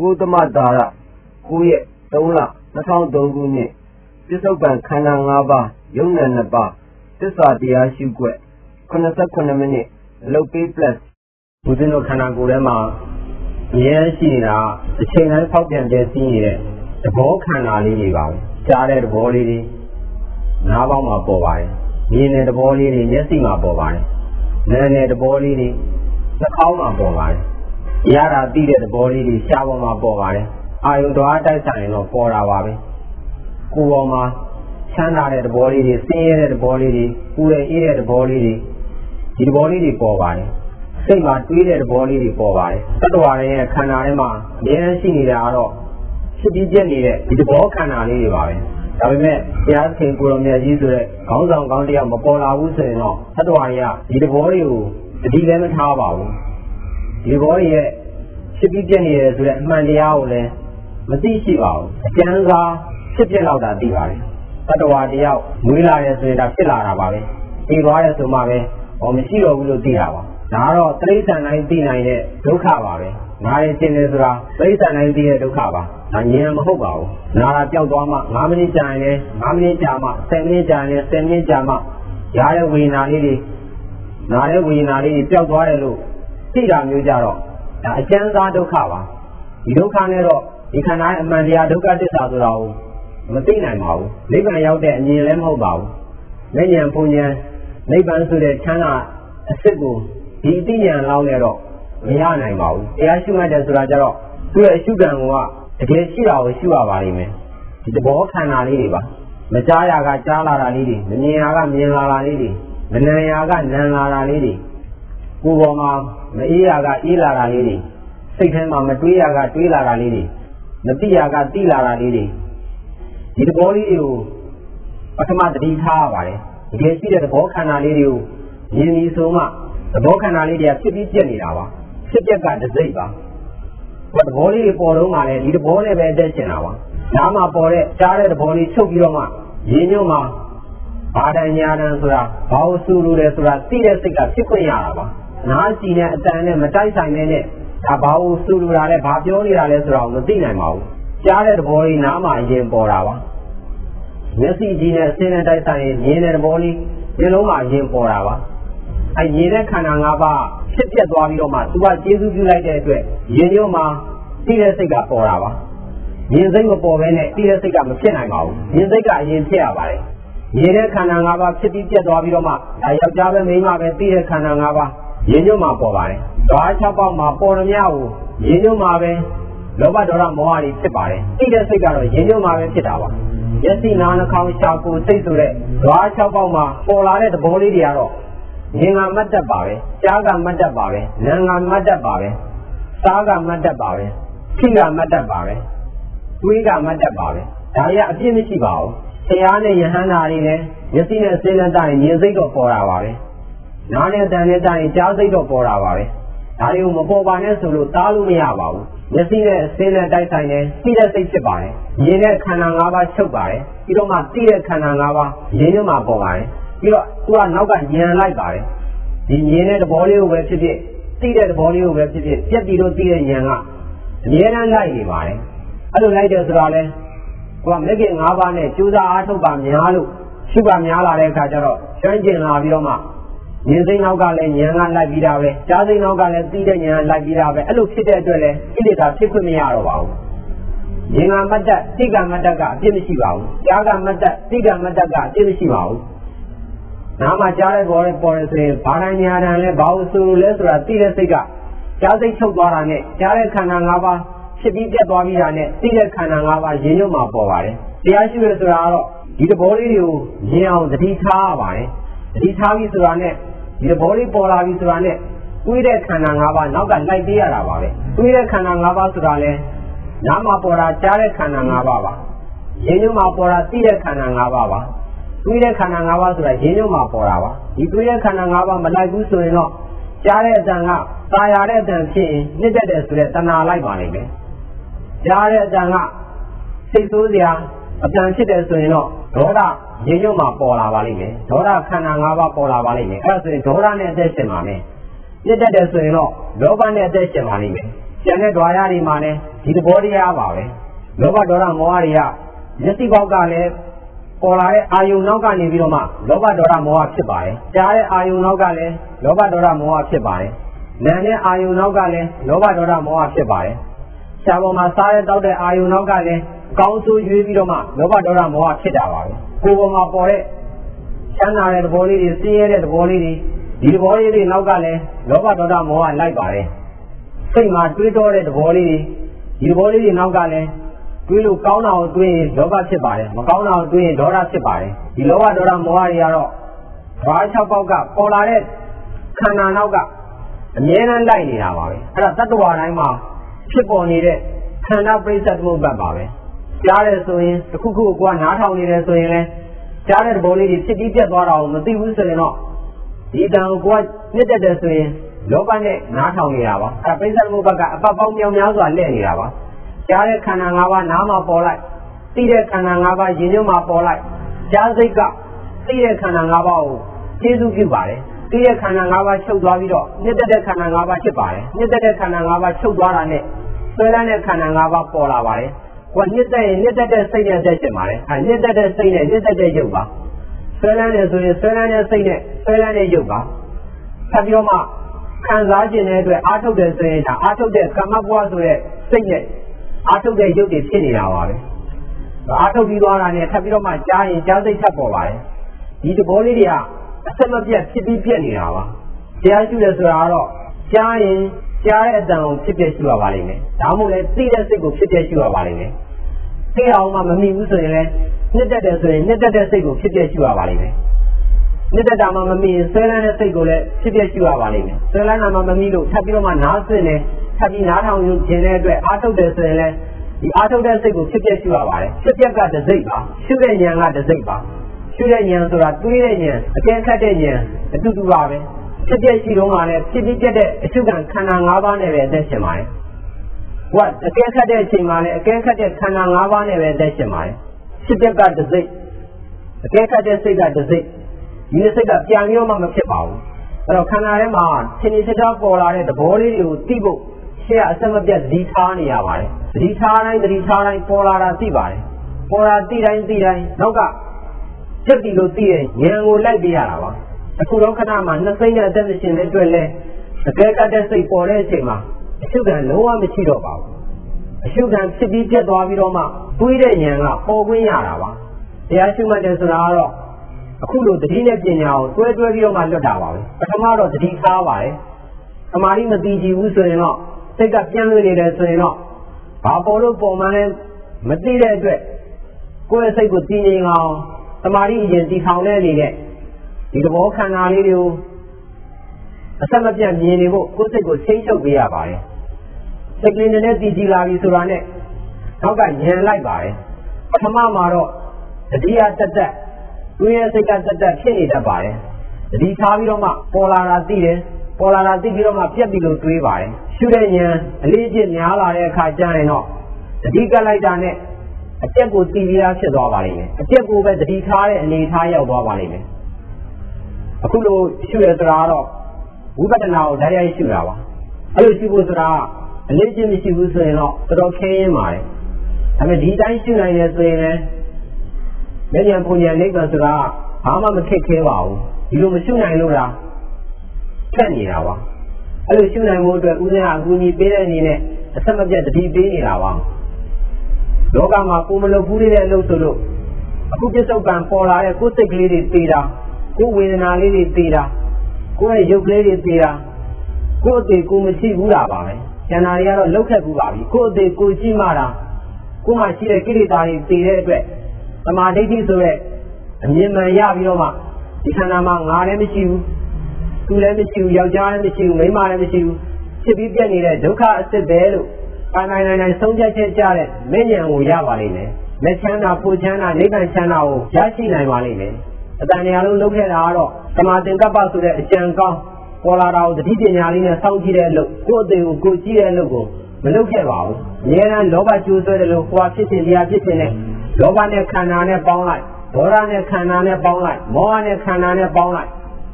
ကုသမတာရ9ရက်3လ2003ခုနှစ်ပြစ္ဆုတ်ပံခန္ဓာ5ပါးယုံနာ2ပါးသစ္စာတရားရှုွက်89မိနစ်အလုပ်ပေး plus ဦးဇင်းတို့ခန္ဓာကိုယ်ထဲမှာအမြဲရှိနေတာအချိန်တိုင်းဖောက်ပြန်ပြည့်စည်နေတဲ့သဘောခန္ဓာလေးတွေပါပဲကြားတဲ့သဘောလေးတွေနားပေါင်းမှာပေါ်ပါတယ်မြင်တဲ့သဘောလေးတွေမျက်စိမှာပေါ်ပါတယ်နားတဲ့သဘောလေးတွေနှာခေါင်းမှာပေါ်ပါတယ်ရတာသိတဲ့သဘောလေးတွေရှားပေါ်မှာပေါ်ပါတယ်အာယုံတော်အတိုက်ဆိုင်တော့ပေါ်တာပါပဲကိုယ်ပေါ်မှာချမ်းသာတဲ့သဘောလေးတွေဆင်းရဲတဲ့သဘောလေးတွေပူတဲ့အေးတဲ့သဘောလေးတွေဒီသဘောလေးတွေပေါ်ပါတယ်စိတ်မှာတွေးတဲ့သဘောလေးတွေပေါ်ပါတယ်တတ္တဝါရဲ့ခန္ဓာထဲမှာအမြဲရှိနေတာကတော့ဖြစ်ပြီးပြည့်နေတဲ့ဒီသဘောခန္ဓာလေးတွေပါပဲဒါပေမဲ့တရားသင်ကိုယ်တော်မြတ်ကြီးဆိုတဲ့ခေါင်းဆောင်ကောင်းတရားမပေါ်လာဘူးဆိုရင်တော့တတ္တဝါတွေကဒီသဘောတွေကိုတတိလည်းမထားပါဘူးဒီသဘောတွေရဲ့ဖြစ်ပြီးပြည့်နေတယ်ဆိုတဲ့အမှန်တရားကိုလည်းမသိရှိပါဘူးအကျဉ်းစားဖြစ်ပြလောက်တာသိပါတယ်တတ္တဝါတယောက်မွေးလာတယ်ဆိုရင်ဒါဖြစ်လာတာပါပဲသိသွားတယ်ဆိုမှပဲမရှိတော့ဘူးလို့သိတာပါဒါကတော့တိရစ္ဆာန်တိုင်းသိနိုင်တဲ့ဒုက္ခပါပဲနားရင်ရှင်းတယ်ဆိုတာတိရစ္ဆာန်တိုင်းသိတဲ့ဒုက္ခပါဒါဉာဏ်မဟုတ်ပါဘူးနားတာပျောက်သွားမှ9မိနစ်ကြာရင်9မိနစ်ကြာမှ10မိနစ်ကြာရင်10မိနစ်ကြာမှရတဲ့ဝေဒနာလေးတွေနားတဲ့ဝေဒနာလေးတွေပျောက်သွားတယ်လို့သိတာမျိုးကြတော့ဒါအကျဉ်းစားဒုက္ခပါဒီဒုက္ခနဲ့တော့ဒီခန္ဓာရဲ့အမှန်တရားဒုက္ခသစ္စာဆိုတာကိုမသိနိုင်ပါဘူးနိဗ္ဗာန်ရောက်တဲ့အမြင်လည်းမဟုတ်ပါဘူးဉာဏ်ပူဉာဏ်နိဗ္ဗာန်ဆိုတဲ့ချမ်းသာအစစ်ကိုဒီအသိဉာဏ်လောက်နဲ့တော့မရနိုင်ပါဘူးတရားရှုမှတ်တယ်ဆိုတာကြတော့သူ့ရဲ့အရှုခံကတကယ်ရှိတာကိုရှုရပါလိမ့်မယ်ဒီသဘောခန္ဓာလေးတွေပါမကြားရကကြားလာတာလေးတွေမမြင်ရကမြင်လာတာလေးတွေမနံရကနံလာတာလေးတွေကိုယ်ပေါ်မှာမအေးရကအေးလာတာလေးတွေစိတ်ထဲမှာမတွေးရကတွေးလာတာလေးတွေမသိရကသိလာတာလေးတွေဒီသဘောလေးတွေကိုပထမသတိထားရပါတယ်တကယ်ရှိတဲ့သဘောခန္ဓာလေးတွေကိုမြင်ပြီးဆိုမှသဘောခန္ဓာလေးတွေကဖြစ်ပြီးပြည့်နေတာပါဖြစ်ပြက်ကတစိမ့်ပါသဘောလေးတွေပေါ်တော့မှလည်းဒီသဘောနဲ့ပဲအသက်ရှင်တာပါနားမှာပေါ်တဲ့ကြားတဲ့သဘောလေးချုပ်ပြီးတော့မှရင်းညွှန်းမှာဘာတန်ညာတန်ဆိုတာဘာလို့ဆူလို့လဲဆိုတာသိတဲ့စိတ်ကဖြစ်ခွင့်ရတာပါနားကြည့်တဲ့အတန်နဲ့မတိုက်ဆိုင်တဲ့ဒါဘာလို့ဆူလို့တာလဲဘာပြောနေတာလဲဆိုတာကိုမသိနိုင်ပါဘူးကြားတဲ့သဘောလေးနားမှာအရင်ပေါ်တာပါမျက်စိကြည့်တဲ့အစင်းနဲ့တိုက်ဆိုင်ရင်မြင်တဲ့သဘောလေးဒီလုံးမှာအရင်ပေါ်တာပါမြင်တဲ့ခန္ဓာ၅ပါးဖြစ်ပြတ်သွားပြီးတော့မှသူကကျေစုပြုလိုက်တဲ့အတွက်ယဉ်ညွတ်မှာသိတဲ့စိတ်ကပေါ်တာပါယဉ်စိတ်မပေါ်ဘဲနဲ့သိတဲ့စိတ်ကမဖြစ်နိုင်ပါဘူးယဉ်စိတ်ကအရင်ဖြစ်ရပါတယ်မြင်တဲ့ခန္ဓာ၅ပါးဖြစ်ပြီးပြတ်သွားပြီးတော့မှဒါယောက်ျားပဲမိန်းမပဲသိတဲ့ခန္ဓာ၅ပါးယဉ်ညွတ်မှာပေါ်ပါတယ်ဓာတ်၆ပေါက်မှာပေါ်ရမြကိုယဉ်ညွတ်မှာပဲလောဘဒေါသမောဟတွေဖြစ်ပါတယ်သိတဲ့စိတ်ကတော့ယဉ်ညွတ်မှာပဲဖြစ်တာပါမျက်စိနားနှာခေါင်းရှာကိုယ်စိတ်ဆိုတဲ့ဓာတ်၆ပေါက်မှာပေါ်လာတဲ့သဘောလေးတွေကတော့မြင်ကမတ်တတ်ပါပဲကြားကမတ်တတ်ပါပဲနားကမတ်တတ်ပါပဲစားကမတ်တတ်ပါပဲထိကမတ်တတ်ပါပဲတွေးကမတ်တတ်ပါပဲဒါရအပြည့်မရှိပါဘူးတရားနဲ့ယဟန္တာတွေလည်းမျက်စိနဲ့စင်းနဲ့တိုင်မြင်စိတ်တော့ပေါ်တာပါပဲနားနဲ့တန်နဲ့တိုင်ကြားစိတ်တော့ပေါ်တာပါပဲဒါတွေကိုမပေါ်ပါနဲ့ဆိုလို့တားလို့မရပါဘူးမျက်စိနဲ့စင်းနဲ့တိုက်ဆိုင်တယ်သိတဲ့စိတ်ဖြစ်ပါတယ်မြင်တဲ့ခန္ဓာ၅ပါးချုပ်ပါတယ်ပြီးတော့မှသိတဲ့ခန္ဓာ၅ပါးရင်းနှီးမှပေါ်ပါတယ်ပြီးတော့သူကနောက်ကညံလိုက်ပါတယ်ဒီမြင်တဲ့သဘောလေးကိုပဲဖြစ်ဖြစ်သိတဲ့သဘောလေးကိုပဲဖြစ်ဖြစ်ပြက်တီလို့သိတဲ့ဉာဏ်ကအမြဲတမ်းလိုက်နေပါတယ်အဲ့လိုလိုက်တယ်ဆိုတာလဲကိုကမဂ္ဂင်၅ပါးနဲ့ကြိုးစားအားထုတ်ပါများလို့ရှုပါများလာတဲ့အခါကျတော့ကျွမ်းကျင်လာပြီးတော့မှဉာဏ်စိတ်နောက်ကလည်းဉာဏ်ကလိုက်ပြီးတာပဲကြားစိတ်နောက်ကလည်းသိတဲ့ဉာဏ်လိုက်ပြီးတာပဲအဲ့လိုဖြစ်တဲ့အတွက်လည်းဣတိတာဖြစ်ခွင့်မရတော့ပါဘူးဉာဏ်ကမတ်တတ်သိကမတ်တတ်ကအပြစ်မရှိပါဘူးကြားကမတ်တတ်သိကမတ်တတ်ကအပြစ်မရှိပါဘူးနားမှာကြားတဲ့ဘောလေးပေါ်နေဆိုရင်ဘာတိုင်းညာတန်လဲဘာလို့ဆိုလို့လဲဆိုတာသိတဲ့စိတ်ကကြားစိတ်ချုပ်သွားတာနဲ့ကြားတဲ့ခန္ဓာ၅ပါးဖြစ်ပြီးပြတ်သွားပြီးတာနဲ့သိတဲ့ခန္ဓာ၅ပါးရင်းညွတ်မှာပေါ်ပါတယ်တရားရှိရဆိုတာကတော့ဒီသဘောလေးတွေကိုမြင်အောင်သတိထားရပါတယ်သတိထားပြီးဆိုတာနဲ့ဒီသဘောလေးပေါ်လာပြီးဆိုတာနဲ့တွေးတဲ့ခန္ဓာ၅ပါးနောက်ကလိုက်ပေးရတာပါပဲတွေးတဲ့ခန္ဓာ၅ပါးဆိုတာလဲနားမှာပေါ်တာကြားတဲ့ခန္ဓာ၅ပါးပါရင်းညွတ်မှာပေါ်တာသိတဲ့ခန္ဓာ၅ပါးပါတွေးတဲ့ခန္ဓာ၅ပါးဆိုတာရင်းညွတ်မှာပေါ်တာပါဒီတွေးတဲ့ခန္ဓာ၅ပါးမလိုက်ဘူးဆိုရင်တော့ကြားတဲ့အတန်ကသာယာတဲ့အတန်ဖြစ်ရင်နှစ်သက်တယ်ဆိုတဲ့တဏှာလိုက်ပါလိမ့်မယ်ကြားတဲ့အတန်ကစိတ်ဆိုးစရာအတန်ဖြစ်တယ်ဆိုရင်တော့ဒေါသရင်းညွတ်မှာပေါ်လာပါလိမ့်မယ်ဒေါသခန္ဓာ၅ပါးပေါ်လာပါလိမ့်မယ်အဲ့ဒါဆိုရင်ဒေါသနဲ့အသက်ရှင်ပါမယ်နှစ်သက်တယ်ဆိုရင်တော့လောဘနဲ့အသက်ရှင်ပါလိမ့်မယ်ကျန်တဲ့ဓွာရတွေမှာလည်းဒီသဘောတရားပါပဲလောဘဒေါသမောဟတွေကမျက်စိပေါက်ကလည်းပေါ်လာတဲ့အာယုံနောက်ကနေပြီးတော့မှလောဘဒေါသမောဟဖြစ်ပါတယ်ကြားတဲ့အာယုံနောက်ကလည်းလောဘဒေါသမောဟဖြစ်ပါတယ်နာမ်တဲ့အာယုံနောက်ကလည်းလောဘဒေါသမောဟဖြစ်ပါတယ်ရှားပေါ်မှာစားတဲ့တောက်တဲ့အာယုံနောက်ကလည်းကောင်းဆိုးရွေးပြီးတော့မှလောဘဒေါသမောဟဖြစ်တာပါပဲကိုယ်ပေါ်မှာပေါ်တဲ့ချမ်းသာတဲ့သဘောလေးတွေဆင်းရဲတဲ့သဘောလေးတွေဒီသဘောလေးတွေနောက်ကလည်းလောဘဒေါသမောဟလိုက်ပါတယ်စိတ်မှာတွေးတောတဲ့သဘောလေးတွေဒီသဘောလေးတွေနောက်ကလည်းတွေးလို့ကောင်းတာကိုတွေးရင်လောဘဖြစ်ပါတယ်မကောင်းတာကိုတွေးရင်ဒေါသဖြစ်ပါတယ်ဒီလောဘဒေါသမောဟတွေကတော့ဘာ၆ပေါက်ကပေါ်လာတဲ့ခန္ဓာနောက်ကအမြဲတမ်းလိုက်နေတာပါပဲအဲ့ဒါတတ္တဝါတိုင်းမှာဖြစ်ပေါ်နေတဲ့ခန္ဓာပရိစ္ဆေသမုပ္ပါဒ်ပါပဲကြားတယ်ဆိုရင်တစ်ခုခုကိုနားထောင်နေတယ်ဆိုရင်လည်းကြားတဲ့သဘောလေးတွေဖြစ်ပြီးပြတ်သွားတာကိုမသိဘူးဆိုရင်တော့ဒီတန်ကိုမြင့်တက်တယ်ဆိုရင်လောဘနဲ့နားထောင်နေတာပါအဲ့ပရိစ္ဆေသမုပ္ပါဒ်ကအပတ်ပေါင်းမြောင်များစွာလဲ့နေတာပါကြားတဲ့ခန္ဓာ၅ပါးနားမှာပေါ်လိုက်သိတဲ့ခန္ဓာ၅ပါးရင်ညွတ်မှာပေါ်လိုက်ကြားစိတ်ကသိတဲ့ခန္ဓာ၅ပါးကိုကျေစုပြုပါတယ်သိတဲ့ခန္ဓာ၅ပါးချုပ်သွားပြီးတော့မြင့်တက်တဲ့ခန္ဓာ၅ပါးဖြစ်ပါတယ်မြင့်တက်တဲ့ခန္ဓာ၅ပါးချုပ်သွားတာနဲ့ဆွဲလန်းတဲ့ခန္ဓာ၅ပါးပေါ်လာပါတယ်ကိုယ်မြင့်တက်ရင်မြင့်တက်တဲ့စိတ်နဲ့တက်ရှင်ပါတယ်မြင့်တက်တဲ့စိတ်နဲ့မြင့်တက်တဲ့ရုပ်ပါဆွဲလန်းတယ်ဆိုရင်ဆွဲလန်းတဲ့စိတ်နဲ့ဆွဲလန်းတဲ့ရုပ်ပါဆက်ပြီးတော့မှခံစားခြင်းတဲ့အတွက်အာထုတ်တယ်ဆိုရင်ဒါအာထုတ်တဲ့ကမ္မဘဝဆိုတဲ့စိတ်နဲ့အာထုတ်တဲ့ရုပ်တွေဖြစ်နေတာပါပဲအာထုတ်ပြီးသွားတာနဲ့ထပ်ပြီးတော့မှကြားရင်ကြားစိတ်ထပ်ပေါ်ပါတယ်ဒီသဘောလေးတွေကအဆက်မပြတ်ဖြစ်ပြီးပြတ်နေတာပါတရားရှိတယ်ဆိုတာကတော့ကြားရင်ကြားတဲ့အတန်ကိုဖြစ်ပြရှိရပါလိမ့်မယ်ဒါမှမဟုတ်လည်းသိတဲ့စိတ်ကိုဖြစ်ပြရှိရပါလိမ့်မယ်သိအောင်မှမမိဘူးဆိုရင်လည်းနှစ်တက်တယ်ဆိုရင်နှစ်တက်တဲ့စိတ်ကိုဖြစ်ပြရှိရပါလိမ့်မယ်နှစ်တက်တာမှမမိရင်ဆွဲလန်းတဲ့စိတ်ကိုလည်းဖြစ်ပြရှိရပါလိမ့်မယ်ဆွဲလန်းတာမှမမိလို့ထပ်ပြီးတော့မှနားဆင်းနေထပ်ပြီးနားထောင်ခြင်းတဲ့အတွက်အာထုတ်တယ်ဆိုရင်လည်းဒီအာထုတ်တဲ့စိတ်ကိုဖြစ်ပြရှိရပါတယ်ဖြစ်ပြကတစိတ်ပါရှုတဲ့ဉာဏ်ကတစိတ်ပါရှုတဲ့ဉာဏ်ဆိုတာတွေးတဲ့ဉာဏ်အကဲခတ်တဲ့ဉာဏ်အတူတူပါပဲဖြစ်ပြရှိတော့မှလည်းဖြစ်ပြီးပြတ်တဲ့အရှုခံခန္ဓာ၅ပါးနဲ့ပဲအသက်ရှင်ပါတယ်။ဟောအကဲခတ်တဲ့အချိန်မှာလည်းအကဲခတ်တဲ့ခန္ဓာ၅ပါးနဲ့ပဲအသက်ရှင်ပါတယ်။ဖြစ်ပြကတစိတ်အကဲခတ်တဲ့စိတ်ကတစိတ်ဒီစိတ်ကပြန်ပြီးတော့မှမဖြစ်ပါဘူး။အဲ့တော့ခန္ဓာထဲမှာသင်္ချာပေါ်လာတဲ့သဘောလေးတွေကိုသိဖို့ရှေ့ကအစမပြတ်သတိထားနေရပါတယ်။သတိထားတိုင်းပေါ်လာတာသိပါတယ်။ပေါ်လာသိတိုင်းနောက်ကဖြစ်ပြီလို့သိရင်ဉာဏ်ကိုလိုက်ပြရတာပါအခုတော့ခဏမှနှစ်သိန်းနဲ့အသက်ရှင်တဲ့အတွက်လဲအကဲကတ်တဲ့စိတ်ပေါ်တဲ့အချိန်မှာအရှုခံလုံးဝမရှိတော့ပါဘူးအရှုခံဖြစ်ပြီးပြတ်သွားပြီးတော့မှတွေးတဲ့ဉာဏ်ကပေါ်ခွင့်ရတာပါတရားရှိမှတ်တယ်ဆိုတာကတော့အခုလိုသတိနဲ့ပညာကိုတွဲပြီးတော့မှလွတ်တာပါပဲပထမတော့သတိထားပါတယ်သမာဓိမတည်ကြည်ဘူးဆိုရင်တော့စိတ်ကပြန့်လွင့်နေတယ်ဆိုရင်တော့ဘာပေါ်လို့ပုံမှန်လဲမသိတဲ့အတွက်ကိုယ့်ရဲ့စိတ်ကိုတည်ငြိမ်အောင်သမာဓိအရင်တည်ထောင်တဲ့အနေနဲ့ဒီသဘောခန္ဓာလေးတွေကိုအဆက်မပြတ်မြင်နေဖို့ကိုယ်စိတ်ကိုချိန်ချုပ်ပေးရပါတယ်စိတ်ကလေးနဲ့တည်ကြည်လာပြီဆိုတာနဲ့နောက်ကညံလိုက်ပါတယ်ပထမမှာတော့တတိယတက်တွင်းရဲ့စိတ်ကတက်ဖြစ်နေတတ်ပါတယ်တတိထားပြီးတော့မှပေါ်လာတာသိတယ်ပေါ်လာတာသိပြီးတော့မှပြက်ပြီးလို့တွေးပါတယ်ရှုတဲ့ဉာဏ်အလေးအကျင့်များလာတဲ့အခါကျရင်တော့တတိကလိုက်တာနဲ့အကျက်ကိုတည်ပြီးသားဖြစ်သွားပါလိမ့်မယ်အကျက်ကိုပဲတတိထားတဲ့အနေထားရောက်သွားပါလိမ့်မယ်အခုလိုရှုရဆိုတာကတော့ဝိပဿနာကိုဓာတ်ရိုက်ရှုတာပါအဲ့လိုရှုဖို့ဆိုတာအလေးချင်းမရှိဘူးဆိုရင်တော့တော်တော်ခဲရင်းပါတယ်ဒါပေမဲ့ဒီတိုင်းရှုနိုင်တယ်ဆိုရင်လည်းဉာဏ်ပူဉာဏ်နိဗ္ဗာန်ဆိုတာဘာမှမခက်ခဲပါဘူးဒီလိုမရှုနိုင်လို့လားဖြတ်နေတာပါအဲ့လိုရှုနိုင်ဖို့အတွက်ဥစဉ်အကူအညီပေးတဲ့အနေနဲ့အဆက်မပြတ်တတိပေးနေတာပါလောကမှာကိုမလုပ်ဘူးတဲ့အလုပ်ဆိုလို့အခုပြစ္ဆုတ်ပံပေါ်လာတဲ့ကိုယ်စိတ်ကလေးတွေသိတာကိုယ်ဝေဒနာလေးတွေသိတာကိုယ်ရဲ့ရုပ်ကလေးတွေသိတာကိုယ်အသေးကိုမရှိဘူးလားပါပဲကျန်တာတွေကတော့လောက်ခက်ဘူးပါပြီကိုယ်အသေးကိုရှိမှတာကိုယ်မှရှိတဲ့ကိလေသာတွေသိတဲ့အတွက်သမာဓိဋ္ဌိဆိုတဲ့အမြင်မှန်ရပြီးတော့မှဒီခန္ဓာမှာငါလည်းမရှိဘူးသူလည်းမရှိဘူးယောက်ျားလည်းမရှိဘူးမိန်းမလည်းမရှိဘူးဖြစ်ပြီးပြတ်နေတဲ့ဒုက္ခအစစ်ပဲလို့နိုင်ဆုံးဖြတ်ချက်ကြတဲ့မဉ္ဇဉ်ကိုရပါလိမ့်မယ်။လက်ချမ်းသာပူချမ်းသာနိဗ္ဗာန်ချမ်းသာကိုရရှိနိုင်ပါလိမ့်မယ်။အတန်တရားလုံးလုပ်ခဲ့တာကတော့သမာသင်္ကပ္ပဆိုတဲ့အကျံကောင်းပေါ်လာတာကိုသတိပညာလေးနဲ့စောင့်ကြည့်တဲ့အလုပ်ကိုယ့်အသေးကိုကြည့်တဲ့အလုပ်ကိုမလုပ်ခဲ့ပါဘူး။အများအားလောဘကျိုးဆွဲတယ်လို့ဟောဖြစ်ခြင်းတရားဖြစ်ခြင်းနဲ့လောဘနဲ့ခန္ဓာနဲ့ပေါင်းလိုက်ဒေါသနဲ့ခန္ဓာနဲ့ပေါင်းလိုက်မောဟနဲ့ခန္ဓာနဲ့ပေါင်းလိုက်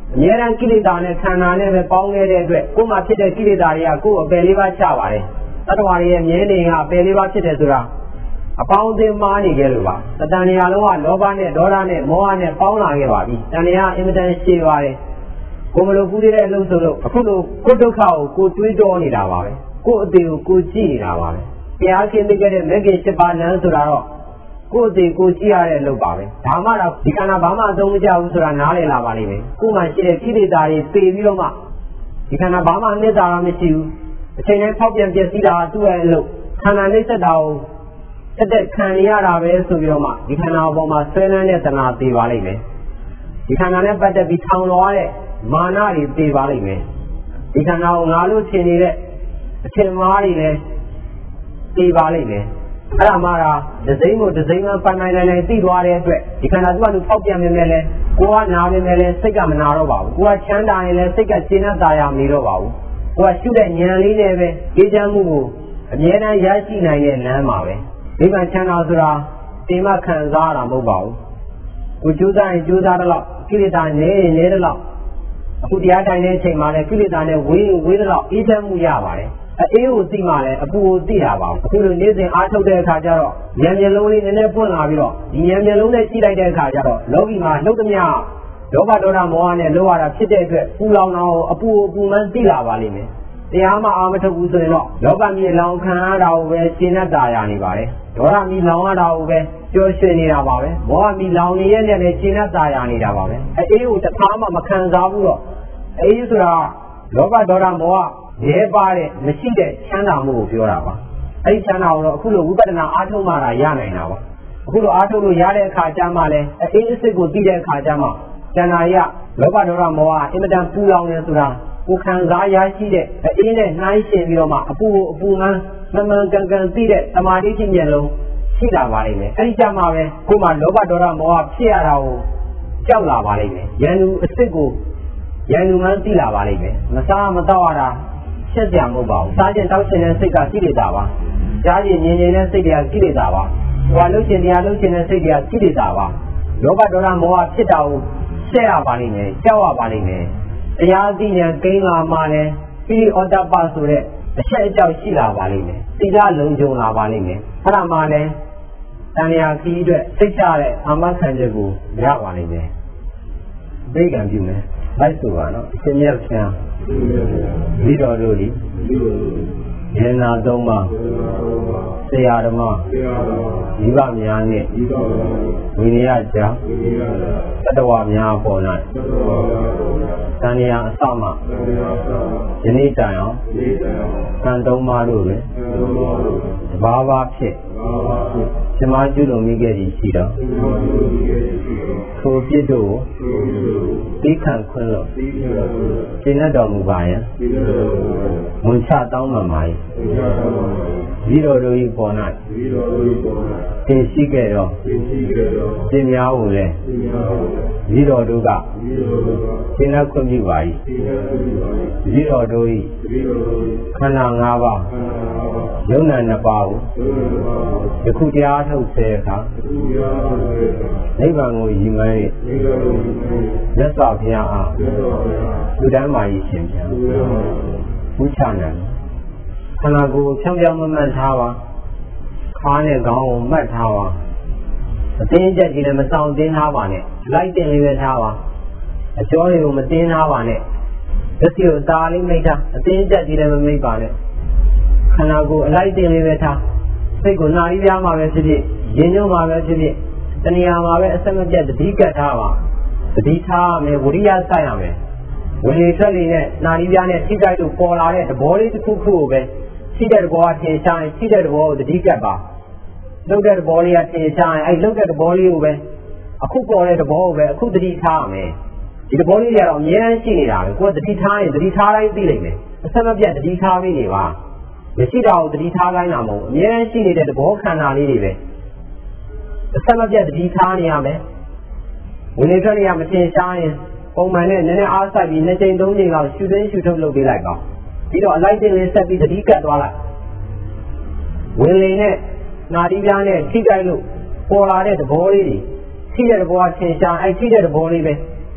မြဲတမ်းကိလေသာနဲ့ခန္ဓာနဲ့ပဲပေါင်းနေတဲ့အတွက်ကိုယ်မှာဖြစ်တဲ့ကိလေသာတွေကကိုယ်အပယ်လေးပါးချပါတယ်တတ္တဝါတွေရဲ့မြဲနေကအပယ်လေးပါးဖြစ်တယ်ဆိုတာအပေါင်းအသင်းမှားနေကြလို့ပါတဏှာလုံးကလောဘနဲ့ဒေါသနဲ့မောဟနဲ့ပေါင်းလာခဲ့ပါပြီတဏှာအင်မတန်ရှည်ပါတယ်ကိုယ်မလို့ကူးတဲ့အလုပ်ဆိုလို့အခုလိုကိုယ်ဒုက္ခကိုကိုယ်တွေးတောနေတာပါပဲကိုယ်အသေးကိုကိုယ်ကြည့်နေတာပါပဲတရားရှင်းသိခဲ့တဲ့မဂ္ဂင်7ပါးလမ်းဆိုတာတော့ကိုယ်အသေးကိုကြည့်ရတဲ့အလုပ်ပါပဲဒါမှတော့ဒီခန္ဓာဘာမှအသုံးမကျဘူးဆိုတာနားလည်လာပါလိမ့်မယ်ကိုယ်မှရှိတဲ့ကိလေသာတွေပေပြီးတော့မှဒီခန္ဓာဘာမှအနှစ်သာရမရှိဘူးအချိန်တိုင်းဖောက်ပြန်ပြည့်စည်တာသူ့ရဲ့အလုပ်ခန္ဓာနှိစ္စတာကိုတက်ခံရတာပဲဆိုပြီးတော့မှဒီခန္ဓာအပေါ်မှာဆွဲလန်းတဲ့တဏှာသေးပါလိမ့်မယ်ဒီခန္ဓာနဲ့ပတ်သက်ပြီးထောင်လွှားတဲ့မာနတွေသေးပါလိမ့်မယ်ဒီခန္ဓာကိုငါလို့ထင်နေတဲ့အထင်မှားတွေလည်းသေးပါလိမ့်မယ်အဲ့ဒါမှဒစိမ့်ကိုဒစိမ့်မှပန်းနိုင်သိသွားတဲ့အတွက်ဒီခန္ဓာသူ့အတူဖောက်ပြန်နေမယ်လေကိုကနာနေမယ်လေစိတ်ကမနာတော့ပါဘူးကိုကချမ်းသာရင်လည်းစိတ်ကရှင်းတတ်ရမနေတော့ပါဘူးကိုကရှုတဲ့ဉာဏ်လေးနဲ့ပဲအေးချမ်းမှုကိုအမြဲတမ်းရရှိနိုင်တဲ့လမ်းပါပဲဒီမှာချမ်းသာဆိုတာတင်မခံစားရတာမဟုတ်ပါဘူးကိုကြိုးစားရင်ကြိုးစားတော့ကိလေသာနေတော့အခုတရားထိုင်တဲ့အချိန်မှာလည်းကိလေသာနဲ့ဝေးတော့အေးချမ်းမှုရပါတယ်အေးကိုသိမှလည်းအပူကိုသိတာပါအခုလိုနေ့စဉ်အားထုတ်တဲ့အခါကျတော့ဉာဏ်မျက်လုံးလေးနည်းနည်းပွင့်လာပြီးတော့ဒီဉာဏ်မျက်လုံးနဲ့ကြည့်လိုက်တဲ့အခါကျတော့လောကီမှာလှုပ်သမျှလောဘဒေါသမောဟနဲ့လောရတာဖြစ်တဲ့အတွက်ပူလောင်တာကိုအပူမှန်းသိလာပါလိမ့်မယ်တရားမှအာမထုတ်ဘူးဆိုရင်တော့လောဘမြေလောင်ခံရတာကိုပဲရှင်းတတ်တာရနေပါတယ်ဒေါသမြေလောင်ရတာကိုပဲကြောရွှင်နေတာပါပဲမောဟမြေလောင်နေရဲ့နဲ့လည်းရှင်းတတ်တာရနေတာပါပဲအေးကိုတစ်ခါမှမခံစားဘူးတော့အေးဆိုတာလောဘဒေါသမောဟရဲပါတဲ့မရှိတဲ့ချမ်းသာမှုကိုပြောတာပါအဲ့ဒီချမ်းသာကိုတော့အခုလိုဝိပဿနာအားထုတ်မှသာရနိုင်တာပါအခုလိုအားထုတ်လို့ရတဲ့အခါကျမှလည်းအေးအစစ်ကိုသိတဲ့အခါကျမှဉာဏ်နာရလောဘဒေါသမောဟအင်မတန်ပူလောင်နေဆိုတာကိုခံစားရရှိတဲ့အေးနဲ့နှိုင်းရှင်ပြီးတော့မှအပူမှန်းမမှန်ကန်သိတဲ့သမာဓိဖြစ်မျက်လုံးရှိလာပါလိမ့်မယ်အဲ့ဒီကြမှာပဲကိုမှလောဘဒေါသမောဟဖြစ်ရတာကိုကြောက်လာပါလိမ့်မယ်ဉာဏ်လူအစစ်ကိုဉာဏ်လူမှန်းသိလာပါလိမ့်မယ်မစားမတော့ရတာချက်ကြမဟုတ်ပါဘူးစားခြင်းတောက်ခြင်းနဲ့စိတ်ကကိလေသာပါကြားခြင်းမြင်ခြင်းနဲ့စိတ်တွေကကိလေသာပါဟောလှုပ်ခြင်းတရားလှုပ်ခြင်းနဲ့စိတ်တွေကကိလေသာပါလောဘဒေါသမောဟဖြစ်တာကိုဆက်ရပါလိမ့်မယ်ကြောက်ရပါလိမ့်မယ်တရားသိဉာဏ်ကိန်းလာမှလည်းပြီးဩတ္တပဆိုတဲ့အချက်အကြောက်ရှိလာပါလိမ့်မယ်သီလလုံခြုံလာပါလိမ့်မယ်အဲ့ဒါမှလည်းတဏှာကြီးအတွက်စိတ်ချတဲ့အာမခံချက်ကိုရပါလိမ့်မယ်သိကံပြုမယ်လိုက်ဆိုပါတော့အရှင်မြတ်ဆရာဒီတော်တို့ဒီဉာဏ်နာသုံးပါဆရာဓမ္မဒီဗများနဲ့ဝိနည်းကြောင့်တတ္တဝါများပေါ်၌သံဃာအစမှယနေ့တိုင်အောင်သံသုံးပါတို့တွင်တဘာဝဖြစ်ဇမကျွလုံမိခဲ့သည်ရှိတော်ထိုပြစ်တို့သိခံခွင့်လို့ရှင်းတော်မူပါယံဝန်ချတောင်းမှန်ပါ၏ဤတော်တို့၏ပေါ်၌သင်ရှိခဲ့တော့သင်များကိုလည်းဤတော်တို့ကရှင်းခွင့်ပြုပါ၏ဤတော်တို့၏ခန္ဓာ၅ပါးယုံနာ2ပါးကိုယခုတရားထုတ်ဆဲအခါနိဗ္ဗာန်ကိုရည်မှန်း၍မြတ်စွာဘုရားအားလူတန်းမာ၏ရှင်ဗျာဘုရားနံခန္ဓာကိုယ်ဖြောင်းဖြောင်းမမှတ်ထားပါခါးနဲ့ခေါင်းကိုမှတ်ထားပါအတင်းကျပ်ကြီးလည်းမဆောင်တင်းထားပါနဲ့လိုက်တင်လေးပဲထားပါအကျော်တွေကိုမတင်းထားပါနဲ့လက်စီကိုတာလေးမိတ်ထားအတင်းကျပ်ကြီးလည်းမမိတ်ပါနဲ့ခန္ဓာကိုယ်အလိုက်တင်လေးပဲထားစိတ်ကိုနာရီပြားမှာပဲဖြစ်ဖြစ်ရင်ညွှန်းမှာပဲဖြစ်ဖြစ်တဏှာမှာပဲအဆက်မပြတ်တတိကတ်ထားပါတတိထားမယ်ဝိရိယစိုက်ရမယ်ဝိလေထွက်လေးနဲ့နာရီပြားနဲ့ထိကြိုက်လို့ပေါ်လာတဲ့သဘောလေးတစ်ခုခုကိုပဲရှိတဲ့သဘောကထင်ရှားရင်ရှိတဲ့သဘောကိုတတိကတ်ပါလှုပ်တဲ့သဘောလေးကထင်ရှားရင်အဲ့လှုပ်တဲ့သဘောလေးကိုပဲအခုပေါ်တဲ့သဘောကိုပဲအခုတတိထားရမယ်ဒီသဘောလေးတွေကတော့အများကြီးရှိနေတာပဲကိုယ်တတိထားရင်တတိထားတိုင်းသိလိမ့်မယ်အဆက်မပြတ်တတိထားပြီးနေပါမရှိတာကိုတတိထားတိုင်းတာမဟုတ်အများကြီးရှိနေတဲ့သဘောခန္ဓာလေးတွေပဲအဆက်မပြတ်တတိထားနေရမယ်ဝင်နေထွက်နေရမထင်ရှားရင်ပုံမှန်နဲ့နည်းနည်းအားစိုက်ပြီး2ချိန်3ချိန်လောက်ရှူသိမ်းရှူထုတ်လုပ်ပေးလိုက်ပါပြီးတော့အလိုက်တင်လေးဆက်ပြီးတတိကတ်သွားလိုက်ဝင်လေနဲ့နာတီးပြားနဲ့ထိကြိုက်လို့ပေါ်လာတဲ့သဘောလေးတွေထိတဲ့သဘောကထင်ရှားအဲ့ထိတဲ့သဘောလေးပဲ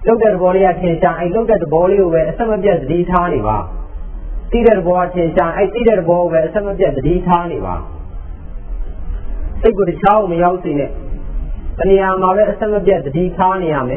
လုတ်တဲ့သဘောလေးကထင်ရှားအဲ့လုတ်တဲ့သဘောလေးကိုပဲအဆက်မပြတ်သတိထားနေပါသိတဲ့သဘောကထင်ရှားအဲ့သိတဲ့သဘောကိုပဲအဆက်မပြတ်သတိထားနေပါစိတ်ကိုတခြားကိုမရောက်စေနဲ့တဏှာမှာပဲအဆက်မပြတ်သတိထားနေရမယ်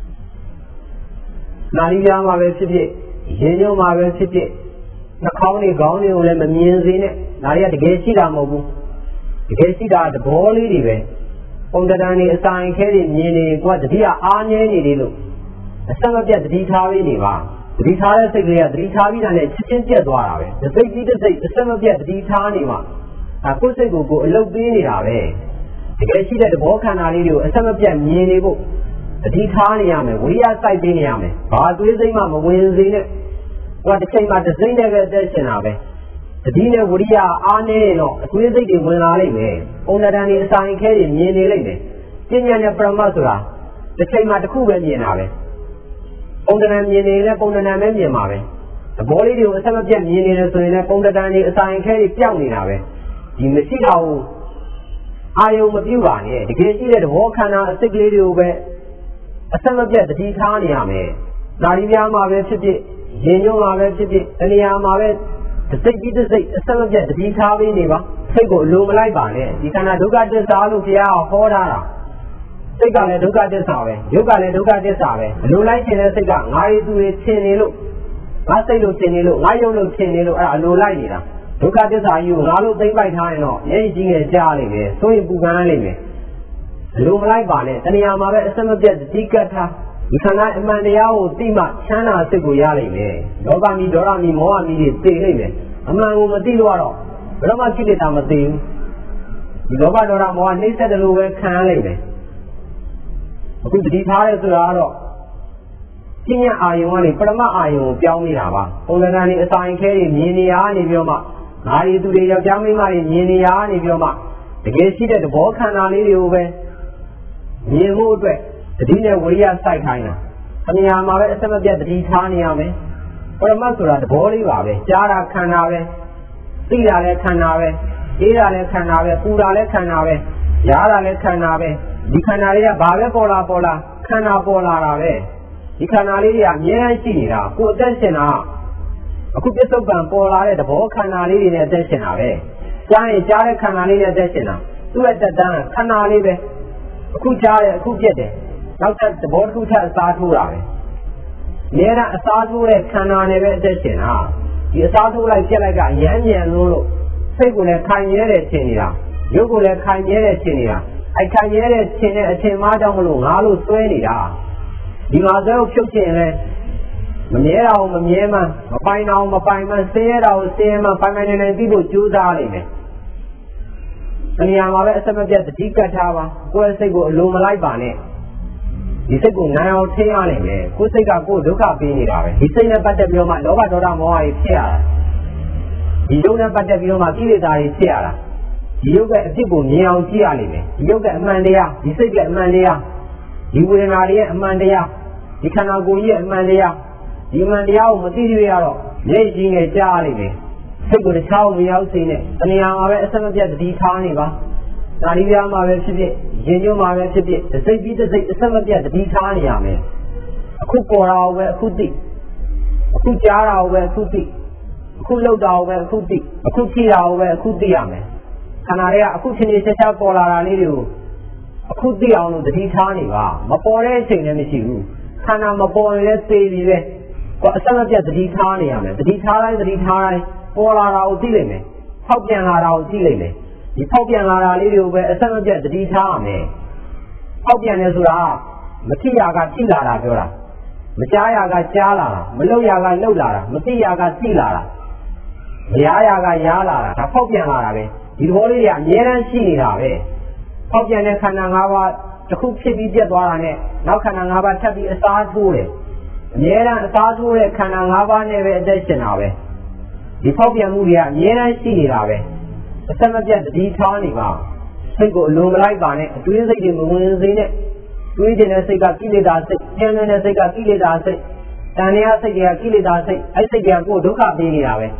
နာရီများမှာပဲဖြစ်ဖြစ်ရင်ညွန့်မှာပဲဖြစ်ဖြစ်နှာခေါင်းတွေခေါင်းတွေကိုလည်းမမြင်စေနဲ့ဒါတွေကတကယ်ရှိတာမဟုတ်ဘူးတကယ်ရှိတာသဘောလေးတွေပဲပုံတံတွေအစာရင်ခဲတွေမြင်နေကိုကတတိယအားငြဲနေတယ်လို့အဆက်မပြတ်သတိထားပေးနေပါသတိထားတဲ့စိတ်ကလေးကသတိထားပြီးတာနဲ့ချက်ချင်းပြတ်သွားတာပဲတစ်စိတ်ပြီးတစ်စိတ်အဆက်မပြတ်သတိထားနေမှာဒါကိုယ်စိတ်ကိုအလုပ်ပေးနေတာပဲတကယ်ရှိတဲ့သဘောခန္ဓာလေးတွေကိုအဆက်မပြတ်မြင်နေဖို့သတိထားနေရမယ်ဝိရိယစိုက်ပေးနေရမယ်ဘာသွေးစိမ့်မှမဝင်စေနဲ့ကိုကတစ်ချိန်မှတစ်စိမ့်နဲ့ပဲအသက်ရှင်တာပဲတတိနဲ့ဝိရိယအားနေတော့အသွေးစိတ်တွေဝင်လာလိမ့်မယ်ပုံတံတွေအစာရင်ခဲတွေမြင်နေလိမ့်မယ်ပညာနဲ့ပရမတ်ဆိုတာတစ်ချိန်မှတစ်ခုပဲမြင်တာပဲပုံတံမြင်နေလဲပုံတံပဲမြင်ပါပဲသဘောလေးတွေကိုအဆက်မပြတ်မြင်နေတယ်ဆိုရင်လည်းပုံတံတွေအစာရင်ခဲတွေပျောက်နေတာပဲဒီမရှိတော့ဘူးအာယုံမပြုတ်ပါနဲ့တကယ်ရှိတဲ့သဘောခန္ဓာအစိတ်ကလေးတွေကိုပဲအဆက်မပြတ်သတိထားနေရမယ်နာရီများမှာပဲဖြစ်ဖြစ်ရင်ညွန့်မှာပဲဖြစ်ဖြစ်တဏှာမှာပဲတစ်စိတ်ပြီးတစ်စိတ်အဆက်မပြတ်သတိထားပေးနေပါစိတ်ကိုအလိုမလိုက်ပါနဲ့ဒီခန္ဓာဒုက္ခသစ္စာလို့ဘုရားဟောထားတာစိတ်ကလည်းဒုက္ခသစ္စာပဲယုတ်ကလည်းဒုက္ခသစ္စာပဲအလိုလိုက်ခြင်းတဲ့စိတ်ကငါရည်သူတွေထင်နေလို့ငါစိတ်လို့ထင်နေလို့ငါယုတ်လို့ထင်နေလို့အဲ့ဒါအလိုလိုက်နေတာဒုက္ခသစ္စာကြီးကိုငါလို့သိမ့်ပိုက်ထားရင်တော့မျက်ရည်ကြီးငယ်ကြားလိမ့်မယ်ဆိုရင်ပူပန်လိမ့်မယ်အလိုမလိုက်ပါနဲ့တဏှာမှာပဲအဆက်မပြတ်သတိကတ်ထားဒီခန္ဓာအမှန်တရားကိုသိမှချမ်းသာစိတ်ကိုရလိမ့်မယ်လောဘမီဒေါသမီမောဟမီတွေသိလိမ့်မယ်အမှန်ကိုမသိလို့တော့ဘယ်တော့မှကိလေသာမသိဘူးဒီလောဘဒေါသမောဟနှိမ့်ဆက်တယ်လို့ပဲခံရလိမ့်မယ်အခုတတိထားရဲဆိုတာကတော့ပညာအာယုံကနေပရမအာယုံကိုပြောင်းနေတာပါပုံစံကနေအစာရင်ခဲတွေမြင်နေရနေပြီးတော့မှငါရီသူတွေယောက်ျားမိန်းမတွေမြင်နေရနေပြီးတော့မှတကယ်ရှိတဲ့သဘောခန္ဓာလေးတွေကိုပဲမြင်ဖို့အတွက်တတိနဲ့ဝိရိယစိုက်ခိုင်းတာအမြာမှာပဲအဆက်မပြတ်တတိထားနေရမယ်ပရမတ်ဆိုတာသဘောလေးပါပဲကြားတာခန္ဓာပဲသိတာလည်းခန္ဓာပဲအေးတာလည်းခန္ဓာပဲပူတာလည်းခန္ဓာပဲရားတာလည်းခန္ဓာပဲဒီခန္ဓာတွေကဘာပဲပေါ်လာခန္ဓာပေါ်လာတာပဲဒီခန္ဓာလေးတွေကအမြဲတမ်းရှိနေတာကိုယ်အသက်ရှင်တာအခုပြစ္ဆုတ်ပံပေါ်လာတဲ့သဘောခန္ဓာလေးတွေနဲ့အသက်ရှင်တာပဲကြားရင်ကြားတဲ့ခန္ဓာလေးနဲ့အသက်ရှင်တာသူ့ရဲ့တက်တန်းခန္ဓာလေးပဲအခုကြားတယ်အခုပြက်တယ်နောက်ထပ်သဘောတစ်ခုထပ်အစားထိုးတာပဲအများအားအစားထိုးတဲ့ခန္ဓာနဲ့ပဲအသက်ရှင်တာဒီအစားထိုးလိုက်ပြက်လိုက်ကအရမ်းမြန်လို့စိတ်ကိုလည်းခိုင်ရဲတဲ့ထင်နေတာရုပ်ကိုလည်းခိုင်ရဲတဲ့ထင်နေတာအဲ့ခိုင်ရဲတဲ့ထင်တဲ့အထင်မှားကြောင့်မလို့ငါလို့စွဲနေတာဒီမှာဇောဖြုတ်ခြင်းလဲမမြဲတာကိုမမြဲမှမပိုင်တာကိုမပိုင်မှဆင်းရဲတာကိုဆင်းရဲမှပိုင်ပိုင်နိုင်နိုင်ပြီးဖို့ကြိုးစားလိမ့်မယ်။နေရာမှာပဲအဆက်မပြတ်တတိကတ်ထားပါကိုယ့်ရဲ့စိတ်ကိုအလိုမလိုက်ပါနဲ့ဒီစိတ်ကိုနိုင်အောင်ထိန်းရနိုင်မယ်ကိုယ်စိတ်ကကိုယ်ဒုက္ခပေးနေတာပဲဒီစိတ်နဲ့ပတ်သက်ပြီးတော့မှလောဘဒေါသမောဟတွေဖြစ်ရတာဒီယုံနဲ့ပတ်သက်ပြီးတော့မှကိလေသာတွေဖြစ်ရတာဒီယုတ်ကအဖြစ်ကိုမြင်အောင်ကြည့်ရလိမ့်မယ်ဒီယုတ်ကအမှန်တရားဒီစိတ်ကအမှန်တရားဒီဝေဒနာတွေရဲ့အမှန်တရားဒီခန္ဓာကိုယ်ကြီးရဲ့အမှန်တရားဒီအမှန်တရားကိုမသိရတော့မျက်ကြီးနဲ့ကြားရလိမ့်မယ်စိတ်ကိုတခြားမရောက်စေနဲ့တဏှာမှာပဲအဆက်မပြတ်တတိထားနေပါနာရီပြားမှာပဲဖြစ်ဖြစ်ရင်ညွှန်းမှာပဲဖြစ်ဖြစ်တစ်စိတ်ပြီးတစ်စိတ်အဆက်မပြတ်တတိထားနေရမယ်အခုပေါ်တာကိုပဲအခုသိအခုကြားတာကိုပဲအခုသိအခုလှုပ်တာကိုပဲအခုသိအခုကြည့်တာကိုပဲအခုသိရမယ်ခန္ဓာတွေကအခုချင်းချင်းချက်ပေါ်လာတာလေးတွေကိုအခုသိအောင်လို့တတိထားနေပါမပေါ်တဲ့အချိန်လည်းမရှိဘူးခန္ဓာမပေါ်ရင်လည်းသေပြီပဲကိုအဆက်မပြတ်တတိထားနေရမယ်တတိထားတိုင်းပေါ်လာတာကိုသိလိမ့်မယ်ဖောက်ပြန်လာတာကိုသိလိမ့်မယ်ဒီဖောက်ပြန်လာတာလေးတွေကိုပဲအဆက်မပြတ်တတိထားရမယ်ဖောက်ပြန်တယ်ဆိုတာမသိရကသိလာတာပြောတာမကြားရကကြားလာတာမလှုပ်ရကလှုပ်လာတာမသိရကသိလာတာမရရကရလာတာဒါဖောက်ပြန်လာတာပဲဒီသဘောလေးကအများအားရှိနေတာပဲဖောက်ပြန်တဲ့ခန္ဓာ၅ပါးတစ်ခုဖြစ်ပြီးပြတ်သွားတာနဲ့နောက်ခန္ဓာ၅ပါးထပ်ပြီးအစားထိုးတယ်အများအားအစားထိုးတဲ့ခန္ဓာ၅ပါးနဲ့ပဲအသက်ရှင်တာပဲဒီဖောက်ပြန်မှုတွေကအများအားရှိနေတာပဲအဆက်မပြတ်တတိထားနေပါစိတ်ကိုအလိုမလိုက်ပါနဲ့အတွင်းစိတ်တွေမဝင်စေနဲ့တွေးတဲ့စိတ်ကကိလေသာစိတ်ဉာဏ်နဲ့စိတ်ကကိလေသာစိတ်တဏှာစိတ်တွေကကိလေသာစိတ်အဲ့စိတ်တွေကကိုယ်ဒုက္ခပေးနေတာပဲ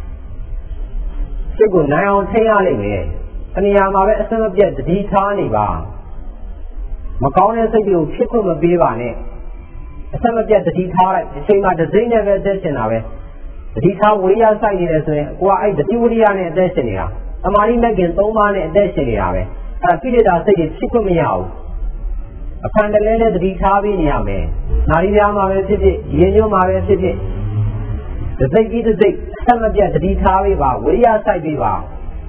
စိတ်ကိုနိုင်အောင်ထိန်းရလိမ့်မယ်။တဏှာမှာပဲအဆက်မပြတ်တတိထားနေပါ။မကောင်းတဲ့စိတ်တွေကိုဖြစ်ခွင့်မပေးပါနဲ့။အဆက်မပြတ်တတိထားလိုက်အချိန်မှာတစ်စိမ့်နဲ့ပဲအသက်ရှင်တာပဲတတိထားဝိရိယစိုက်နေတယ်ဆိုရင်ကိုကအဲ့တတိဝိရိယနဲ့အသက်ရှင်နေတာသမာဓိမဲ့ခင်3ပါးနဲ့အသက်ရှင်နေတာပဲအဲ့ဒါကိလေသာစိတ်တွေဖြစ်ခွင့်မရဘူးအခန္ဓာလည်းတတိထားပြီးနေရမယ်နာရီပြားမှာပဲဖြစ်ဖြစ်ရင်ညွှန်းမှာပဲဖြစ်ဖြစ်တစ်စိတ်ကြီးတစ်စိတ်အဆက်မပြတ်တတိထားပြီးပါဝိရိယစိုက်ပြီးပါ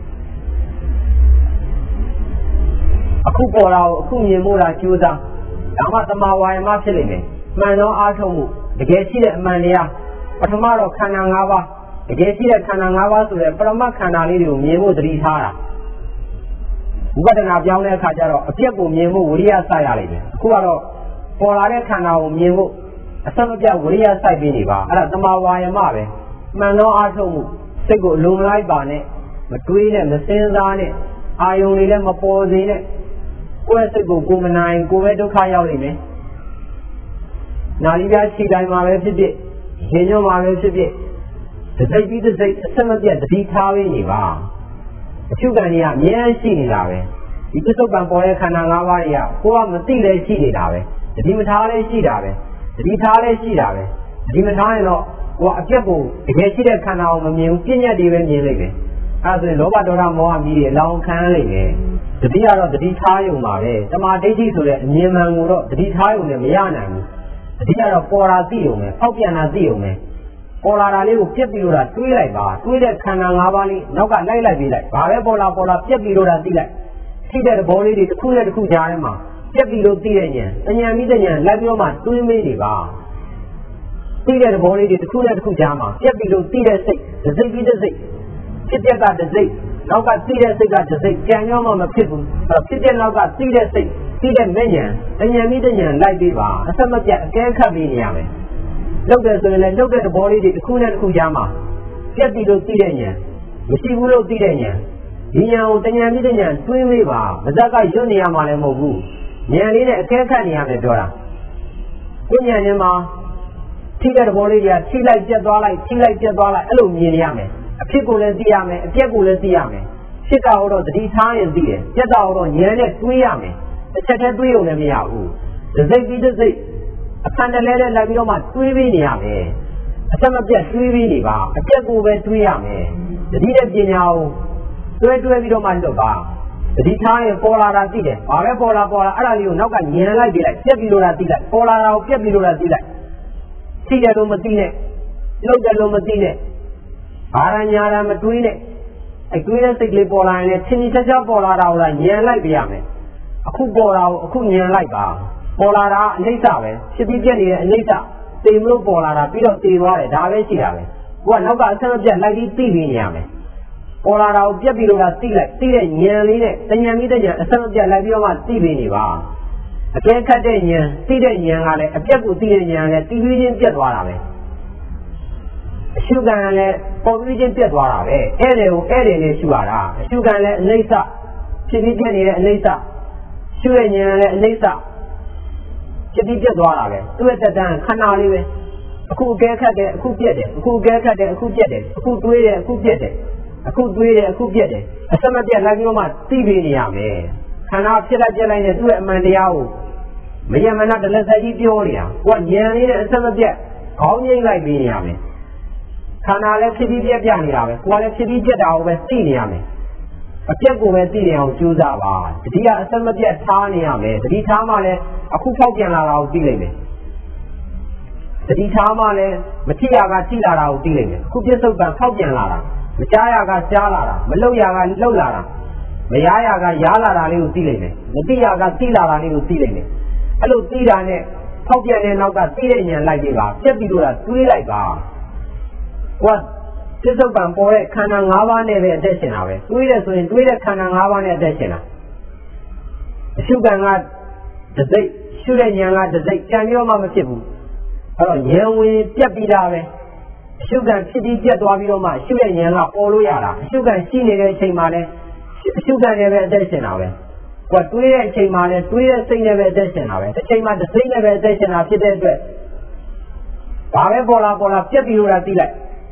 အခုပေါ်လာအခုမြင်ဖို့တာကြိုးစားဒါမှတမာဝါယမဖြစ်လိမ့်မယ်မှန်သောအားထုတ်မှုတကယ်ရှိတဲ့အမှန်တရားပထမတော့ခန္ဓာ၅ပါးတကယ်ရှိတဲ့ခန္ဓာ၅ပါးဆိုတဲ့ပရမတ်ခန္ဓာလေးတွေကိုမြင်ဖို့သတိထားတာဝိပဿနာပြောင်းတဲ့အခါကျတော့အပြက်ကိုမြင်ဖို့ဝိရိယစိုက်ရလိမ့်မယ်အခုကတော့ပေါ်လာတဲ့ခန္ဓာကိုမြင်ဖို့အစမပြတ်ဝိရိယစိုက်ပြီးနေပါအဲ့ဒါတမာဝါယမပဲမှန်သောအားထုတ်မှုစိတ်ကိုအလုံးမလိုက်ပါနဲ့မတွေးနဲ့မစင်းစားနဲ့အာယုံတွေလည်းမပေါ်စေနဲ့ကိုယ့်စိတ်ကိုကိုယ်မနိုင်ကိုယ်ပဲဒုက္ခရောက်လိမ့်မယ်နာရီပြားခြေတိုင်းမှာပဲဖြစ်ဖြစ်ရင်ညွှန်းမှာပဲဖြစ်ဖြစ်တစ်စိတ်ပြီးတစ်စိတ်အဆက်မပြတ်တတိထားပြီးနေပါအချုပ်ကံကြီးကအမြဲရှိနေတာပဲဒီပစ္စုပန်ပေါ်တဲ့ခန္ဓာ၅ပါးတွေကကိုယ်ကမသိလည်းရှိနေတာပဲတတိမထားလည်းရှိတာပဲတတိထားလည်းရှိတာပဲတတိမထားရင်တော့ကိုယ်အပြက်ကိုတကယ်ရှိတဲ့ခန္ဓာကိုမမြင်ဘူးပြည့်ညက်တွေပဲမြင်လိုက်တယ်အဲဆိုရင်လောဘဒေါသမောဟမြည်တွေအလောင်းခံလိုက်တယ်တတိကတော့တတိထားရုံပါပဲတမာဒိဋ္ဌိဆိုတဲ့အမြင်မှန်ကိုတော့တတိထားရုံနဲ့မရနိုင်ဘူးတတိကတော့ပေါ်လာသိရုံပဲဖောက်ပြန်တာသိရုံပဲပေါ်လာတာလေးကိုပြက်ပြီးတော့တွေးလိုက်ပါတွေးတဲ့ခန္ဓာ၅ပါးလေးနောက်ကလိုက်ပြီးလိုက်ဘာပဲပေါ်လာပြက်ပြီးတော့သိလိုက်ထိတဲ့သဘောလေးတွေတစ်ခုနဲ့တစ်ခုကြားထဲမှာပြက်ပြီးတော့သိတဲ့ဉာဏ်တဉာဏ်ပြီးတဲ့ဉာဏ်လိုက်ပြီးတော့မှတွေးမေးနေပါသိတဲ့သဘောလေးတွေတစ်ခုနဲ့တစ်ခုကြားမှာပြက်ပြီးတော့သိတဲ့စိတ်တစ်စိတ်ပြီးတစ်စိတ်ဖြစ်တဲ့ကတစ်စိတ်နောက်ကသိတဲ့စိတ်ကတစ်စိတ်ကြံရောမှမဖြစ်ဘူးဖြစ်တဲ့နောက်ကသိတဲ့စိတ်သိတဲ့မဲ့ဉာဏ်တဉာဏ်ပြီးတဲ့ဉာဏ်လိုက်ပြီးပါအဆက်မပြတ်အကဲခတ်ပြီးနေရမယ်လုပ်တယ်ဆိုရင်လည်းလုပ်တဲ့သဘောလေးတွေတစ်ခုနဲ့တစ်ခုကြားမှာပြက်ပြီးလို့သိတဲ့ဉာဏ်မရှိဘူးလို့သိတဲ့ဉာဏ်ဒီဉာဏ်ကိုတဉာဏ်ပြီးတဲ့ဉာဏ်တွေးမေးပါမဇက်ကရွတ်နေရမှာလည်းမဟုတ်ဘူးဉာဏ်လေးနဲ့အကဲခတ်နေရမယ်ပြောတာကိုဉာဏ်နဲ့မှာထိတဲ့သဘောလေးတွေကထိလိုက်ပြတ်သွားလိုက်ထိလိုက်ပြတ်သွားလိုက်အဲ့လိုမြင်နေရမယ်အဖြစ်ကိုလည်းသိရမယ်အပြက်ကိုလည်းသိရမယ်ဖြစ်တာတော့တတိထားရင်သိတယ်ပြက်တာတော့ဉာဏ်နဲ့တွေးရမယ်တစ်ချက်တည်းတွေးရုံနဲ့မရဘူးတစ်စိတ်ပြီးတစ်စိတ်အခန္ဓာလဲလိုက်ပြီးတော့မှတွေးပြီးနေရမယ်အစမပြတ်တွေးပြီးနေပါအပြက်ကိုပဲတွေးရမယ်တတိတဲ့ပညာကိုတွဲပြီးတော့မှလွတ်ပါတတိထားရင်ပေါ်လာတာသိတယ်ဘာပဲပေါ်လာအဲ့ဒါလေးကိုနောက်ကညံလိုက်ပြီးလိုက်ပြက်ပြီးလို့တာသိလိုက်ပေါ်လာတာကိုပြက်ပြီးလို့တာသိလိုက်သိတယ်လို့မသိနဲ့လှုပ်တယ်လို့မသိနဲ့ဘာရညာရမတွေးနဲ့အဲ့တွေးတဲ့စိတ်ကလေးပေါ်လာရင်လည်းချင်းချင်းချာပေါ်လာတာကိုညံလိုက်ပြရမယ်အခုပေါ်လာကိုအခုညံလိုက်ပါပေါ်လာတာအနိစ္စပဲဖြစ်ပြီးပြက်နေတဲ့အနိစ္စသိမလို့ပေါ်လာတာပြီးတော့သိသွားတယ်ဒါပဲရှိတာပဲကိုကနောက်ကအဆက်မပြတ်လိုက်ပြီးသိပြီးနေရမယ်ပေါ်လာတာကိုပြက်ပြီးတော့သိလိုက်သိတဲ့ဉာဏ်လေးနဲ့တဉာဏ်ပြီးတဲ့ဉာဏ်အဆက်မပြတ်လိုက်ပြီးတော့မှသိပြီးနေပါအကဲခတ်တဲ့ဉာဏ်သိတဲ့ဉာဏ်ကလည်းအပြက်ကိုသိတဲ့ဉာဏ်လည်းသိပြီးချင်းပြက်သွားတာပဲအရှုခံလည်းပေါ်ပြီးချင်းပြက်သွားတာပဲဧည့်တယ်ကိုဧည့်တယ်နဲ့ရှုရတာအရှုခံလည်းအနိစ္စဖြစ်ပြီးပြက်နေတဲ့အနိစ္စရှုတဲ့ဉာဏ်လည်းအနိစ္စဖြစ်ပြီးပြက်သွားတာပဲသူ့ရဲ့တက်တန်းခန္ဓာလေးပဲအခုအကဲခတ်တယ်အခုပြက်တယ်အခုအကဲခတ်တယ်အခုပြက်တယ်အခုတွေးတယ်အခုပြက်တယ်အခုတွေးတယ်အခုပြက်တယ်အစမပြတ်လိုက်ပြီးတော့မှသိပြီးနေရမယ်ခန္ဓာဖြစ်လိုက်ပြက်လိုက်နဲ့သူ့ရဲ့အမှန်တရားကိုမယမနာတလက်ဆက်ကြီးပြောနေတာကိုကဉာဏ်လေးနဲ့အစမပြတ်ခေါင်းငိမ့်လိုက်ပြီးနေရမယ်ခန္ဓာလည်းဖြစ်ပြီးပြက်ပြနေတာပဲကိုကလည်းဖြစ်ပြီးပြက်တာကိုပဲသိနေရမယ်အပြက်ကိုပဲသိနေအောင်ကြိုးစားပါတတိယအစမပြတ်ထားနေရမယ်တတိထားမှလည်းအခုဖောက်ပြန်လာတာကိုသိလိုက်မယ်တတိထားမှလည်းမထိရကထိလာတာကိုသိလိုက်မယ်အခုပြစ္ဆုတ်ကဖောက်ပြန်လာတာမကြားရကကြားလာတာမလှုပ်ရကလှုပ်လာတာမရရကရားလာတာလေးကိုသိလိုက်မယ်မသိရကသိလာတာလေးကိုသိလိုက်မယ်အဲ့လိုသိတာနဲ့ဖောက်ပြန်တဲ့နောက်ကသိတဲ့ဉာဏ်လိုက်ပြီပါပြက်ပြီးတော့တွေးလိုက်ပါကိုကပြစ္ဆုတ်ပံပေါ်တဲ့ခန္ဓာ၅ပါးနဲ့ပဲအသက်ရှင်တာပဲတွေးတယ်ဆိုရင်တွေးတဲ့ခန္ဓာ၅ပါးနဲ့အသက်ရှင်တာအရှုခံကတစိတ်ရှုတဲ့ဉာဏ်ကတစိတ်ကြံပြောမှမဖြစ်ဘူးအဲ့တော့ဉာဏ်ဝင်ပြက်ပြီးတာပဲအရှုခံဖြစ်ပြီးပြက်သွားပြီးတော့မှရှုတဲ့ဉာဏ်ကပေါ်လို့ရတာအရှုခံရှိနေတဲ့အချိန်မှာလည်းအရှုခံနဲ့ပဲအသက်ရှင်တာပဲကိုယ်တွေးတဲ့အချိန်မှာလည်းတွေးတဲ့စိတ်နဲ့ပဲအသက်ရှင်တာပဲတစ်ချိန်မှာတစ်စိတ်နဲ့ပဲအသက်ရှင်တာဖြစ်တဲ့အတွက်ဘာပဲပေါ်လာပြက်ပြီးလို့သိလိုက်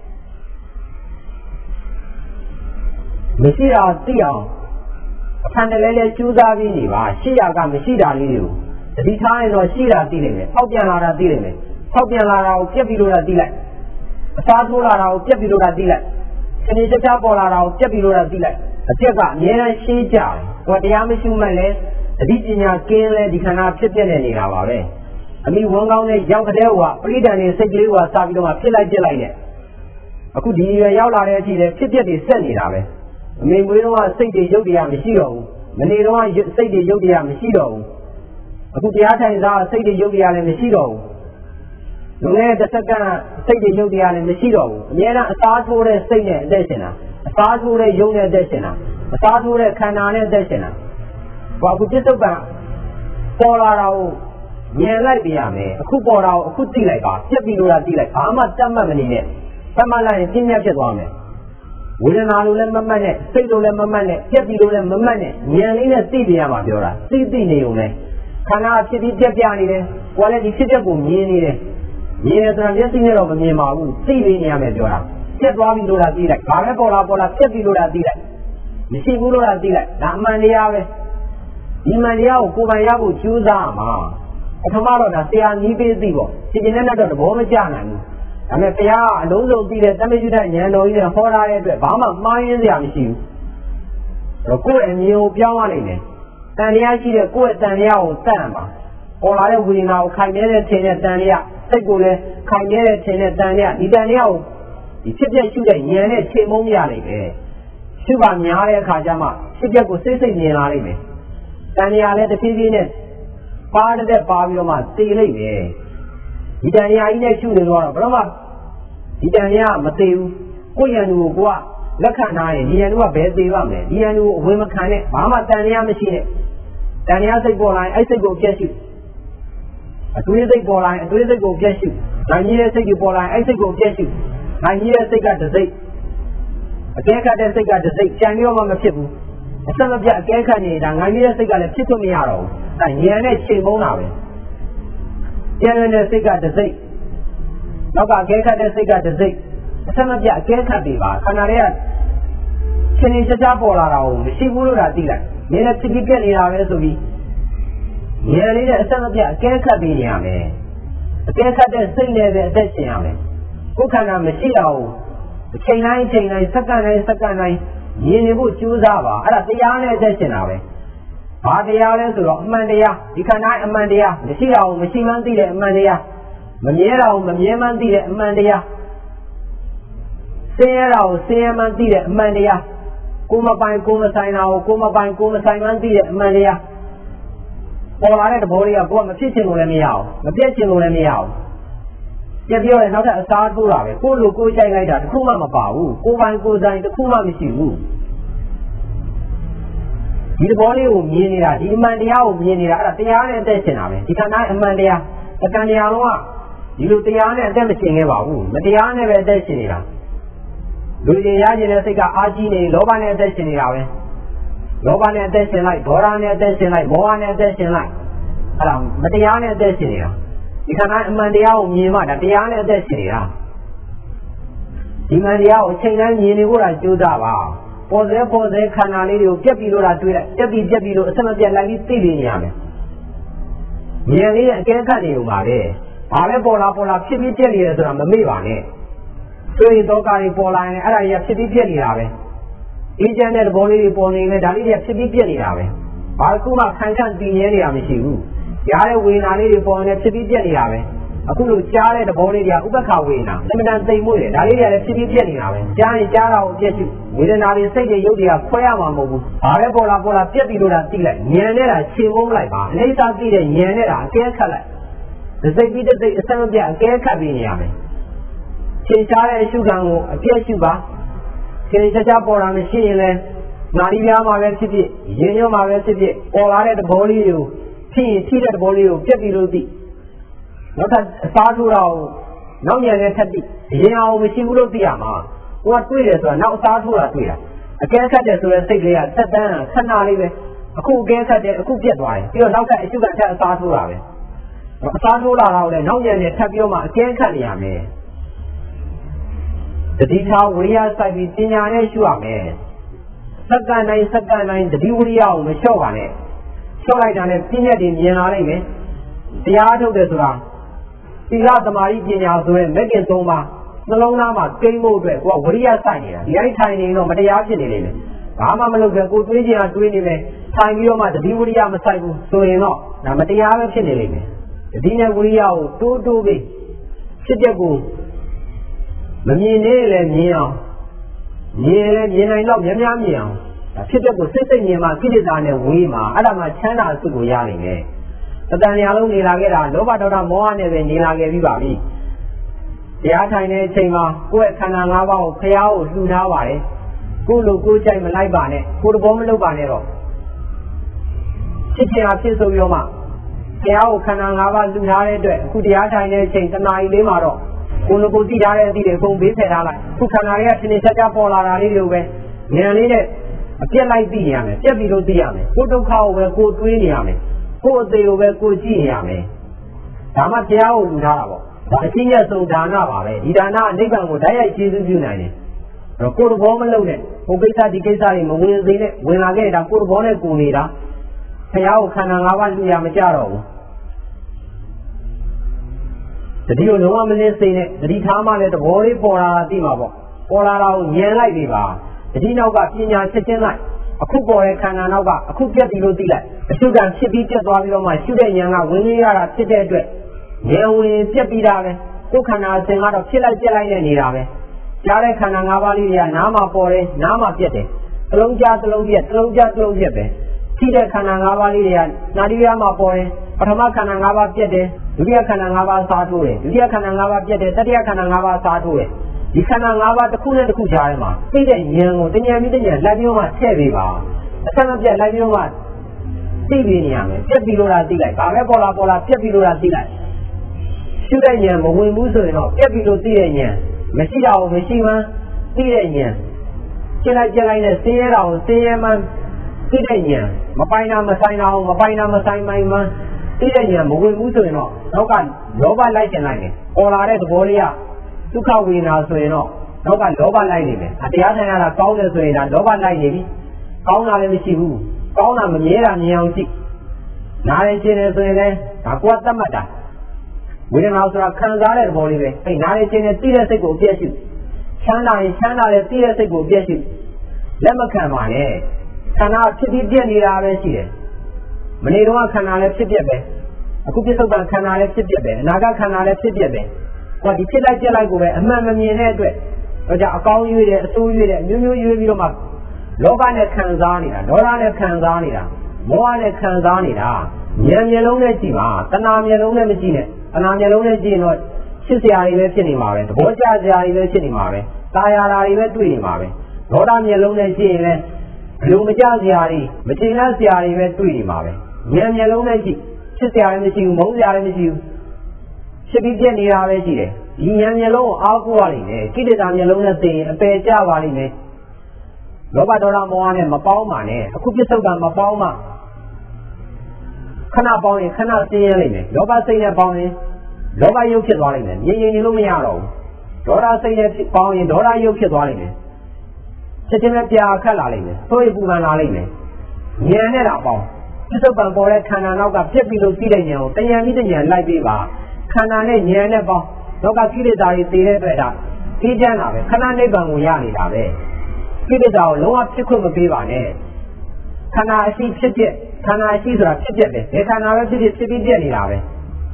မရှိတာသိအောင်အခန္ဓာလဲကျူးစားပြီးနေပါရှိရကမရှိတာလေးတွေကိုဒီထားရင်တော့ရှိတာသိနေမယ်ဖောက်ပြန်လာတာသိနေမယ်ဖောက်ပြန်လာတာကိုပြက်ပြီးလို့တာသိလိုက်အစားထိုးလာတာကိုပြက်ပြီးလို့တာသိလိုက်ခဏချာပေါ်လာတာကိုပြက်ပြီးလို့တာသိလိုက်အပြက်ကအများအားရှင်းကြတယ်ဟောတရားမရှိမှလည်းအဓိပညာကင်းလဲဒီခန္ဓာဖြစ်ပြနေနေတာပါပဲအမိဝန်ကောင်းတဲ့ရောက်ကတဲ့ဟောပရိဒဏ်နဲ့စိတ်ကလေးဟောစပြီးတော့မှဖြစ်လိုက်ပြက်လိုက်နဲ့အခုဒီရွယ်ရောက်လာတဲ့အချိန်လည်းဖြစ်ပြတွေဆက်နေတာပဲအမေမွေးတော့စိတ်တွေရုပ်တရားမရှိတော့ဘူးမနေတော့စိတ်တွေရုပ်တရားမရှိတော့ဘူးအခုတရားထိုင်စားစိတ်တွေရုပ်တရားလည်းမရှိတော့ဘူးလူငယ်တစ်စက္ကန့်စိတ်တွေရုပ်တရားလည်းမရှိတော့ဘူးအများအားအစားထိုးတဲ့စိတ်နဲ့အသက်ရှင်တာအစားထိုးတဲ့ရုပ်နဲ့အသက်ရှင်တာအစားထိုးတဲ့ခန္ဓာနဲ့အသက်ရှင်တာဘာအခုပြစ္ဆုတ်ပံပေါ်လာတာကိုမြင်လိုက်ပြရမယ်အခုပေါ်တာကိုအခုသိလိုက်ပါပြက်ပြီးလို့သိလိုက်ဘာမှတတ်မှတ်မနေနဲ့တတ်မှတ်လိုက်ရင်ပြင်းပြဖြစ်သွားမယ်ဝေဒနာလိုလည်းမမှတ်နဲ့စိတ်လိုလည်းမမှတ်နဲ့ပြက်ပြီးလို့လည်းမမှတ်နဲ့ဉာဏ်လေးနဲ့သိပြရမှာပြောတာသိနေုံနဲ့ခန္ဓာဖြစ်ပြီးပြက်ပြနေတယ်ကိုယ်လည်းဒီဖြစ်တဲ့ကိုမြင်နေတယ်မြင်တယ်ဆိုတာမျက်စိနဲ့တော့မမြင်ပါဘူးသိနေရမယ်ပြောတာပြက်သွားပြီးလို့သိလိုက်ဘာပဲပေါ်လာပြက်ပြီးလို့သိလိုက်မရှိဘူးလို့သိလိုက်ဒါအမှန်တရားပဲဒီမှန်တရားကိုကိုယ်ပိုင်ရဖို့ကြိုးစားမှာပထမတော့ဒါဆရာကြီးပေးသိပေါ့ဒီကျင်းနဲ့တော့သဘောမကျနိုင်ဘူးဒါပေမဲ့တရားအလုံးစုံသိတဲ့တမယုဒဉာဏ်တော်ကြီးနဲ့ဟောထားတဲ့အတွက်ဘာမှမှားယွင်းစရာမရှိဘူးအဲ့တော့ကိုယ့်အမြင်ကိုပြောင်းရနိုင်တယ်တန်တရားရှိတဲ့ကိုယ့်ရဲ့တန်တရားကိုတတ်မှာပေါ်လာတဲ့ဝိညာဉ်ကိုခိုင်မြဲတဲ့ထင်တဲ့တန်တရားစိတ်ကိုလည်းခိုင်မြဲတဲ့ထင်တဲ့တန်တရားဒီတန်တရားကိုဒီဖြစ်ပြရှုတဲ့ဉာဏ်နဲ့ချိန်မုံရနိုင်တယ်ရှုပါများတဲ့အခါကျမှဖြစ်ပြကိုစိတ်မြင်လာနိုင်မယ်တန်တရားလည်းတစ်ဖြည်းဖြည်းနဲ့ပါတဲ့ပါပြီးတော့မှသိလိုက်မယ်ဒီတန်ရာကြီးနဲ့ရှုနေတော့ဘယ်တော့မှဒီတန်ရာမသေးဘူးကိုယ့်ရန်သူကိုကလက်ခံထားရင်ဒီရန်သူကဘယ်သေးပါမလဲဒီရန်သူကိုအဝင်မခံနဲ့ဘာမှတန်ရာမရှိနဲ့တန်ရာစိတ်ပေါ်လာရင်အဲ့စိတ်ကိုပြည့်ရှုအတွေးစိတ်ပေါ်လာရင်အတွေးစိတ်ကိုပြည့်ရှုနိုင်ကြီးတဲ့စိတ်ကိုပေါ်လာရင်အဲ့စိတ်ကိုပြည့်ရှုနိုင်ကြီးတဲ့စိတ်ကတစ်စိတ်အကဲခတ်တဲ့စိတ်ကတစ်စိတ်ကြံရောမှမဖြစ်ဘူးအဆက်မပြတ်အကဲခတ်နေတာနိုင်ကြီးတဲ့စိတ်ကလည်းဖြစ်ခွင့်မရတော့ဘူးအဲ့ဉာဏ်နဲ့ချိန်မုံတာပဲကျန်တဲ့စိတ်ကတစ်စိတ်နောက်ကအကဲခတ်တဲ့စိတ်ကတစ်စိတ်အဆက်မပြတ်အကဲခတ်ပြီပါခန္ဓာတွေကရှင်နေချာပေါ်လာတာကိုမရှိဘူးလို့သာသိလိုက်နည်းနည်းဖြစ်ဖြစ်ပြက်နေတာပဲဆိုပြီးဉာဏ်လေးနဲ့အဆက်မပြတ်အကဲခတ်ပြီးနေရမယ်အကဲခတ်တဲ့စိတ်နဲ့ပဲအသက်ရှင်ရမယ်ကိုယ်ခန္ဓာမရှိတော့အချိန်တိုင်းစက္ကန့်တိုင်းမြင်နေဖို့ကြိုးစားပါအဲ့ဒါတရားနဲ့အသက်ရှင်တာပဲဘာတရားလဲဆိုတော့အမှန်တရားဒီခန္ဓာအမှန်တရားမရှိအောင်မရှိမှန်းသိတဲ့အမှန်တရားမမြဲတာကိုမမြဲမှန်းသိတဲ့အမှန်တရားဆင်းရဲတာကိုဆင်းရဲမှန်းသိတဲ့အမှန်တရားကိုမပိုင်ကိုမဆိုင်တာကိုကိုမပိုင်ကိုမဆိုင်မှန်းသိတဲ့အမှန်တရားပေါ်လာတဲ့သဘောလေးကကိုကမဖြစ်ချင်လို့လည်းမရအောင်မပြည့်ချင်လို့လည်းမရအောင်ပြပြောရင်နောက်ထပ်အစားတိုးတာပဲကိုလိုကိုကြိုက်လိုက်တာတစ်ခုမှမပါဘူးကိုပိုင်ကိုဆိုင်တစ်ခုမှမရှိဘူးဒီသဘောလေးကိုမြင်နေတာဒီအမှန်တရားကိုမြင်နေတာအဲ့ဒါတရားနဲ့အသက်ရှင်တာပဲဒီခန္ဓာအမှန်တရားအကံတရားလုံးကဒီလိုတရားနဲ့အသက်မရှင်ခဲ့ပါဘူးမတရားနဲ့ပဲအသက်ရှင်နေတာလူကြီးရခြင်းတဲ့စိတ်ကအာကြီးနေလောဘနဲ့အသက်ရှင်နေတာပဲလောဘနဲ့အသက်ရှင်လိုက်ဒေါသနဲ့အသက်ရှင်လိုက်မောဟနဲ့အသက်ရှင်လိုက်အဲ့ဒါမတရားနဲ့အသက်ရှင်နေတာဒီခန္ဓာအမှန်တရားကိုမြင်မှဒါတရားနဲ့အသက်ရှင်နေတာဒီမှန်တရားကိုအချိန်တိုင်းမြင်နေဖို့တာကြိုးစားပါပေါ်စေခန္ဓာလေးတွေကိုပြက်ပြီးလို့တာတွေးလိုက်ပြက်ပြီးလို့အဆက်မပြတ်လိုက်ပြီးသိနေရမယ်ဉာဏ်လေးရဲ့အကဲခတ်နေုံပါပဲဘာလဲပေါ်လာဖြစ်ပြီးပြက်နေတယ်ဆိုတာမမေ့ပါနဲ့ဆိုရင်တော့ကာရီပေါ်လာရင်အဲ့ဒါကြီးဖြစ်ပြီးပြက်နေတာပဲအေးချမ်းတဲ့သဘောလေးတွေပေါ်နေလဲဒါလေးတွေဖြစ်ပြီးပြက်နေတာပဲဘာတစ်ခုမှခံတည်ငြင်းနေတာမရှိဘူးကြားတဲ့ဝေဒနာလေးတွေပေါ်နေဖြစ်ပြီးပြက်နေတာပဲအခုလိုကြားတဲ့သဘောလေးတွေကဥပ္ပခဝေဒနာအမှန်တန်သိမ်မွေ့တယ်ဒါလေးတွေလည်းဖြစ်ပြီးပြက်နေတာပဲကြားရင်ကြားတာကိုပြက်ရှုဝေဒနာတွေစိတ်တွေရုပ်တွေကခွဲရမှာမဟုတ်ဘူးဘာလဲပေါ်လာပြက်ပြီးလို့တာသိလိုက်ဉာဏ်နဲ့တာချိန်မုံလိုက်ပါအိဋ္ဌာသိတဲ့ဉာဏ်နဲ့တာအကဲခတ်လိုက်စိတ်ပြီးတဲ့စိတ်အစမပြတ်အကဲခတ်ပြီးနေရမယ်ချိန်ချတဲ့အရှုခံကိုအပြည့်ရှုပါချိန်ချပေါ်လာမရှိရင်လည်းနာရီပြားမှာပဲဖြစ်ဖြစ်ရင်ညွှန်းမှာပဲဖြစ်ဖြစ်ပေါ်လာတဲ့သဘောလေးကိုဖြစ်ရင်ထိတဲ့သဘောလေးကိုပြက်ပြီးလို့သိနောက်ထပ်အစားထိုးတာကိုနောက်ဉာဏ်နဲ့ထပ်ပြီးအရင်အောင်မရှိဘူးလို့သိရမှာကိုကတွေးတယ်ဆိုတာနောက်အစားထိုးတာတွေ့တာအကဲခတ်တယ်ဆိုတဲ့စိတ်ကလေးကသက်တမ်းခဏလေးပဲအခုအကဲခတ်တယ်အခုပြက်သွားတယ်ပြီးတော့နောက်ထပ်အရှုခံထပ်အစားထိုးတာပဲအစားထိုးလာတော့လည်းနောက်ဉာဏ်နဲ့ထပ်ပြီးတော့မှအကဲခတ်နေရမယ်တတိထားဝိရိယစိုက်ပြီးပညာနဲ့ရှုရမယ်စက္ကန့်တိုင်းတတိဝိရိယကိုမလျှော့ပါနဲ့လျှော့လိုက်တာနဲ့ပြည့်ညက်တွေမြင်လာနိုင်မယ်တရားထုတ်တယ်ဆိုတာသီလသမာဓိပညာဆိုတဲ့မဂ်ကင်၃ပါးနှလုံးသားမှာကိန်းဖို့အတွက်ကိုကဝရိယစိုက်နေတာဒီတိုင်းထိုင်နေတော့မတရားဖြစ်နေလိမ့်မယ်ဘာမှမလုပ်ပဲကိုတွေးချင်တာတွေးနေမယ်ထိုင်ပြီးတော့မှတတိဝရိယမစိုက်ဘူးဆိုရင်တော့ဒါမတရားပဲဖြစ်နေလိမ့်မယ်တတိနဲ့ဝရိယကိုတိုးပြီးဖြစ်တဲ့ကိုမမြင်နေလည်းမြင်အောင်မြင်လည်းမြင်နိုင်တော့များများမြင်အောင်ဖြစ်တဲ့ကိုစိတ်မြင်မှကိလေသာနဲ့ဝေးမှာအဲ့ဒါမှချမ်းသာစုကိုရနိုင်တယ်တဏှာလုံးနေလာခဲ့တာလောဘဒေါသမောဟနဲ့ပဲနေလာခဲ့ပြီးပါပြီတရားထိုင်တဲ့အချိန်မှာကိုယ့်ရဲ့ခန္ဓာ၅ပါးကိုဖျားကိုလှူထားပါတယ်ကိုယ်လိုကိုယ်ကြိုက်မလိုက်ပါနဲ့ကိုယ်တဘောမလုပ်ပါနဲ့တော့ဖြစ်ချင်အားဖြစ်ဆိုပြီးတော့မှဖျားကိုခန္ဓာ၅ပါးလှူထားတဲ့အတွက်အခုတရားထိုင်တဲ့အချိန်တဏှာကြီးလေးမှာတော့ကိုယ်လိုကိုယ်သိထားတဲ့အသည့်တွေအကုန်ဘေးဖယ်ထားလိုက်အခုခန္ဓာတွေကထင်ထင်ရှားရှားပေါ်လာတာလေးတွေကိုပဲဉာဏ်လေးနဲ့အပြက်လိုက်သိရမယ်ပြက်ပြီးလို့သိရမယ်ကိုယ်ဒုက္ခကိုပဲကိုယ်တွေးနေရမယ်ကိုယ်အသေးကိုပဲကိုယ်ကြည့်နေရမယ်ဒါမှဘုရားကိုလူထားတာပေါ့ဒါအချင်းရဲ့ဆုံးဒါနပါပဲဒီဒါနအနိဗ္ဗာန်ကိုဓာတ်ရိုက်ကျေးဇူးပြုနိုင်တယ်အဲ့တော့ကိုယ်တဘောမလုံးနဲ့ဟိုကိစ္စဒီကိစ္စတွေမဝင်သေးနဲ့ဝင်လာခဲ့တာကိုယ်တဘောနဲ့ကိုယ်နေတာဘုရားကိုခန္ဓာ၅ပါးလူရမကြတော့ဘူးတတိယလုံးဝမလင်းစိနဲ့တတိထားမှလည်းတဘောလေးပေါ်လာတာသိမှာပေါ့ပေါ်လာတာကိုဉာဏ်လိုက်ပြီပါတတိနောက်ကပညာချက်ချင်းလိုက်အခုပေါ်တဲ့ခန္ဓာနောက်ကအခုပြက်ပြီးလို့သိလိုက်အရှုခံဖြစ်ပြီးပြက်သွားပြီးတော့မှရှုတဲ့ဉာဏ်ကဝင်ရတာဖြစ်တဲ့အတွက်ဉာဏ်ဝင်ပြက်ပြီးတာပဲကိုယ်ခန္ဓာအစဉ်ကတော့ဖြစ်လိုက်ပြက်လိုက်နဲ့နေတာပဲကြားတဲ့ခန္ဓာ၅ပါးလေးတွေကနားမှာပေါ်တယ်နားမှာပြက်တယ်သလုံးကြားသလုံးပြက်သလုံးကြားသလုံးပြက်ပဲရှိတဲ့ခန္ဓာ၅ပါးလေးတွေကနာတိယမှာပေါ်တယ်ပထမခန္ဓာ၅ပါးပြက်တယ်ဒုတိယခန္ဓာ၅ပါးစားထိုးတယ်ဒုတိယခန္ဓာ၅ပါးပြက်တယ်တတိယခန္ဓာ၅ပါးစားထိုးတယ်ဒီခန္ဓာ၅ပါးတစ်ခုနဲ့တစ်ခုကြားထဲမှာသိတဲ့ဉာဏ်ကိုတဉာဏ်ပြီးတဉာဏ်လိုက်ပြီးတော့မှထည့်ပေးပါအဆက်မပြတ်လိုက်ပြီးတော့မှသိပြီးနေရမယ်ပြက်ပြီးလို့လားသိလိုက်ဘာပဲပေါ်လာပြက်ပြီးလို့လားသိလိုက်ရှုတဲ့ဉာဏ်မဝင်ဘူးဆိုရင်တော့ပြက်ပြီးလို့သိတဲ့ဉာဏ်မရှိတာကိုမရှိမှန်းသိတဲ့ဉာဏ်ရှင်းလိုက်ကြလိုက်နဲ့ဆင်းရဲတာကိုဆင်းရဲမှန်းသိတဲ့ဉာဏ်မပိုင်တာမဆိုင်တာကိုမပိုင်တာမဆိုင်မှန်းသိတဲ့ဉာဏ်မဝင်ဘူးဆိုရင်တော့နောက်ကလောဘလိုက်ကျင်လိုက်တယ်ပေါ်လာတဲ့သဘောလေးကဒုက္ခဝေဒနာဆိုရင်တော့နောက်ကလောဘလိုက်နေတယ်တရားထိုင်ရတာကောင်းတယ်ဆိုရင်ဒါလောဘလိုက်နေပြီကောင်းတာလည်းမရှိဘူးကောင်းတာမမြဲတာမြင်အောင်ကြည့်နားရင်ရှင်းတယ်ဆိုရင်လည်းဒါကိုယ်သတ်မှတ်တာဝေဒနာဆိုတာခံစားတဲ့သဘောလေးပဲအဲနားရင်ရှင်းတယ်သိတဲ့စိတ်ကိုအပြည့်ရှိချမ်းသာရင်ချမ်းသာတဲ့သိတဲ့စိတ်ကိုအပြည့်ရှိလက်မခံပါနဲ့ခန္ဓာဖြစ်ပြီးပြည့်နေတာပဲရှိတယ်မနေ့တော့ခန္ဓာလည်းဖြစ်ပြက်ပဲအခုပြစ္ဆုတ်ပံခန္ဓာလည်းဖြစ်ပြက်ပဲအနာဂတ်ခန္ဓာလည်းဖြစ်ပြက်ပဲဟောဒီဖြစ်လိုက်ပြက်လိုက်ကိုပဲအမှန်မမြင်တဲ့အတွက်တော့ကြအကောင်းရွေးတယ်အဆိုးရွေးတယ်မျိုးမျိုးရွေးပြီးတော့မှလောဘနဲ့ခံစားနေတာဒေါသနဲ့ခံစားနေတာမောဟနဲ့ခံစားနေတာဉာဏ်မျက်လုံးနဲ့ကြည့်ပါတဏှာမျက်လုံးနဲ့မကြည့်နဲ့တဏှာမျက်လုံးနဲ့ကြည့်ရင်တော့ရှစ်စရာတွေပဲဖြစ်နေမှာပဲသဘောကျစရာတွေပဲဖြစ်နေမှာပဲตายရတာတွေပဲတွေ့နေမှာပဲဒေါသမျက်လုံးနဲ့ကြည့်ရင်လည်းဘယ်လိုမကြစရာတွေမကျေနပ်စရာတွေပဲတွေ့နေမှာပဲဉာဏ်မျက်လုံးနဲ့ကြည့်ရှစ်စရာတွေမရှိဘူးမုန်းစရာတွေမရှိဘူးဖြစ်ပြီးပြည့်နေတာပဲရှိတယ်ဒီဉာဏ်မျက်လုံးကိုအားကိုးရလိမ့်မယ်ကိလေသာမျက်လုံးနဲ့သိရင်အပယ်ကျပါလိမ့်မယ်လောဘဒေါသမောဟနဲ့မပေါင်းပါနဲ့အခုပြစ္ဆုတ်ကမပေါင်းမှခဏပေါင်းရင်ခဏဆင်းရဲလိမ့်မယ်လောဘစိတ်နဲ့ပေါင်းရင်လောဘရုပ်ဖြစ်သွားလိမ့်မယ်ငြိမ်ငြိမ်နေလို့မရတော့ဘူးဒေါသစိတ်နဲ့ပေါင်းရင်ဒေါသရုပ်ဖြစ်သွားလိမ့်မယ်ချက်ချင်းပဲပြာခတ်လာလိမ့်မယ်ဆိုရင်ပူပန်လာလိမ့်မယ်ဉာဏ်နဲ့တော့ပေါင်းပြစ္ဆုတ်ပံပေါ်တဲ့ခန္ဓာနောက်ကပြက်ပြီးလို့သိတဲ့ဉာဏ်ကိုတဉာဏ်ပြီးတဉာဏ်လိုက်ပေးပါခန္ဓာနဲ့ဉာဏ်နဲ့ပေါင်းလောကကိလေသာတွေသိတဲ့အတွက်ဒါသိချမ်းတာပဲခဏနိဗ္ဗာန်ကိုရနေတာပဲကိလေသာကိုလုံးဝဖြစ်ခွင့်မပေးပါနဲ့ခန္ဓာအရှိဖြစ်ဖြစ်ခန္ဓာအရှိဆိုတာဖြစ်ဖြစ်ပဲဒီခန္ဓာပဲဖြစ်ဖြစ်ပြီးပြည့်နေတာပဲ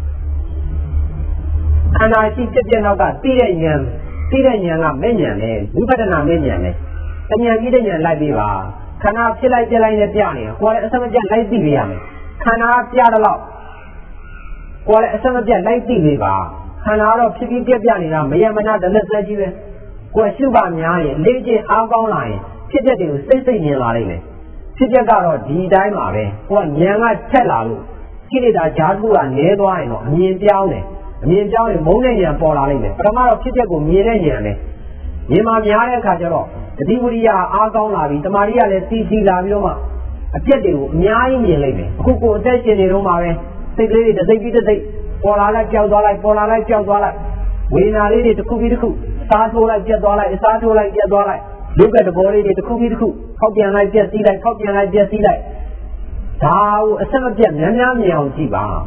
ခန္ဓာအရှိဖြစ်ဖြစ်နောက်ကသိတဲ့ဉာဏ်ကမဲ့ဉာဏ်နဲ့ဝိပဿနာမဲ့ဉာဏ်နဲ့တဉာဏ်ပြီးတဲ့ဉာဏ်လိုက်ပေးပါခန္ဓာဖြစ်လိုက်ပြလိုက်နဲ့ပြနေတာကိုယ်လည်းအစမပြတ်လိုက်သိပေးရမယ်ခန္ဓာပြတော့ကိုယ်လည်းအစမပြတ်လိုက်သိပေးပါခန္ဓာတော့ဖြစ်ပြီးပြနေတာမယမနာတလက်သက်ကြီးပဲကိုယ်ရှုပါများရင်လေ့ကျင့်အားကောင်းလာရင်ဖြစ်တဲ့တွေကိုစိတ်မြင်လာနိုင်တယ်ဖြစ်တဲ့ကတော့ဒီတိုင်းပါပဲကိုယ်ကဉာဏ်ကထက်လာလို့ကိလေသာဓာတ်ကနည်းသွားရင်တော့အမြင်ပြောင်းတယ်အမြင်ပြောင်းရင်မုန်းတဲ့ဉာဏ်ပေါ်လာနိုင်တယ်ပထမတော့ဖြစ်တဲ့ကိုမြင်တဲ့ဉာဏ်နဲ့မြင်မှများတဲ့အခါကျတော့တတိဝရိယအားကောင်းလာပြီတမာရိယလည်းစီလာပြီးတော့မှအပြက်တွေကိုအများကြီးမြင်လိုက်တယ်အခုကိုယ်အသက်ရှင်နေတော့မှပဲစိတ်ကလေးတွေတစ်စိတ်ပြီးတစ်စိတ်ပေါ်လာလိုက်ကြောက်သွားလိုက်ပေါ်လာလိုက်ကြောက်သွားလိုက်ဝေဒနာလေးတွေတစ်ခုပြီးတစ်ခုစားထိုးလိုက်ပြတ်သွားလိုက်အစားထိုးလိုက်ပြတ်သွားလိုက်ရုပ်ကတဘောလေးတွေတစ်ခုပြီးတစ်ခုခောက်ပြန်လိုက်ပြတ်စီးလိုက်ခောက်ပြန်လိုက်ပြတ်စီးလိုက်ဒါကိုအဆက်မပြတ်များများမြင်အောင်ကြည့်ပါ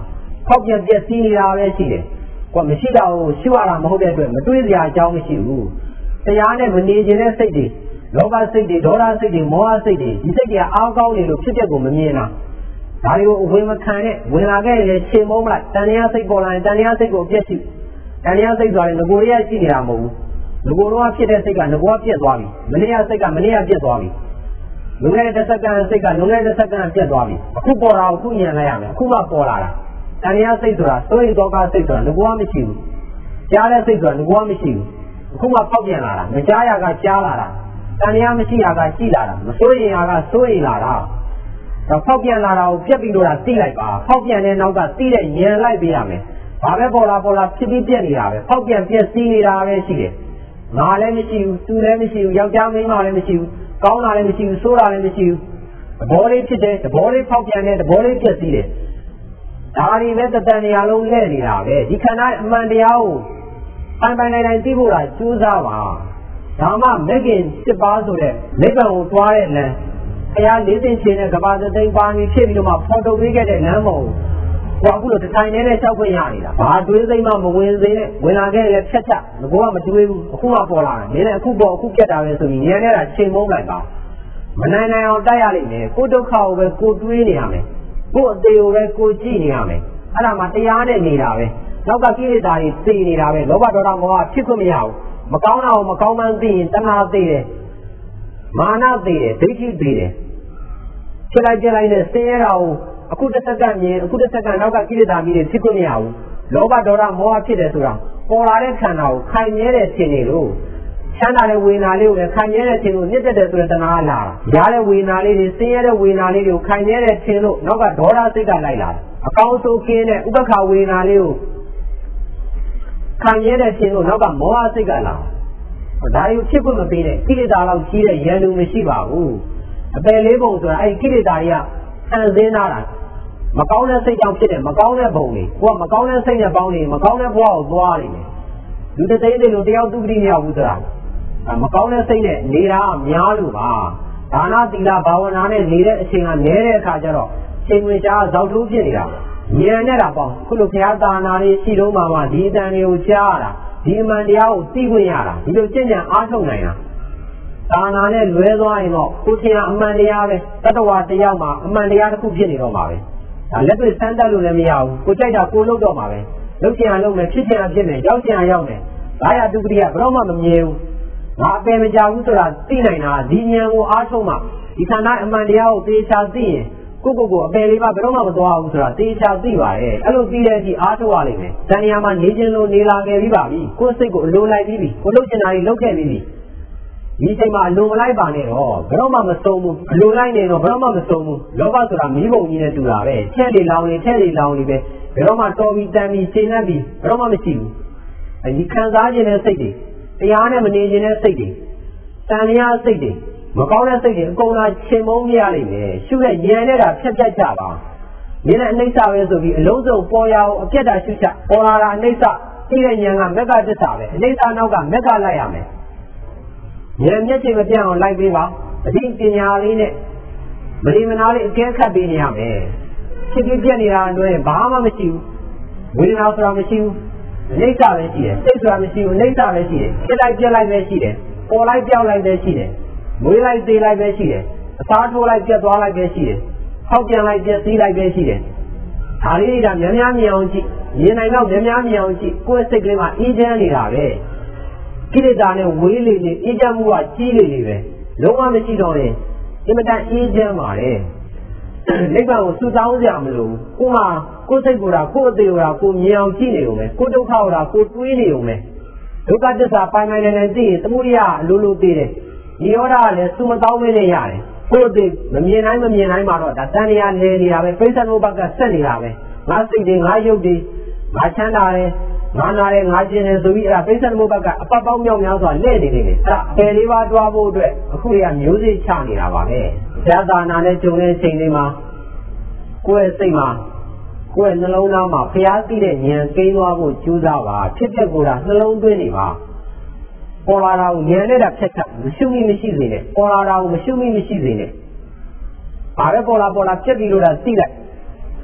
ဖောက်ပြန်ပြည့်စည်နေတာပဲရှိတယ်ကွာမရှိတော့ရှုရတာမဟုတ်တဲ့အတွက်မတွေးစရာအကြောင်းမရှိဘူးတရားနဲ့မနေခြင်းတဲ့စိတ်တွေလောဘစိတ်တွေဒေါသစိတ်တွေမောဟစိတ်တွေဒီစိတ်တွေကအားကောင်းနေလို့ဖြစ်ပျက်ကိုမမြင်တာဒါတွေကိုအဝင်မခံနဲ့ဝင်လာခဲ့ရင်ရှင်မုန်းမလိုက်တန်တရားစိတ်ပေါ်လာရင်တန်တရားစိတ်ကိုပြည့်စုံတန်တရားစိတ်ဆိုရင်ငကိုရရှိနေတာမဟုတ်ဘူးငကိုတော့ဖြစ်တဲ့စိတ်ကငကိုပြည့်သွားပြီမနေ့ကစိတ်ကမနေ့ကပြည့်သွားပြီလွန်ခဲ့တဲ့စက္ကန့်စိတ်ကလွန်ခဲ့တဲ့စက္ကန့်ပြည့်သွားပြီအခုပေါ်လာအခုညံလိုက်ရမယ်အခုမှပေါ်လာတာတန်တရားစိတ်ဆိုတာစိုးရိမ်တော့ကစိတ်ဆိုတာငကိုမရှိဘူးကြားတဲ့စိတ်ဆိုတာငကိုမရှိဘူးအခုမှပေါက်ပြန်လာတာမကြားရကကြားလာတာတန်တရားမရှိရကရှိလာတာမစိုးရိမ်ရကစိုးရိမ်လာတာတော့ဖောက်ပြန်လာတာကိုပြက်ပြီးတော့သိလိုက်ပါဖောက်ပြန်တဲ့နောက်ကသိတဲ့ဉာဏ်လိုက်ပေးရမယ်ဘာပဲပေါ်လာဖြစ်ပြီးပြက်နေတာပဲဖောက်ပြန်ပြက်စီးနေတာပဲရှိတယ်ငါလည်းမရှိဘူးသူလည်းမရှိဘူးယောက်ျားမိန်းမလည်းမရှိဘူးကောင်းတာလည်းမရှိဘူးဆိုးတာလည်းမရှိဘူးသဘောလေးဖြစ်တယ်သဘောလေးဖောက်ပြန်တယ်သဘောလေးပြက်စီးတယ်ဒါတွေပဲတန်တရားလုံးလဲနေတာပဲဒီခန္ဓာအမှန်တရားကိုပိုင်နိုင်သိဖို့လားကြိုးစားပါဒါမှမဂ္ဂင်7ပါးဆိုတဲ့နိဗ္ဗာန်ကိုသွားတဲ့လမ်းဘုရား၄သိန်းချင်းနဲ့ကဘာသိန်းပါဏီဖြစ်ပြီးတော့မှဖော်ထုတ်ပေးခဲ့တဲ့လမ်းပေါ်ကိုအခုလိုတစ်ထိုင်နဲ့လျှောက်ခွင့်ရနေတာဘာတွေးသိမ်းမှမဝင်စေနဲ့ဝင်လာခဲ့လည်းဖြတ်ချက်ငါကမတွေးဘူးအခုမှပေါ်လာတယ်နည်းနဲ့အခုပေါ်အခုပြတ်တာပဲဆိုပြီးဉာဏ်နဲ့တာချိန်မုန်းလိုက်ပါမနိုင်နိုင်အောင်တိုက်ရလိမ့်မယ်ကိုဒုက္ခကိုပဲကိုတွေးနေရမယ်ကိုအသေးကိုပဲကိုကြည့်နေရမယ်အဲ့ဒါမှတရားနဲ့နေတာပဲနောက်ကကိလေသာတွေသိနေတာပဲလောဘဒေါသမောဟဖြစ်ခွင့်မရဘူးမကောင်းတာကိုမကောင်းမှန်းသိရင်တဏှာသိတယ်မာနသိတယ်ဒိဋ္ဌိသိတယ်ဖြစ်လိုက်ကြလိုက်နဲ့ဆင်းရဲတာကိုအခုတစ်စက္ကန့်မြင်အခုတစ်စက္ကန့်နောက်ကကိလေသာကြီးတွေဖြစ်ခွင့်မရဘူးလောဘဒေါသမောဟဖြစ်တယ်ဆိုတာပေါ်လာတဲ့ခန္ဓာကိုခိုင်မြဲတဲ့ခြင်းတွေလို့ချမ်းသာတဲ့ဝေဒနာလေးကိုလည်းခိုင်မြဲတဲ့ခြင်းကိုမြင့်တက်တယ်ဆိုတဲ့တဏှာလာတာရတဲ့ဝေဒနာလေးတွေဆင်းရဲတဲ့ဝေဒနာလေးတွေကိုခိုင်မြဲတဲ့ခြင်းလို့နောက်ကဒေါသစိတ်ကလိုက်လာတယ်အကောင်းဆုံးကင်းတဲ့ဥပ္ပခဝေဒနာလေးကိုခံရတဲ့ခြင်းလို့နောက်ကမောဟစိတ်ကလာဒါတွေကိုဖြစ်ဖို့မပေးနဲ့ကိလေသာလောက်ကြီးတဲ့ရန်သူမရှိပါဘူးအပယ်လေးပုံဆိုတာအဲ့ကိလေသာတွေကဆန်ဆင်းလာတာမကောင်းတဲ့စိတ်ကြောင့်ဖြစ်တဲ့မကောင်းတဲ့ပုံတွေကိုကမကောင်းတဲ့စိတ်နဲ့ပေါင်းနေမကောင်းတဲ့ဘဝကိုသွားနေတယ်လူတစ်သိန်းတွေလို့တယောက်သူပတိမရဘူးဆိုတာမကောင်းတဲ့စိတ်နဲ့နေတာများလို့ပါဒါနသီလဘာဝနာနဲ့နေတဲ့အချိန်ကနည်းတဲ့အခါကျတော့ချိန်ဝင်ကြားဇောက်ထိုးဖြစ်နေတာဉာဏ်နဲ့တာပေါ့ခုလိုဘုရားသာနာလေးရှိတော့မှဒီအတန်တွေကိုကြားရတာဒီအမှန်တရားကိုသိခွင့်ရတာဒီလိုကြင်ကြံအားထုတ်နိုင်တာသာနာနဲ့လွဲသွားရင်တော့ကိုယ်ထင်အမှန်တရားပဲတတ္တဝါတယောက်မှာအမှန်တရားတစ်ခုဖြစ်နေတော့မှာပဲဒါလက်တွေ့စမ်းသပ်လို့လည်းမရဘူးကိုကြိုက်တာကိုလုပ်တော့မှာပဲလုပ်ချင်အောင်လုပ်မယ်ဖြစ်ချင်အောင်ဖြစ်မယ်ရောက်ချင်အောင်ရောက်မယ်ဒါရတုပ္ပတိကဘယ်တော့မှမမြဲဘူးငါအပယ်မကြဘူးဆိုတာသိနိုင်တာဒီဉာဏ်ကိုအားထုတ်မှဒီခန္ဓာအမှန်တရားကိုသေချာသိရင်ကိုအပယ်လေးပါဘယ်တော့မှမသွားဘူးဆိုတာသေချာသိပါရဲ့အဲ့လိုသိတဲ့အထိအားထုတ်ရလိမ့်မယ်တဏှာမှာနေခြင်းလို့နေလာခဲ့ပြီးပါပြီကိုယ်စိတ်ကိုအလိုလိုက်ပြီးပြီကိုလုပ်ချင်တာတွေလုပ်ခဲ့ပြီးပြီဒီချိန်မှာအလိုမလိုက်ပါနဲ့တော့ဘယ်တော့မှမဆုံးဘူးအလိုလိုက်နေတော့ဘယ်တော့မှမဆုံးဘူးလောဘဆိုတာမီးပုံကြီးနဲ့တူတာပဲထက်လေလောင်နေထက်လေလောင်နေပဲဘယ်တော့မှတော်ပြီးတန်ပြီးချိန်နှက်ပြီးဘယ်တော့မှမရှိဘူးအဲဒီခံစားခြင်းတဲ့စိတ်တွေတရားနဲ့မနေခြင်းတဲ့စိတ်တွေတန်လျာစိတ်တွေမကောင်းတဲ့စိတ်တွေအကုန်လုံးချိန်မုန်းရလိမ့်မယ်ရှုတဲ့ဉာဏ်နဲ့တာဖြတ်ကြပါနည်းနဲ့အနိစ္စပဲဆိုပြီးအလုံးစုံပေါ်ရအောင်အပြတ်တာရှုချပေါ်လာတာအနိစ္စသိတဲ့ဉာဏ်ကမက္ကတစ္ဆာပဲအနိစ္စနောက်ကမက္ကလိုက်ရမယ်ဉာဏ်မျက်ခြေမပြတ်အောင်လိုက်ပေးပါအသိပညာလေးနဲ့မလီမနာလေးအကဲခတ်ပေးနေရမယ်ဖြစ်ဖြစ်ပြက်နေတာအတွင်းဘာမှမရှိဘူးဝေဒနာဆိုတာမရှိဘူးအနိစ္စပဲရှိတယ်စိတ်ဆိုတာမရှိဘူးအနိစ္စပဲရှိတယ်ဖြစ်လိုက်ပြက်လိုက်ပဲရှိတယ်ပေါ်လိုက်ပြောက်လိုက်ပဲရှိတယ်မွေးလိုက်သေးလိုက်ပဲရှိတယ်အစားထိုးလိုက်ပြတ်သွားလိုက်ပဲရှိတယ်ဖောက်ပြန်လိုက်ပြက်စီးလိုက်ပဲရှိတယ်ဒါလေးကများများမြင်အောင်ကြည့်မြင်နိုင်တော့များများမြင်အောင်ကြည့်ကိုယ်စိတ်ကလေးမှာအေးချမ်းနေတာပဲကိလေသာနဲ့ဝေးလေနေအေးချမ်းမှုကကြီးလေနေပဲလုံးဝမရှိတော့ရင်အင်မတန်အေးချမ်းပါတယ်နိဗ္ဗာန်ကိုစုဆောင်းကြမလို့ကိုမှကိုယ်စိတ်ကိုယ်တာကိုယ်အသေးကိုယ်တာကိုမြင်အောင်ကြည့်နေုံပဲကိုဒုက္ခကိုယ်တာကိုတွေးနေုံပဲဒုက္ခသစ္စာပိုင်ပိုင်နိုင်သိရင်သမုဒိယအလိုလိုသိတယ်ဒီရောဓကလည်းစုမတောင်းမနဲ့ရတယ်ကိုယ်သိမမြင်နိုင်မှာတော့ဒါတန်တရားနေနေတာပဲပိဿနုဘကဆက်နေတာပဲငါစိတ်တွေငါရုပ်တွေငါချမ်းသာတယ်ငါနာတယ်ငါကျင်တယ်ဆိုပြီးအဲ့ဒါပိဿနုဘကအပတ်ပေါင်းမြောက်များစွာလဲ့နေနေတယ်အဲ့ဒါအပယ်လေးပါးတွားဖို့အတွက်အခုရမျိုးစေ့ချနေတာပါပဲဇာတာနာနဲ့ဂျုံတဲ့ချိန်လေးမှာကိုယ့်ရဲ့စိတ်မှာကိုယ့်ရဲ့နှလုံးသားမှာဖျားသိတဲ့ဉာဏ်ကိန်းသွားဖို့ကြိုးစားပါဖြစ်ပျက်ကိုယ်တာနှလုံးသွင်းနေပါပေါ်လာတာကိုဉာဏ်နဲ့တာဖြတ်ချက်မရှုမိမရှိစေနဲ့ပေါ်လာတာကိုမရှုမိမရှိစေနဲ့ဘာပဲပေါ်လာပြက်ပြီးလို့တာသိလိုက်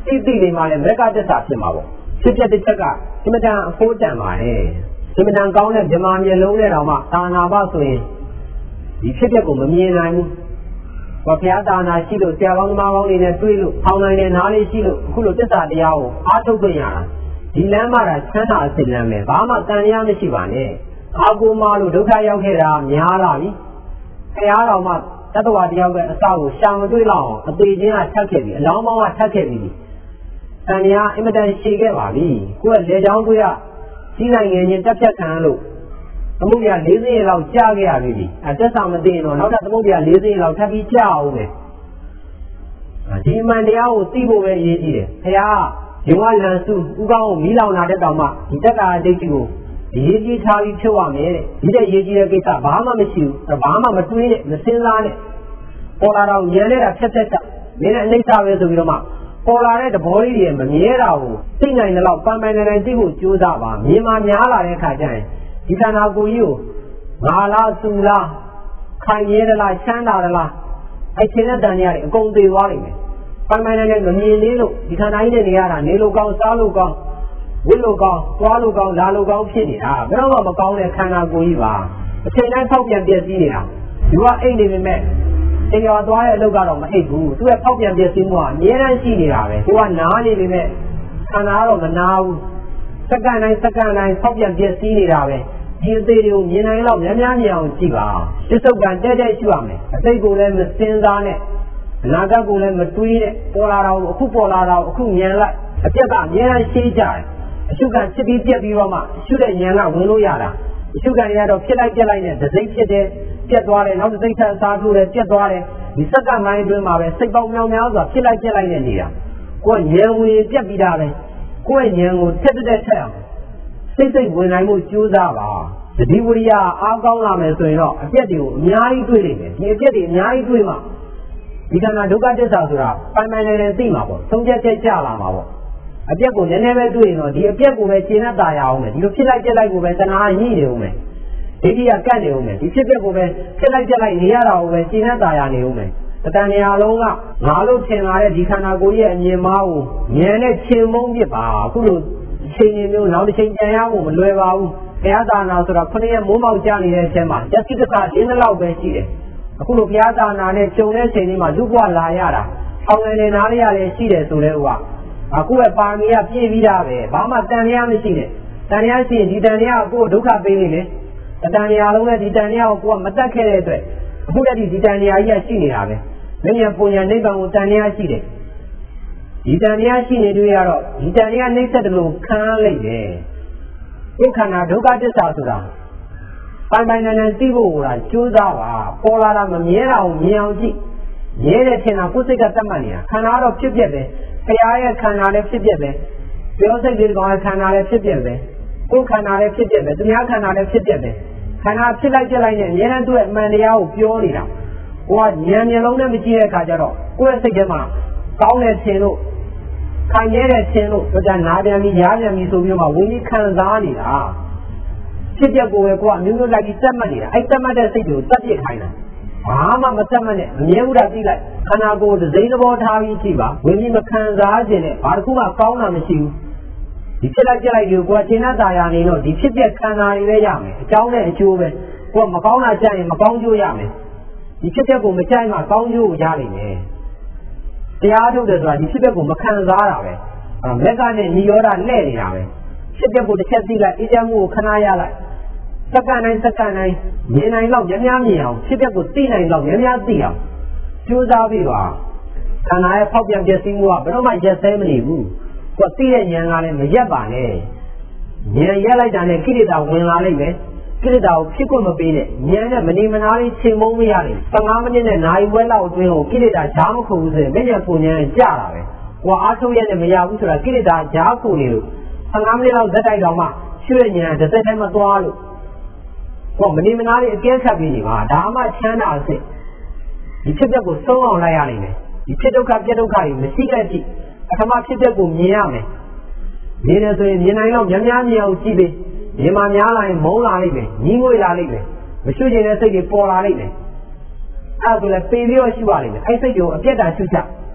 တိတွေမှာလည်းမက်ကတစ္ဆာဖြစ်မှာပေါ့ဖြစ်တဲ့တစ်ချက်ကအမတန်အဖို့တန်ပါတယ်အမတန်ကောင်းတဲ့ဗြဟ္မာမျက်လုံးနဲ့တောင်မှသာနာပဆိုရင်ဒီဖြစ်တဲ့ကိုမမြင်နိုင်ဘူးဘုရားသာနာရှိလို့ဆရာကောင်းသမားကောင်းတွေနဲ့တွေ့လို့ထောင်နိုင်တဲ့နားလေးရှိလို့အခုလိုတစ္ဆာတရားကိုအားထုတ်ခွင့်ရတာဒီလမ်းမှာချမ်းသာအစစ်လမ်းပဲဘာမှတန်ရမရှိပါနဲ့အာကိုမလို့ဒုက္ခရောက်ခဲ့တာများလာပြီဘုရားတော်မှတတ္တဝါတယောက်ရဲ့အစကိုရှာမတွေ့လောက်အောင်အသေးချင်းကထပ်ခဲ့ပြီအလောင်းပေါင်းကထပ်ခဲ့ပြီတန်ရာအင်မတန်ရှည်ခဲ့ပါပြီကိုယ်ကလေချောင်းကိုရကြီးနိုင်ငယ်ချင်းတက်ဖြတ်ခံလို့သမုဒ္ဒရာ40ရက်လောက်ကြာခဲ့ရပြီအသက်ဆောင်မသိရင်တော့နောက်ထပ်သမုဒ္ဒရာ40ရက်လောက်ထပ်ပြီးကြာအောင်ပဲဒီမှန်တရားကိုသိဖို့ပဲအရေးကြီးတယ်ဘုရားဒီဝလန်စုဥကောင်းကိုမီးလောင်လာတဲ့တောင်မှဒီတက္ကရာဒိဋ္ဌိကိုအရေးကြီးထားပြီးဖြစ်ရမယ်တဲ့ဒီတဲ့ရေးကြီးတဲ့ကိစ္စဘာမှမရှိဘူးဘာမှမတွေးနဲ့မစဉ်းစားနဲ့ပေါ်လာတော့ဉာဏ်နဲ့တာဖြတ်ဖြတ်မင်းနဲ့အနိစ္စပဲဆိုပြီးတော့မှပေါ်လာတဲ့သဘောလေးတွေမမြဲတာကိုသိနိုင်တယ်လို့ပန်ပန်နေသိဖို့ကြိုးစားပါမြင်မှများလာတဲ့အခါကျရင်ဒီခန္ဓာကိုယ်ကြီးကိုငါလားသူလားခိုင်ရဲသလားချမ်းသာသလားအဲ့ဒီတဲ့တန်တရားတွေအကုန်သေသွားလိမ့်မယ်ပန်ပန်နေမမြင်သေးလို့ဒီခန္ဓာကြီးနဲ့နေရတာနေလို့ကောင်းစားလို့ကောင်းဝိလို့ကောင်းသွားလို့ကောင်းလာလို့ကောင်းဖြစ်နေတာဘယ်တော့မှမကောင်းတဲ့ခန္ဓာကိုယ်ကြီးပါအချိန်တိုင်းဖောက်ပြန်ပြည့်စည်နေတာဒီကအိတ်နေပေမဲ့အိမ်တော်သွားတဲ့အလုပ်ကတော့မအိတ်ဘူးသူကဖောက်ပြန်ပြည့်စည်မှုကအများအားရှိနေတာပဲသူကနားနေပေမဲ့ခန္ဓာကတော့မနာဘူးစက္ကန့်တိုင်းဖောက်ပြန်ပြည့်စည်နေတာပဲဒီအသေးတွေကိုမြင်နိုင်တော့များများမြင်အောင်ကြည့်ပါပစ္စုပန်တဲ့ရှိရမယ်အသိကိုလည်းမစင်စားနဲ့အနာဂတ်ကိုလည်းမတွေးနဲ့ပေါ်လာတာကိုအခုပေါ်လာတာကိုအခုမြင်လိုက်အပြက်ကအများအားရှိကြတယ်အရှုခံဖြစ်ပြီးပြက်ပြီးတော့မှရှုတဲ့ဉာဏ်ကဝင်လို့ရတာအရှုခံရတော့ဖြစ်လိုက်ပြက်လိုက်နဲ့ဒစိမ့်ဖြစ်တယ်ပြက်သွားတယ်နောက်ဒစိမ့်ထပ်စားထိုးတယ်ပြက်သွားတယ်ဒီစက္ကန့်ပိုင်းအတွင်းမှာပဲစိတ်ပေါင်းများများစွာဖြစ်လိုက်ပြက်လိုက်နဲ့နေတာကိုယ်ဉာဏ်ဝင်ပြက်ပြီးတာပဲကိုယ့်ရဲ့ဉာဏ်ကိုထက်ထက်အောင်စိတ်ဝင်နိုင်မှုကြိုးစားပါသတိဝိရိယအားကောင်းလာမယ်ဆိုရင်တော့အပြက်တွေကိုအများကြီးတွေ့နိုင်တယ်ဒီအပြက်တွေအများကြီးတွေ့မှဒီကံဒုက္ခသစ္စာဆိုတာပိုင်ပိုင်နေနေသိမှာပေါ့သုံးချက်ချက်ကြလာမှာပေါ့အပြက်ကိုနည်းနည်းပဲတွေ့ရင်တော့ဒီအပြက်ကိုပဲရှင်းတတ်ရအောင်မယ်ဒီလိုဖြစ်လိုက်ပြက်လိုက်ကိုပဲတဏှာညှိနေအောင်မယ်ဒိဋ္ဌိကကတ်နေအောင်မယ်ဒီဖြစ်ပြက်ကိုပဲဖြစ်လိုက်ပြက်လိုက်နေရတာကိုပဲရှင်းတတ်ရနေအောင်မယ်တဏှာနေရာလုံးကငါလို့ထင်လာတဲ့ဒီခန္ဓာကိုယ်ရဲ့အမြင်မှားကိုဉာဏ်နဲ့ချိန်မုံပြစ်ပါအခုလိုချိန်မျိုးနောက်တစ်ချိန်ပြန်ရဖို့မလွယ်ပါဘူးဘုရားသာနာဆိုတာခုနှစ်ရက်မိုးမောက်ကြနေတဲ့အချိန်မှာယသိတ္တအင်းလောက်ပဲရှိတယ်အခုလိုဘုရားသာနာနဲ့ကြုံတဲ့ချိန်လေးမှာလူ့ဘဝလာရတာအောင်နေနားရရတယ်ရှိတယ်ဆိုတဲ့ဥကအခုပဲပါမီကပြည့်ပြီးသားပဲဘာမှတန်တရားမရှိနဲ့တန်တရားရှိရင်ဒီတန်တရားကိုဒုက္ခပေးနေတယ်တန်တရားလုံးနဲ့ဒီတန်တရားကိုကိုကမတတ်ခဲ့တဲ့အတွက်အခုတည်းဒီတန်တရားကြီးကရှိနေတာပဲမင်းရဲ့ပုံညာနိဗ္ဗာန်ကိုတန်တရားရှိတယ်ဒီတန်တရားရှိနေတွေ့ရတော့ဒီတန်တရားနှိမ့်ဆက်တယ်လို့ခံရလိုက်တယ်ဒုက္ခနာဒုက္ခသစ္စာဆိုတာပိုင်ပိုင်နိုင်နိုင်သိဖို့ကကြိုးစားပါပေါ်လာတာမမြဲတာကိုမြင်အောင်ကြည့်မြဲတယ်ထင်တာကိုယ်စိတ်ကတတ်မှတ်နေတာခန္ဓာတော့ဖြစ်ပြပဲဘုရားရဲ့ခန္ဓာလည်းဖြစ်ပြပဲပြောစိတ်တွေကောင်ရဲ့ခန္ဓာလည်းဖြစ်ပြပဲကိုယ်ခန္ဓာလည်းဖြစ်ပြပဲသူများခန္ဓာလည်းဖြစ်ပြပဲခန္ဓာဖြစ်လိုက်ပြလိုက်နဲ့အများနဲ့သူ့ရဲ့အမှန်တရားကိုပြောနေတာကိုကဉာဏ်မျက်လုံးနဲ့မကြည့်တဲ့အခါကျတော့ကိုယ့်ရဲ့စိတ်ထဲမှာကောင်းတဲ့ထင်လို့ခံရတဲ့ထင်လို့ဒါကနာပြန်ပြီးရားပြန်ပြီးဆိုပြီးတော့ဝင်ပြီးခံစားနေတာဖြစ်တဲ့ကိုယ်ကမျိုးမျိုးလိုက်ပြီးစက်မှတ်နေတာအဲ့စက်မှတ်တဲ့စိတ်ကိုတတ်ပြစ်ခိုင်းတာဘာမှမစက်မှတ်နဲ့အမြဲတမ်းသိလိုက်ခန္ဓာကိုယ်ဒစိမ့်သဘောထားပြီးကြည့်ပါဝင်ပြီးမခံစားခြင်းနဲ့ဘာတစ်ခုမှကောင်းတာမရှိဘူးဒီဖြစ်လိုက်ပြလိုက်ကိုယ်ကရှင်းတတ်ရနေတော့ဒီဖြစ်တဲ့ခန္ဓာတွေပဲရမယ်အကြောင်းနဲ့အကျိုးပဲကိုယ်မကောင်းတာကြရင်မကောင်းကျိုးရမယ်ဒီဖြစ်တဲ့ကိုမကြိုက်မှကောင်းကျိုးကိုရနိုင်တယ်တရားထုတ်တယ်ဆိုတာဒီဖြစ်တဲ့ကိုမခံစားတာပဲမက်ကနဲ့ညီရောတာလှဲ့နေတာပဲဖြစ်တဲ့ကိုတစ်ချက်သိလိုက်အေးချမ်းမှုကိုခဏရလိုက်စက္ကန့်တိုင်းမြင်နိုင်တော့များများမြင်အောင်ဖြစ်တဲ့ကိုသိနိုင်တော့များများသိအောင်ကြိုးစားပြီးပါခန္ဓာရဲ့ဖောက်ပြန်ပြည့်စည်မှုကဘယ်တော့မှရက်စဲမနေဘူးကိုသိတဲ့ဉာဏ်ကလည်းမရက်ပါနဲ့ဉာဏ်ရက်လိုက်တာနဲ့ကိလေသာဝင်လာလိမ့်မယ်ကိလေသာကိုဖြစ်ခွင့်မပေးနဲ့ဉာဏ်နဲ့မနေမနာလေးချိန်မုံမရနိုင်15မိနစ်နဲ့နာရီဝက်လောက်အတွင်းကိုကိလေသာဈာမခုဘူးဆိုရင်မျက်ဉာဏ်ပုံဉာဏ်ကြတာပဲကိုအားထုတ်ရတဲ့မရဘူးဆိုတာကိလေသာဈာခုနေလို့15မိနစ်လောက်ဇက်တိုက်တော့မှရွှေ့ဉာဏ်တစ်သက်တည်းမသွားလို့ကိုမနေမနာလေးအကဲခတ်ပြီးနေပါဒါမှချမ်းသာအစစ်ဒီဖြစ်တဲ့ကိုဆုံးအောင်လိုက်ရနိုင်တယ်ဒီဖြစ်ဒုက္ခပြဒုက္ခတွေမရှိတဲ့အထိပထမဖြစ်တဲ့ကိုမြင်ရမယ်မြင်တယ်ဆိုရင်မြင်နိုင်တော့များများမြင်အောင်ကြည့်ပေးမြင်မှများလာရင်မုန်းလာလိမ့်မယ်ညီးငွေလာလိမ့်မယ်မရှိချင်တဲ့စိတ်တွေပေါ်လာလိမ့်မယ်အဲ့ဒါဆိုလည်းပေပြီးတော့ရှိပါလိမ့်မယ်အဲ့စိတ်ကိုအပြတ်တာရှုချ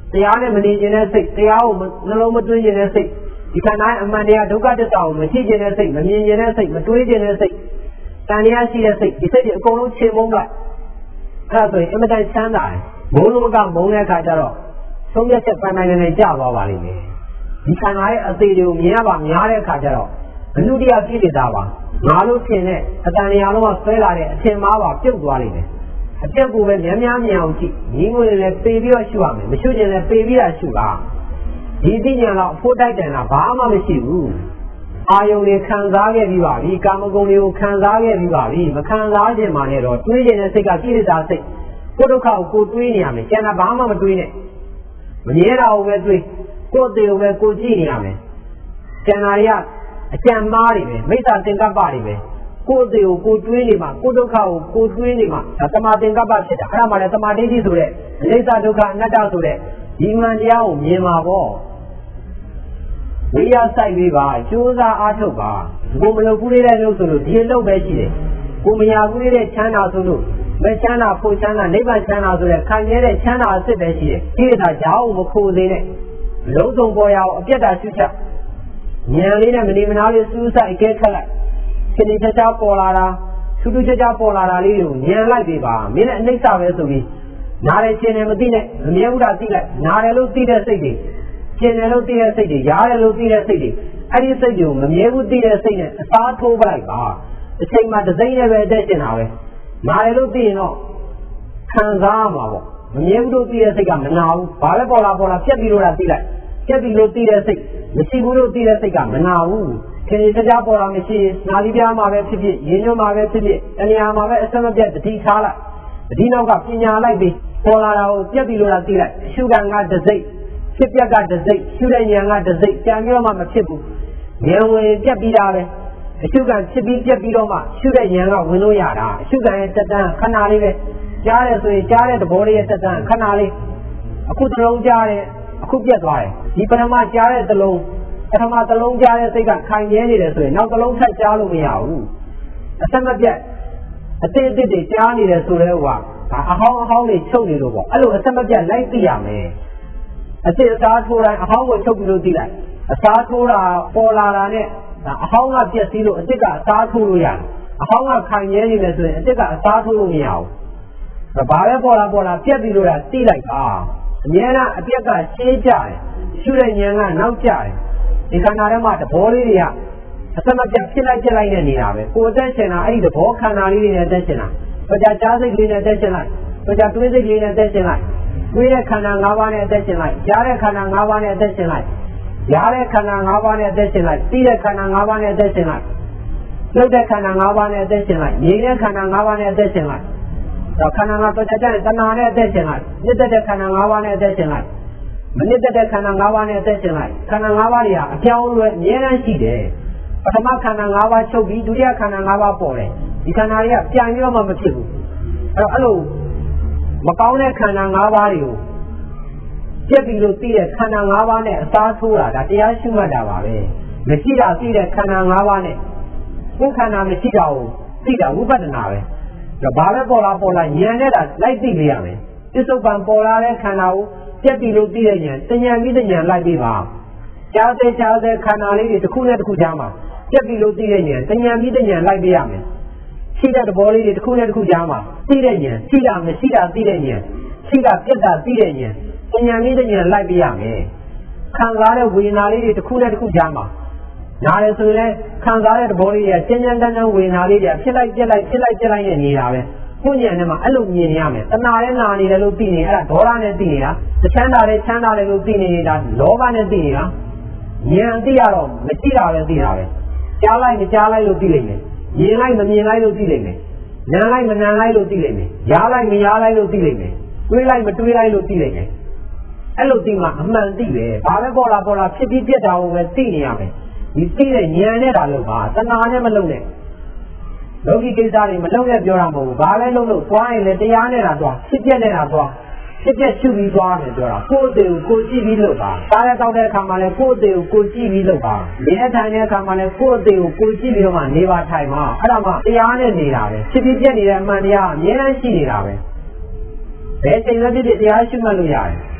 တရားနဲ့မနေခြင်းနဲ့စိတ်တရားကိုနှလုံးမသွင်းခြင်းနဲ့စိတ်ဒီခန္ဓာအမှန်တရားဒုက္ခသစ္စာကိုမရှိခြင်းနဲ့စိတ်မမြင်ခြင်းနဲ့စိတ်မတွေးခြင်းနဲ့စိတ်တန်တရားရှိတဲ့စိတ်ဒီစိတ်တွေအကုန်လုံးခြေမုံလိုက်အဲ့ဒါဆိုရင်အမတန်ချမ်းသာတယ်ဘုံလုံးကမုံတဲ့အခါကျတော့သုံးရက်ချက်ပန်းတိုင်းနဲ့ကြာသွားပါလိမ့်မယ်ဒီခန္ဓာရဲ့အသေးတွေကိုမြင်ရပါများတဲ့အခါကျတော့ဘုလူတရားပြည့်နေတာပါငါလို့ထင်တဲ့အတန်တရားလုံးကဆွဲလာတဲ့အထင်မှားပါပြုတ်သွားလိမ့်မယ်အတက်ကိုပဲများများမြင်အောင်ကြည့်ညီငွေလည်းပေပြီးတော့ရှုရမယ်မရှုချင်လည်းပေပြီးတာရှုပါဒီသိဉာဏ်တော့အဖို့တိုက်တယ်လားဘာမှမရှိဘူးအာယုန်တွေခံစားခဲ့ပြီးပါပြီကာမဂုဏ်တွေကိုခံစားခဲ့ပြီးပါပြီမခံစားခြင်းမှလည်းတော့တွေးခြင်းတဲ့စိတ်ကကိလေသာစိတ်ကိုယ်ဒုက္ခကိုတွေးနေရမယ်ကျန်တာဘာမှမတွေးနဲ့မမြဲတာကိုပဲတွေးကိုယ်သေးကိုပဲကိုကြည့်နေရမယ်ကျန်တာတွေကအကြံမားတွေပဲမိစ္ဆာသင်္ကပ္ပတွေပဲကိုယ်သေးကိုကိုတွေးနေမှကိုယ်ဒုက္ခကိုကိုတွေးနေမှဒါသမာသင်္ကပ္ပဖြစ်တာအဲ့ဒါမှလည်းသမာဓိရှိဆိုတဲ့အိဋ္ဌဒုက္ခအနတ္တဆိုတဲ့ဒီမှန်တရားကိုမြင်ပါပေါ့ဝိရဆိုင်ပြီးပါကြိုးစားအားထုတ်ပါကိုမလုပ်ဘူးလေးတဲ့လို့ဆိုလို့ဒီလုပ်ပဲရှိတယ်ကိုမရဘူးလေးတဲ့ချမ်းသာဆိုလို့မချမ်းသာဖို့ချမ်းသာနိဗ္ဗာန်ချမ်းသာဆိုတဲ့ခံရတဲ့ချမ်းသာအစစ်ပဲရှိတယ်ဒီဒါကြောင့်မခိုးသေးနဲ့လုံးစုံပေါ်ရအောင်အပြတ်တာရှုချက်ဉာဏ်လေးနဲ့မနေမနာလေးစူးစိုက်အကဲခတ်လိုက်ခဏချာပေါ်လာတာထူးထူးခြားခြားပေါ်လာတာလေးကိုဉာဏ်လိုက်ပေးပါမင်းနဲ့အနိစ္စပဲဆိုပြီးနားတယ်ချင်းတယ်မသိနဲ့မမြဲဘူးတာသိလိုက်နားတယ်လို့သိတဲ့စိတ်တွေကျင်တယ်လို့သိတဲ့စိတ်တွေရားတယ်လို့သိတဲ့စိတ်တွေအဲ့ဒီစိတ်တွေကိုမမြဲဘူးသိတဲ့စိတ်နဲ့အစားထိုးပလိုက်ပါအချိန်မှတစ်စိမ့်နဲ့ပဲအသက်ရှင်တာပဲနားတယ်လို့သိရင်တော့ခံစားမှာပေါ့မမြဲဘူးလို့သိတဲ့စိတ်ကမနာဘူးဘာလဲပေါ်လာပြက်ပြီးလို့လားသိလိုက်ပြက်ပြီးလို့သိတဲ့စိတ်မရှိဘူးလို့သိတဲ့စိတ်ကမနာဘူးခင်ဗျာကြားပေါ်လာမရှိနာလီပြားမှာပဲဖြစ်ဖြစ်ရင်းညွှန်းမှာပဲဖြစ်ဖြစ်တဏှာမှာပဲအစမပြတ်တတိထားလိုက်တတိနောက်ကပညာလိုက်ပြီးပေါ်လာတာကိုပြက်ပြီးလို့လားသိလိုက်ရှုကံကတစ်စိတ်ဖြစ်ပြက်ကတစ်စိတ်ရှုတဲ့ဉာဏ်ကတစ်စိတ်ကြံပြီးတော့မှမဖြစ်ဘူးဉာဏ်ဝင်ပြက်ပြီးတာပဲအရှုကံဖြစ်ပြီးပြက်ပြီးတော့မှရှုတဲ့ဉာဏ်ကဝင်လို့ရတာအရှုကံရဲ့တက်တန်းခဏလေးပဲကြားတယ်ဆိုရင်ကြားတဲ့သဘောလေးရဲ့တက်တန်းခဏလေးအခုတစ်လုံးကြားတယ်အခုပြက်သွားတယ်ဒီပထမကြားတဲ့တစ်လုံးပထမတစ်လုံးကြားတဲ့စိတ်ကခိုင်ရဲနေတယ်ဆိုရင်နောက်တစ်လုံးထပ်ကြားလို့မရဘူးအဆက်မပြတ်အသေးအသေးတွေကြားနေတယ်ဆိုတဲ့ဟိုကအဟောင်းတွေချုပ်နေလို့ပေါ့အဲ့လိုအဆက်မပြတ်လိုက်သိရမယ်အစစ်အစားထိုးတိုင်းအဟောင်းကိုချုပ်ပြီးလို့သိလိုက်အစားထိုးတာပေါ်လာတာနဲ့အဟောင်းကပြက်စီးလို့အစ်ကအစားထိုးလို့ရတယ်အဟောင်းကခိုင်ရဲနေတယ်ဆိုရင်အစ်ကအစားထိုးလို့မရဘူးဘာပဲပေါ်လာပြက်ပြီးလို့သိလိုက်ပါအများအားအပြက်ကရှင်းကြတယ်ရှုတဲ့ဉာဏ်ကနောက်ကျတယ်ဒီခန္ဓာထဲမှာသဘောလေးတွေကအစမပြတ်ဖြစ်လိုက်နဲ့နေတာပဲကိုယ်အသက်ရှင်တာအဲ့ဒီသဘောခန္ဓာလေးတွေနဲ့အသက်ရှင်တာပကြကြားစိတ်လေးနဲ့အသက်ရှင်လိုက်ပကြတွေးစိတ်လေးနဲ့အသက်ရှင်လိုက်တွေးတဲ့ခန္ဓာ၅ပါးနဲ့အသက်ရှင်လိုက်ကြားတဲ့ခန္ဓာ၅ပါးနဲ့အသက်ရှင်လိုက်ရားတဲ့ခန္ဓာ၅ပါးနဲ့အသက်ရှင်လိုက်သိတဲ့ခန္ဓာ၅ပါးနဲ့အသက်ရှင်လိုက်လှုပ်တဲ့ခန္ဓာ၅ပါးနဲ့အသက်ရှင်လိုက်ငြိမ်တဲ့ခန္ဓာ၅ပါးနဲ့အသက်ရှင်လိုက်တော့ခန္ဓာ၅ပါးကြတဲ့တဏှာနဲ့အသက်ရှင်လိုက်ညစ်တဲ့ခန္ဓာ၅ပါးနဲ့အသက်ရှင်လိုက်မနစ်တဲ့ခန္ဓာ၅ပါးနဲ့အသက်ရှင်လိုက်ခန္ဓာ၅ပါးတွေကအပြောင်းအလဲအများအားရှိတယ်ပထမခန္ဓာ၅ပါးချုပ်ပြီးဒုတိယခန္ဓာ၅ပါးပေါ်တယ်ဒီခန္ဓာတွေကပြန်ပြီးတော့မှမဖြစ်ဘူးအဲ့လိုမကောင်းတဲ့ခန္ဓာ၅ပါးတွေကိုပြက်ပြီးလို့သိတဲ့ခန္ဓာ၅ပါးနဲ့အစားထိုးတာဒါတရားရှုမှတ်တာပါပဲမရှိတာသိတဲ့ခန္ဓာ၅ပါးနဲ့ကိုယ်ခန္ဓာမရှိတာကိုသိတာဝိပဿနာပဲဒါဘာပဲပေါ်လာဉာဏ်နဲ့တာလိုက်သိနေရမယ်ပစ္စုပန်ပေါ်လာတဲ့ခန္ဓာကိုပြက်ပြီးလို့သိတဲ့ဉာဏ်တဉာဏ်ပြီးတဉာဏ်လိုက်ပြီးပါကြားတဲ့ခန္ဓာလေးတွေတစ်ခုနဲ့တစ်ခုကြားမှာပြက်ပြီးလို့သိတဲ့ဉာဏ်တဉာဏ်ပြီးတဉာဏ်လိုက်ပြီးရမယ်ရှိတဲ့သဘောလေးတွေတစ်ခုနဲ့တစ်ခုကြားမှာသိတဲ့ဉာဏ်ရှိတာမရှိတာသိတဲ့ဉာဏ်ရှိတာပြက်တာသိတဲ့ဉာဏ်တဉာဏ်ပြီးတဉာဏ်လိုက်ပြီးရမယ်ခံစားတဲ့ဝေဒနာလေးတွေတစ်ခုနဲ့တစ်ခုကြားမှာနားတယ်ဆိုရင်ခံစားတဲ့သဘောလေးတွေကကျဉ်းကျဉ်းတန်းတန်းဝေဒနာလေးတွေဖြစ်လိုက်ပြက်လိုက်နဲ့နေတာပဲကိုဉာဏ်နဲ့မှအဲ့လိုမြင်ရမယ်တဏှာနဲ့နာနေတယ်လို့သိနေအဲ့ဒါဒေါသနဲ့သိနေတာချမ်းသာတယ်လို့သိနေတာလောဘနဲ့သိနေတာဉာဏ်သိရတော့မရှိတာပဲသိတာပဲကြားလိုက်မကြားလိုက်လို့သိလိမ့်မယ်မြင်လိုက်မမြင်လိုက်လို့သိလိမ့်မယ်နားလိုက်မနားလိုက်လို့သိလိမ့်မယ်ရားလိုက်မရားလိုက်လို့သိလိမ့်မယ်တွေးလိုက်မတွေးလိုက်လို့သိလိမ့်မယ်အဲ့လိုသိမှအမှန်သိပဲဘာပဲပေါ်လာဖြစ်ပြီးပြက်တာကိုပဲသိနေရမယ်ဒီသိတဲ့ဉာဏ်နဲ့တာလို့ပါတဏှာနဲ့မလုံးနဲ့လောကီကိစ္စတွေမလုံးနဲ့ပြောတာမဟုတ်ဘူးဘာလဲလုံးလို့သွားရင်လည်းတရားနဲ့တာသွားဖြစ်ပြက်နဲ့တာသွားဖြစ်ပြက်ရှုပြီးသွားမယ်ပြောတာကိုယ်အသေးကိုကြည့်ပြီးလုပ်ပါစားရတောက်တဲ့အခါမှာလည်းကိုယ်အသေးကိုကြည့်ပြီးလုပ်ပါနေထိုင်တဲ့အခါမှာလည်းကိုယ်အသေးကိုကြည့်ပြီးတော့မှနေပါထိုင်ပါအဲ့ဒါမှတရားနဲ့နေတာပဲဖြစ်ပြီးပြက်နေတဲ့အမှန်တရားအများကြီးရှိနေတာပဲဘယ်ချိန်လည်းဖြစ်တရားရှုမှတ်လို့ရတယ်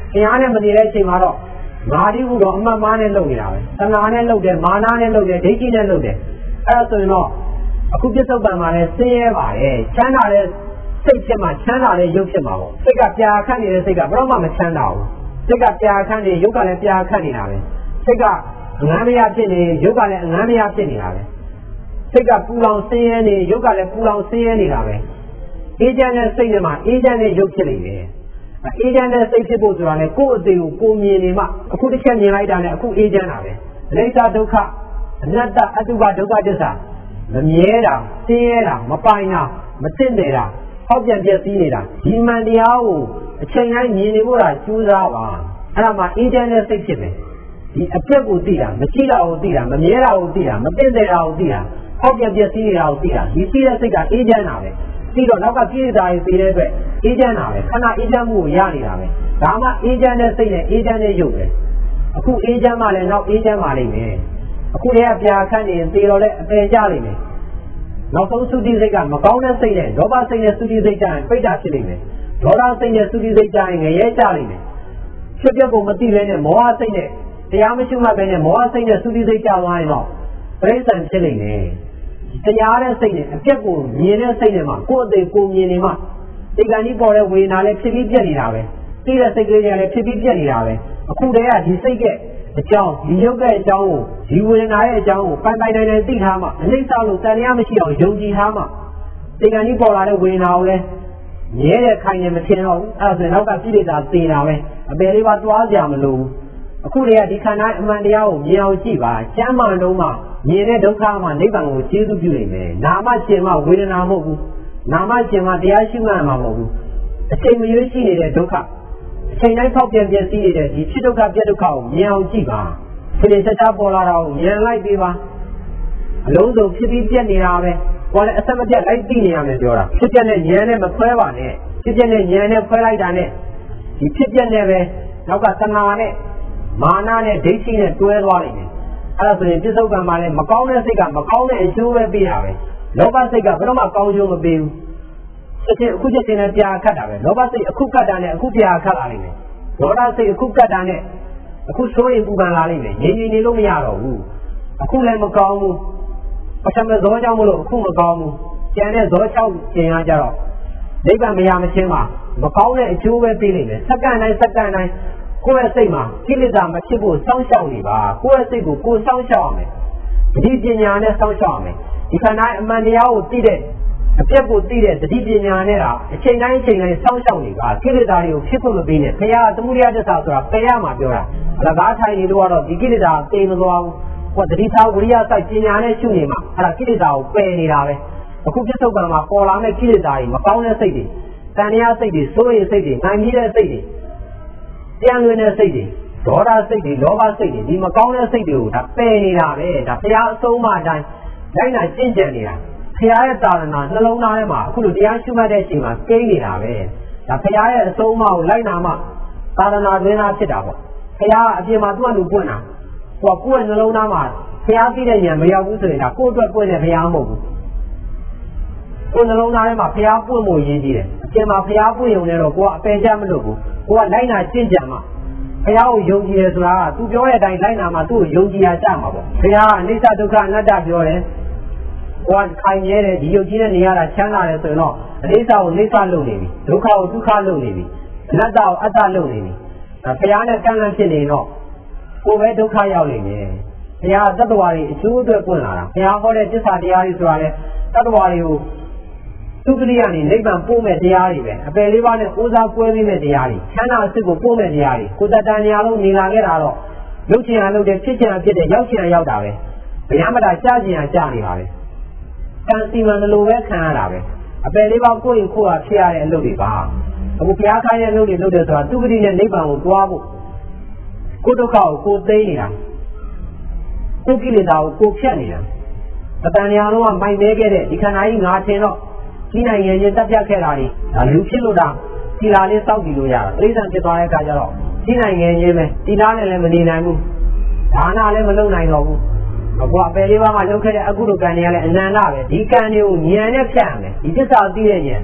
နဲ့မနေတဲ့ချိန်မှာတော့ငါဒီဟုတော့အမှတ်မှားနဲ့လုပ်နေတာပဲတဏှာနဲ့လုပ်တယ်မာနနဲ့လုပ်တယ်ဒိဋ္ဌိနဲ့လုပ်တယ်အဲ့ဒါဆိုရင်တော့အခုပြစ္ဆုတ်ပံမှာလည်းဆင်းရဲပါတယ်ချမ်းသာတဲ့စိတ်ဖြစ်မှချမ်းသာတဲ့ရုပ်ဖြစ်မှာပေါ့စိတ်ကပြာခတ်နေတဲ့စိတ်ကဘယ်တော့မှမချမ်းသာဘူးစိတ်ကပြာခတ်နေရုပ်ကလည်းပြာခတ်နေတာပဲစိတ်ကအငမ်းမရဖြစ်နေရုပ်ကလည်းအငမ်းမရဖြစ်နေတာပဲစိတ်ကပူလောင်ဆင်းရဲနေရုပ်ကလည်းပူလောင်ဆင်းရဲနေတာပဲအေးချမ်းတဲ့စိတ်နဲ့မှအေးချမ်းတဲ့ရုပ်ဖြစ်နေတယ်အေးချမ်းတဲ့စိတ်ဖြစ်ဖို့ဆိုတာလေကိုယ့်အသေးကိုကိုမြင်နေမှအခုတစ်ချက်မြင်လိုက်တာနဲ့အခုအေးချမ်းတာပဲအနိစ္စဒုက္ခအနတ္တအတုပဒုက္ခသစ္စာမမြဲတာဆင်းရဲတာမပိုင်တာမသိနေတာဟောက်ပြန်ပြည့်စည်နေတာဒီမှန်တရားကိုအချိန်တိုင်းမြင်နေဖို့တာကြိုးစားပါအဲ့ဒါမှအေးချမ်းတဲ့စိတ်ဖြစ်မယ်ဒီအပြက်ကိုသိတာမရှိတာကိုသိတာမမြဲတာကိုသိတာမသိနေတာကိုသိတာဟောက်ပြန်ပြည့်စည်နေတာကိုသိတာဒီသိတဲ့စိတ်ကအေးချမ်းတာပဲပြီးတော့နောက်ကပြည့်တာရေးသိတဲ့အတွက်အေးချမ်းတာပဲခဏအေးချမ်းမှုကိုရနေတာပဲဒါမှအေးချမ်းတဲ့စိတ်နဲ့အေးချမ်းတဲ့ရုပ်ပဲအခုအေးချမ်းမှလည်းနောက်အေးချမ်းမှလိမ့်မယ်အခုတည်းကပြာခတ်နေရင်သေတော့လည်းအပယ်ကြလိမ့်မယ်နောက်ဆုံးသုတိစိတ်ကမကောင်းတဲ့စိတ်နဲ့လောဘစိတ်နဲ့သုတိစိတ်ကြရင်ပိဋကဖြစ်လိမ့်မယ်ဒေါသစိတ်နဲ့သုတိစိတ်ကြရင်ငရဲကြလိမ့်မယ်ဖြစ်ပျက်ကိုမသိလဲနဲ့မောဟစိတ်နဲ့တရားမရှိမှပဲနဲ့မောဟစိတ်နဲ့သုတိစိတ်ကြသွားရင်တော့ပြိဿံဖြစ်လိမ့်မယ်တရားတဲ့စိတ်နဲ့အပြက်ကိုမြင်တဲ့စိတ်နဲ့မှကိုယ်အသေးကိုမြင်နေမှဒီကံကြီးပေါ်တဲ့ဝေဒနာလည်းဖြစ်ပြီးပြက်နေတာပဲသိတဲ့စိတ်ကလေးလည်းဖြစ်ပြီးပြက်နေတာပဲအခုတည်းကဒီစိတ်ကအကြောင်းဒီရုပ်ရဲ့အကြောင်းကိုဒီဝေဒနာရဲ့အကြောင်းကိုပိုင်ပိုင်နိုင်နိုင်သိထားမှအနိစ္စလို့တန်တရားမရှိအောင်ယုံကြည်ထားမှဒီကံကြီးပေါ်လာတဲ့ဝေဒနာကိုလည်းမြဲတဲ့ခိုင်နေမထင်တော့ဘူးအဲ့ဒါဆိုရင်နောက်ကပြိဋ္ဌာသေတာပဲအပယ်လေးပါသွားကြမလို့အခုတည်းကဒီခန္ဓာအမှန်တရားကိုမြင်အောင်ကြည့်ပါကျမ်းမှန်လုံးမှမြင်တဲ့ဒုက္ခမှနိဗ္ဗာန်ကိုကျေးဇူးပြုနိုင်မယ်နာမရှင်မှဝေဒနာမဟုတ်ဘူးနာမရှင်မှတရားရှိမှမှာမဟုတ်ဘူးအချိန်မရွေးရှိနေတဲ့ဒုက္ခအချိန်တိုင်းဖောက်ပြန်ပြည့်စည်နေတဲ့ဒီဖြစ်ဒုက္ခပြက်ဒုက္ခကိုမြင်အောင်ကြည့်ပါဖြစ်နေချက်ပေါ်လာတာကိုမြင်လိုက်ပေးပါအလုံးစုံဖြစ်ပြီးပြက်နေတာပဲကိုယ်လည်းအဆက်မပြတ်လိုက်သိနေရမယ်ပြောတာဖြစ်ပြက်နဲ့ဉာဏ်နဲ့မခွဲပါနဲ့ဖြစ်ပြက်နဲ့ဉာဏ်နဲ့ခွဲလိုက်တာနဲ့ဒီဖြစ်ပြက်နဲ့ပဲနောက်ကသနာနဲ့မာနနဲ့ဒိဋ္ဌိနဲ့တွဲသွားနေတယ်အဲ့ဒါဆိုရင်ပြစ္ဆုတ်ကံမှာလည်းမကောင်းတဲ့စိတ်ကမကောင်းတဲ့အကျိုးပဲပေးတာပဲလောဘစိတ်ကဘယ်တော့မှကောင်းကျိုးမပေးဘူးအခုချက်ချင်းနဲ့ပြာခတ်တာပဲလောဘစိတ်အခုကတ်တာနဲ့အခုပြာခတ်လာလိမ့်မယ်ဒေါသစိတ်အခုကတ်တာနဲ့အခုဆိုရင်ပူပန်လာလိမ့်မယ်ငြိမ်ငြိမ်နေလို့မရတော့ဘူးအခုလည်းမကောင်းဘူးပထမဇောကြောင့်မလို့အခုမကောင်းဘူးကျန်တဲ့ဇော6ကျင်ရကြတော့နိဗ္ဗာန်မရမချင်းမှာမကောင်းတဲ့အကျိုးပဲပေးလိမ့်မယ်စက္ကန့်တိုင်းကိုယ့်ရဲ့စိတ်မှာကိလေသာမဖြစ်ဖို့စောင့်ရှောက်နေပါကိုယ့်ရဲ့စိတ်ကိုကိုယ်စောင့်ရှောက်ရမယ်ဒီပညာနဲ့စောင့်ရှောက်ရမယ်ဒီခန္ဓာအမှန်တရားကိုသိတဲ့အပြက်ကိုသိတဲ့တတိပညာနဲ့ကအချိန်တိုင်းစောင့်ရှောက်နေပါကိလေသာတွေကိုဖြစ်ဖို့မပေးနဲ့ဘုရားသမုဒယတစ္ဆာဆိုတာပယ်ရမှာပြောတာအလကားထိုင်နေလို့ကတော့ဒီကိလေသာသိမသွားဘူးဟောတတိထားဝိရိယစိုက်ပညာနဲ့ရှုနေမှာအဲ့ဒါကိလေသာကိုပယ်နေတာပဲအခုပြစ္ဆုတ်ကံမှာပေါ်လာတဲ့ကိလေသာတွေမကောင်းတဲ့စိတ်တွေတဏှာစိတ်တွေစိုးရိမ်စိတ်တွေနိုင်ပြီးတဲ့စိတ်တွေပြန်လွင်တဲ့စိတ်တွေဒေါသစိတ်တွေလောဘစိတ်တွေဒီမကောင်းတဲ့စိတ်တွေကိုဒါပယ်နေတာပဲဒါဘုရားအဆုံးအမအတိုင်းလိုက်နာကျင့်ကြံနေတာဘုရားရဲ့သာသနာနှလုံးသားထဲမှာအခုလိုတရားရှုမှတ်တဲ့အချိန်မှာကျင်းနေတာပဲဒါဘုရားရဲ့အဆုံးအမကိုလိုက်နာမှသာသနာတွင်သားဖြစ်တာပေါ့ဘုရားအပြင်မှာသူ့အလူပွင့်တာဟိုကိုယ့်ရဲ့နှလုံးသားမှာဘုရားသိတဲ့ဉာဏ်မရောက်ဘူးဆိုရင်ဒါကိုယ့်အတွက်ပွင့်တဲ့ဘုရားမဟုတ်ဘူးကိုယ်နှလုံးသားထဲမှာဘုရားပွင့်ဖို့ရင်းကြည့်တယ်အပြင်မှာဘုရားပွင့်ရုံနဲ့တော့ကိုကအပယ်ချမလို့ဘူးကိုကလိုက်နာကျင့်ကြံမှာဘုရားကိုယုံကြည်တယ်ဆိုတာကသူပြောတဲ့အတိုင်းလိုက်နာမှာသူ့ကိုယုံကြည်ရကြမှာပေါ့ဘုရားကအနိစ္စဒုက္ခအနတ္တပြောတယ်ကိုကခိုင်ရဲတယ်ဒီယုံကြည်တဲ့နေရာတာချမ်းသာတယ်ဆိုရင်တော့အနိစ္စကိုအနိစ္စလုပ်နေပြီဒုက္ခကိုဒုက္ခလုပ်နေပြီအနတ္တကိုအတ္တလုပ်နေပြီဘုရားနဲ့ကန့်လန့်ဖြစ်နေတော့ကိုယ်ပဲဒုက္ခရောက်နေတယ်ဘုရားတတ္တဝါတွေအကျိုးအတွက်ပွင့်လာတာဘုရားဟောတဲ့သစ္စာတရားတွေဆိုတာလေတတ္တဝါတွေကိုသူကလေးကနေနိဗ္ဗာန်ပို့မဲ့တရားတွေပဲအပယ်လေးပါးနဲ့ကိုးစားပွဲပြီးမဲ့တရားတွေချမ်းသာအစစ်ကိုပို့မဲ့တရားတွေကိုယ်တတန်ညာလုံးနေလာခဲ့တာတော့လုပ်ချင်အောင်လုပ်တယ်ဖြစ်ချင်အောင်ဖြစ်တယ်ရောက်ချင်အောင်ရောက်တာပဲဘုရားမတာကြားချင်အောင်ကြားနေတာပဲကံစီမံလို့ပဲခံရတာပဲအပယ်လေးပါးကိုယ့်ရင်ကိုယ်ဟာဖြစ်ရတဲ့အလုပ်တွေပါအခုဘုရားခိုင်းတဲ့အလုပ်တွေလုပ်တယ်ဆိုတာသူကလေးနဲ့နိဗ္ဗာန်ကိုတွားဖို့ကိုယ်ဒုက္ခကိုကိုယ်သိနေတာကိုယ်ကိလေသာကိုကိုယ်ဖြတ်နေတာတတန်ညာလုံးကမိုက်မဲခဲ့တဲ့ဒီခန္ဓာကြီးငါထင်တော့ဒီနိုင်ငံချင်းတက်ပြတ်ခဲ့တာတွေဒါလူဖြစ်လို့ဒါဒီလာလေးစောက်ပြီးလို့ရတာပြိဿံဖြစ်သွားတဲ့အခါကျတော့ဒီနိုင်ငံချင်းပဲဒီလားနဲ့လည်းမနေနိုင်ဘူးဒါနလည်းမလုပ်နိုင်တော့ဘူးအခုအပယ်လေးပါးမှလုပ်ခဲ့တဲ့အကုသိုလ်ကံတွေကလည်းအနန္တပဲဒီကံတွေကိုဉာဏ်နဲ့ဖြတ်ရမယ်ဒီသစ္စာသိတဲ့ဉာဏ်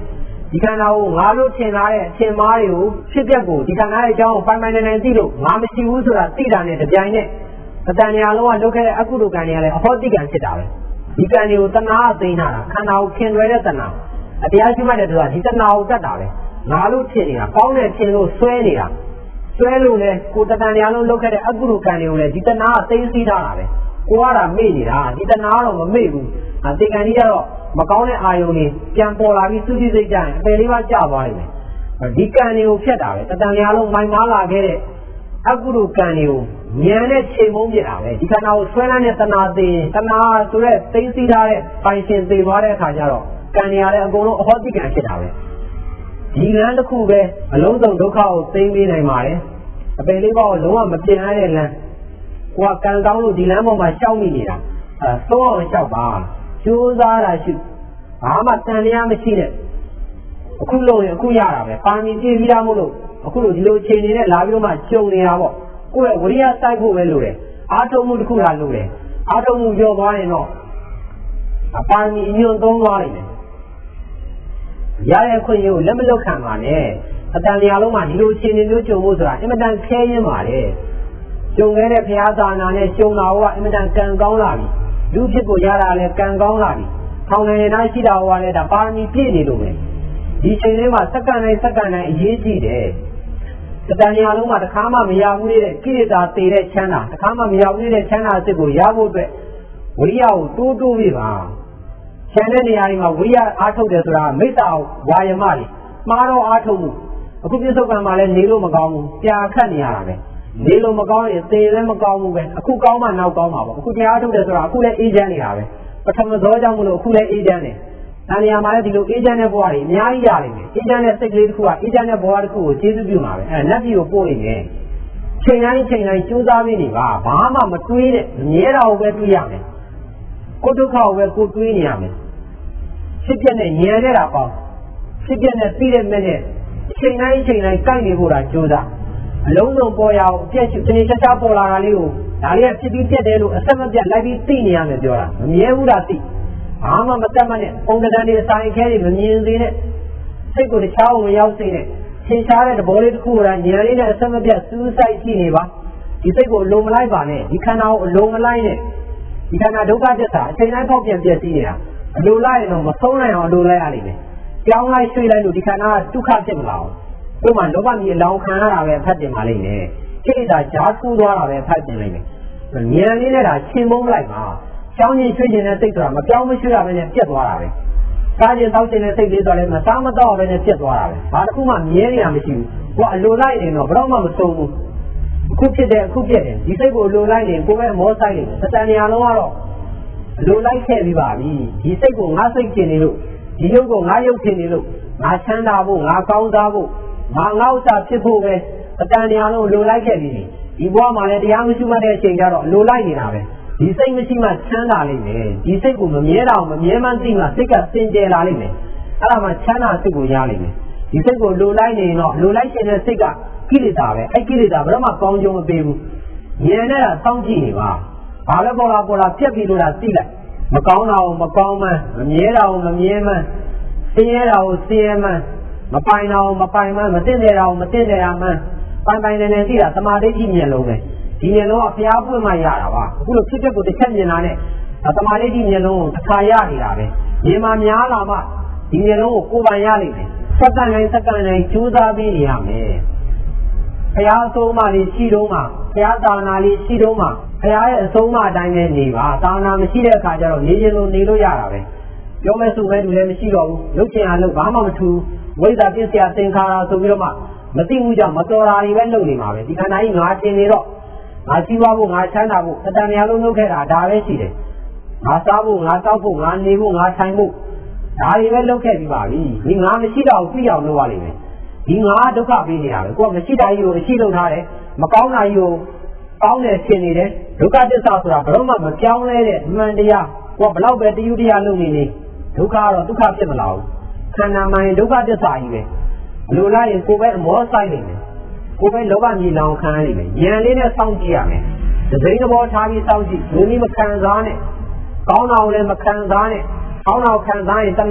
ဒီခန္ဓာကိုငါလို့ထင်လာတဲ့အထင်မှားတွေကိုဖြစ်ပျက်ကိုဒီခန္ဓာရဲ့အကြောင်းကိုပိုင်ပိုင်နိုင်နိုင်သိလို့ငါမရှိဘူးဆိုတာသိတာနဲ့တပြိုင်နက်အတန်ညာလုံးကလုတ်ခဲ့တဲ့အကုသိုလ်ကံတွေကလည်းအဟောတိကံဖြစ်တာပဲဒီကံတွေကိုတဏှာသိမ်းတာခန္ဓာကိုခင်ရွယ်တဲ့တဏှာအတရားရှိမှတဲ့သူကဒီတဏှာကိုတတ်တာပဲငါလို့ထင်နေတာကောင်းတဲ့ထင်လို့ဆွဲနေတာဆွဲလို့လေကိုတဏှာညာလုံးလုတ်ခဲ့တဲ့အကုသိုလ်ကံတွေကိုလည်းဒီတဏှာသိမ်းစီးထားတာပဲကိုကတော့မေ့နေတာဒီတဏှာတော့မမေ့ဘူးဒီကံကြီးကတော့မကောင်းတဲ့အာယုန်တွေပြန်ပေါ်လာပြီးစုစည်းစိတ်ကြရင်အပယ်လေးပါကျသွားနိုင်တယ်ဒီကံတွေကိုဖြတ်တာပဲတဏှာညာလုံးမိုင်းမားလာခဲ့တဲ့အကုသိုလ်ကံတွေကိုဉာဏ်နဲ့ချိန်မုံပြတာပဲဒီခန္ဓာကိုဆွဲလန်းတဲ့တဏှာသိတဏှာဆိုတဲ့သိသိထားတဲ့ပိုင်ရှင်သိသွားတဲ့အခါကျတော့ကံတွေရတယ်အကုန်လုံးအဟောတိကံဖြစ်တာပဲဒီလမ်းတစ်ခုပဲအလုံးစုံဒုက္ခကိုသိမ်းပေးနိုင်ပါတယ်အပယ်လေးပါးကိုလုံးဝမပြင်ရတဲ့လမ်းကိုကကံကောင်းလို့ဒီလမ်းပေါ်မှာရှောက်မိနေတာသုံးအောင်လျှောက်ပါကြိုးစားတာရှိဘာမှတန်တရားမရှိနဲ့အခုလုံးရင်အခုရတာပဲပါမီပြည့်ပြီးသားမို့လို့အခုလိုဒီလိုချိန်နေနဲ့လာပြီးတော့မှကျုံနေတာပေါ့ကိုယ့်ရဲ့ဝိရိယစိုက်ဖို့ပဲလိုတယ်အာထုံမှုတစ်ခုလာလိုတယ်အာထုံမှုကျော်သွားရင်တော့အပါမီအညွန့်သုံးသွားနိုင်တယ်ရတဲ့ခွင့်ရကိုလက်မလွတ်ခံပါနဲ့အတန်တရားလုံးမှာဒီလိုချိန်နေမျိုးကျုံဖို့ဆိုတာအင်မတန်ခဲရင်းပါတယ်ကျုံခဲ့တဲ့ဘုရားသာနာနဲ့ကျုံတာကအင်မတန်ကံကောင်းလာပြီလူဖြစ်ကိုရတာလည်းကံကောင်းလာပြီထောင်နေတိုင်းရှိတာကလည်းဒါပါရမီပြည့်နေလို့ပဲဒီချိန်လေးမှာစက္ကန့်တိုင်းအရေးကြီးတယ်တဏှာလုံးမှာတစ်ခါမှမရဘူးတဲ့ကိလေသာတည်တဲ့ချမ်းသာတစ်ခါမှမရဘူးတဲ့ချမ်းသာစိတ်ကိုရဖို့အတွက်ဝိရိယကိုတိုးပြီးပါချမ်းတဲ့နေရာတွေမှာဝိရိယအားထုတ်တယ်ဆိုတာမေတ္တာဝါယမတွေမှားတော့အားထုတ်မှုအခုပြစ္ဆုတ်ကံမှာလည်းနေလို့မကောင်းဘူးပြာခတ်နေရတာပဲနေလို့မကောင်းရင်သေလည်းမကောင်းဘူးပဲအခုကောင်းမှနောက်ကောင်းမှာပေါ့အခုတရားထုတ်တယ်ဆိုတာအခုလည်းအေးချမ်းနေတာပဲပထမဇောကြောင့်မလို့အခုလည်းအေးချမ်းတယ်ဒါနေရာမှာလည်းဒီလိုအေးချမ်းတဲ့ဘဝတွေအများကြီးရနိုင်တယ်အေးချမ်းတဲ့စိတ်ကလေးတစ်ခုကအေးချမ်းတဲ့ဘဝတစ်ခုကိုကျေးဇူးပြုမှာပဲနတ်ပြည်ကိုပို့နေတယ်ချိန်တိုင်းကြိုးစားပြီးနေပါဘာမှမတွေးနဲ့မြဲတာကိုပဲတွေးရမယ်ကိုဒုက္ခကိုပဲကိုတွေးနေရမယ်ဖြစ်ပြနဲ့ဉာဏ်နဲ့တာပေါ့ဖြစ်ပြနဲ့ပြီးတဲ့မဲ့နဲ့ချိန်တိုင်းကိုက်နေဖို့တာကြိုးစားအလုံးစုံပေါ်ရအောင်အပြည့်ချင်ချာပေါ်လာတာလေးကိုဒါလေးကဖြစ်ပြီးပြတ်တယ်လို့အဆက်မပြတ်လိုက်ပြီးသိနေရမယ်ပြောတာမမြဲဘူးတာသိဘာမှမတတ်မနဲ့ပုံတန်တွေအဆိုင်ခဲတွေမမြင်သေးနဲ့စိတ်ကိုတခြားဝင်ရောက်စေနဲ့သင်ရှားတဲ့သဘောလေးတစ်ခုကဉာဏ်လေးနဲ့အဆက်မပြတ်စူးစိုက်ကြည့်နေပါဒီစိတ်ကိုအလုံးမလိုက်ပါနဲ့ဒီခန္ဓာကိုအလုံးမလိုက်နဲ့ဒီခန္ဓာဒုက္ခသစ္စာအချိန်တိုင်းပေါက်ပြန်ပြည့်စည်နေတာအလိုလိုက်ရင်တော့မဆုံးနိုင်အောင်အလိုလိုက်ရလိမ့်မယ်ကြောင်းလိုက်ရွှေ့လိုက်လို့ဒီခန္ဓာကဒုက္ခဖြစ်မလာဘူးဥပမာလောဘကြီးအလောင်းခံရတာပဲဖတ်တင်ပါလိမ့်မယ်ကိလေသာကြားထူးသွားတာပဲဖတ်တင်လိုက်မယ်ဉာဏ်လေးနဲ့ဒါချင်းမုန်းလိုက်ပါကြောင်းချင်းရွှေ့ခြင်းနဲ့စိတ်ဆိုတာမပြောင်းမရွှေ့ရဘဲနဲ့ပြတ်သွားတာပဲစားခြင်းတောက်ခြင်းနဲ့စိတ်လေးဆိုလည်းမစားမတော့ဘဲနဲ့ပြတ်သွားတာပဲဘာတစ်ခုမှမြဲနေရမရှိဘူးကိုအလိုလိုက်နေတော့ဘယ်တော့မှမဆုံးဘူးအခုဖြစ်တယ်အခုပြည့်တယ်ဒီစိတ်ကိုအလိုလိုက်နေကိုယ်ပဲမောဆိုင်နေစတန်နေရာလုံးကတော့အလိုလိုက်ခဲ့ပြီးပါပြီဒီစိတ်ကိုငါစိတ်ကျင်နေလို့ဒီရုပ်ကိုငါရုပ်ကျင်နေလို့ငါချမ်းသာဖို့ငါကောင်းစားဖို့ငါဥစ္စာဖြစ်ဖို့ပဲအတန်တရားလုံးလိုလိုက်ခဲ့ပြီဒီဘဝမှာလည်းတရားမရှိမှတဲ့အချိန်ကျတော့လိုလိုက်နေတာပဲဒီစိတ်မရှိမှချမ်းသာလိမ့်မယ်ဒီစိတ်ကိုမမြဲတော့မမြဲမှန်းသိမှစိတ်ကစင်ကြယ်လာလိမ့်မယ်အဲ့ဒါမှချမ်းသာစိတ်ကိုရလိမ့်မယ်ဒီစိတ်ကိုလိုလိုက်နေတော့လိုလိုက်ခြင်းတဲ့စိတ်ကကိလေသာပဲအဲ့ကိလေသာဘယ်တော့မှကောင်းကျိုးမပေးဘူးဉာဏ်နဲ့စောင့်ကြည့်နေပါဘာလဲပေါ်လာပြက်ပြီးလို့လားသိလိုက်မကောင်းတာကိုမကောင်းမှန်းမမြဲတာကိုမမြဲမှန်းဆင်းရဲတာကိုဆင်းရဲမှန်းမပိုင်တာကိုမပိုင်မှန်းမတင့်တယ်တာကိုမတင့်တယ်တာမှန်းပိုင်နေသိတာသမာဓိရှိမျက်လုံးပဲဒီမျက်လုံးကဘုရားပွင့်မှရတာပါအခုလိုဖြစ်တဲ့ကိုတစ်ချက်မြင်လာနဲ့သမာဓိရှိမျက်လုံးကိုတစ်ခါရနေတာပဲမြင်မှများလာမှဒီမျက်လုံးကိုကိုယ်ပိုင်ရလိမ့်မယ်စက္ကန့်တိုင်းကြိုးစားပြီးနေရမယ်ဘုရားအဆုံးအမလေးရှိတော့မှဘုရားသာနာလေးရှိတော့မှဘုရားရဲ့အဆုံးအမအတိုင်းပဲနေပါသာနာမရှိတဲ့အခါကျတော့နေခြင်းလို့နေလို့ရတာပဲပြောမဲ့ဆိုမဲ့လူလည်းမရှိတော့ဘူးလုပ်ချင်အားလုပ်ဘာမှမထူးဝိဇ္ဇာပြည့်စရာသင်္ခါရဆိုပြီးတော့မှမသိမှုကြောင့်မတော်တာတွေပဲလုပ်နေမှာပဲဒီခန္ဓာကြီးငါတင်နေတော့ငါရှိဖို့ငါချမ်းသာဖို့အတန်များလုံးလုပ်ခဲ့တာဒါပဲရှိတယ်ငါစားဖို့ငါတောက်ဖို့ငါနေဖို့ငါထိုင်ဖို့ဒါတွေပဲလုပ်ခဲ့ပြီးပါပြီဒီငါမရှိတော့ပြည့်အောင်လုပ်ရလိမ့်မယ်ဒီငါဒုက္ခပေးနေတာပဲကိုကမရှိတာကြီးကိုအရှိလုပ်ထားတယ်မကောင်းတာကြီးကိုကောင်းတယ်ရှင်နေတယ်ဒုက္ခသစ္စာဆိုတာဘယ်တော့မှမပြောင်းလဲတဲ့အမှန်တရားကိုကဘလောက်ပဲတယူတရားလုပ်နေနေဒုက္ခကတော့ဒုက္ခဖြစ်မလာဘူးခန္ဓာမှန်ဒုက္ခသစ္စာကြီးပဲလိုလိုက်ရင်ကိုယ်ပဲအမောဆိုင်နေတယ်ကိုယ်ပဲလောဘကြီးလောင်ခံရနေတယ်ဉာဏ်လေးနဲ့စောင့်ကြည့်ရမယ်သတိသဘောထားပြီးစောင့်ကြည့်လူကြီးမခံစားနဲ့ကောင်းတာကိုလည်းမခံစားနဲ့ကောင်းတာကိုခံစားရင်တဏှာ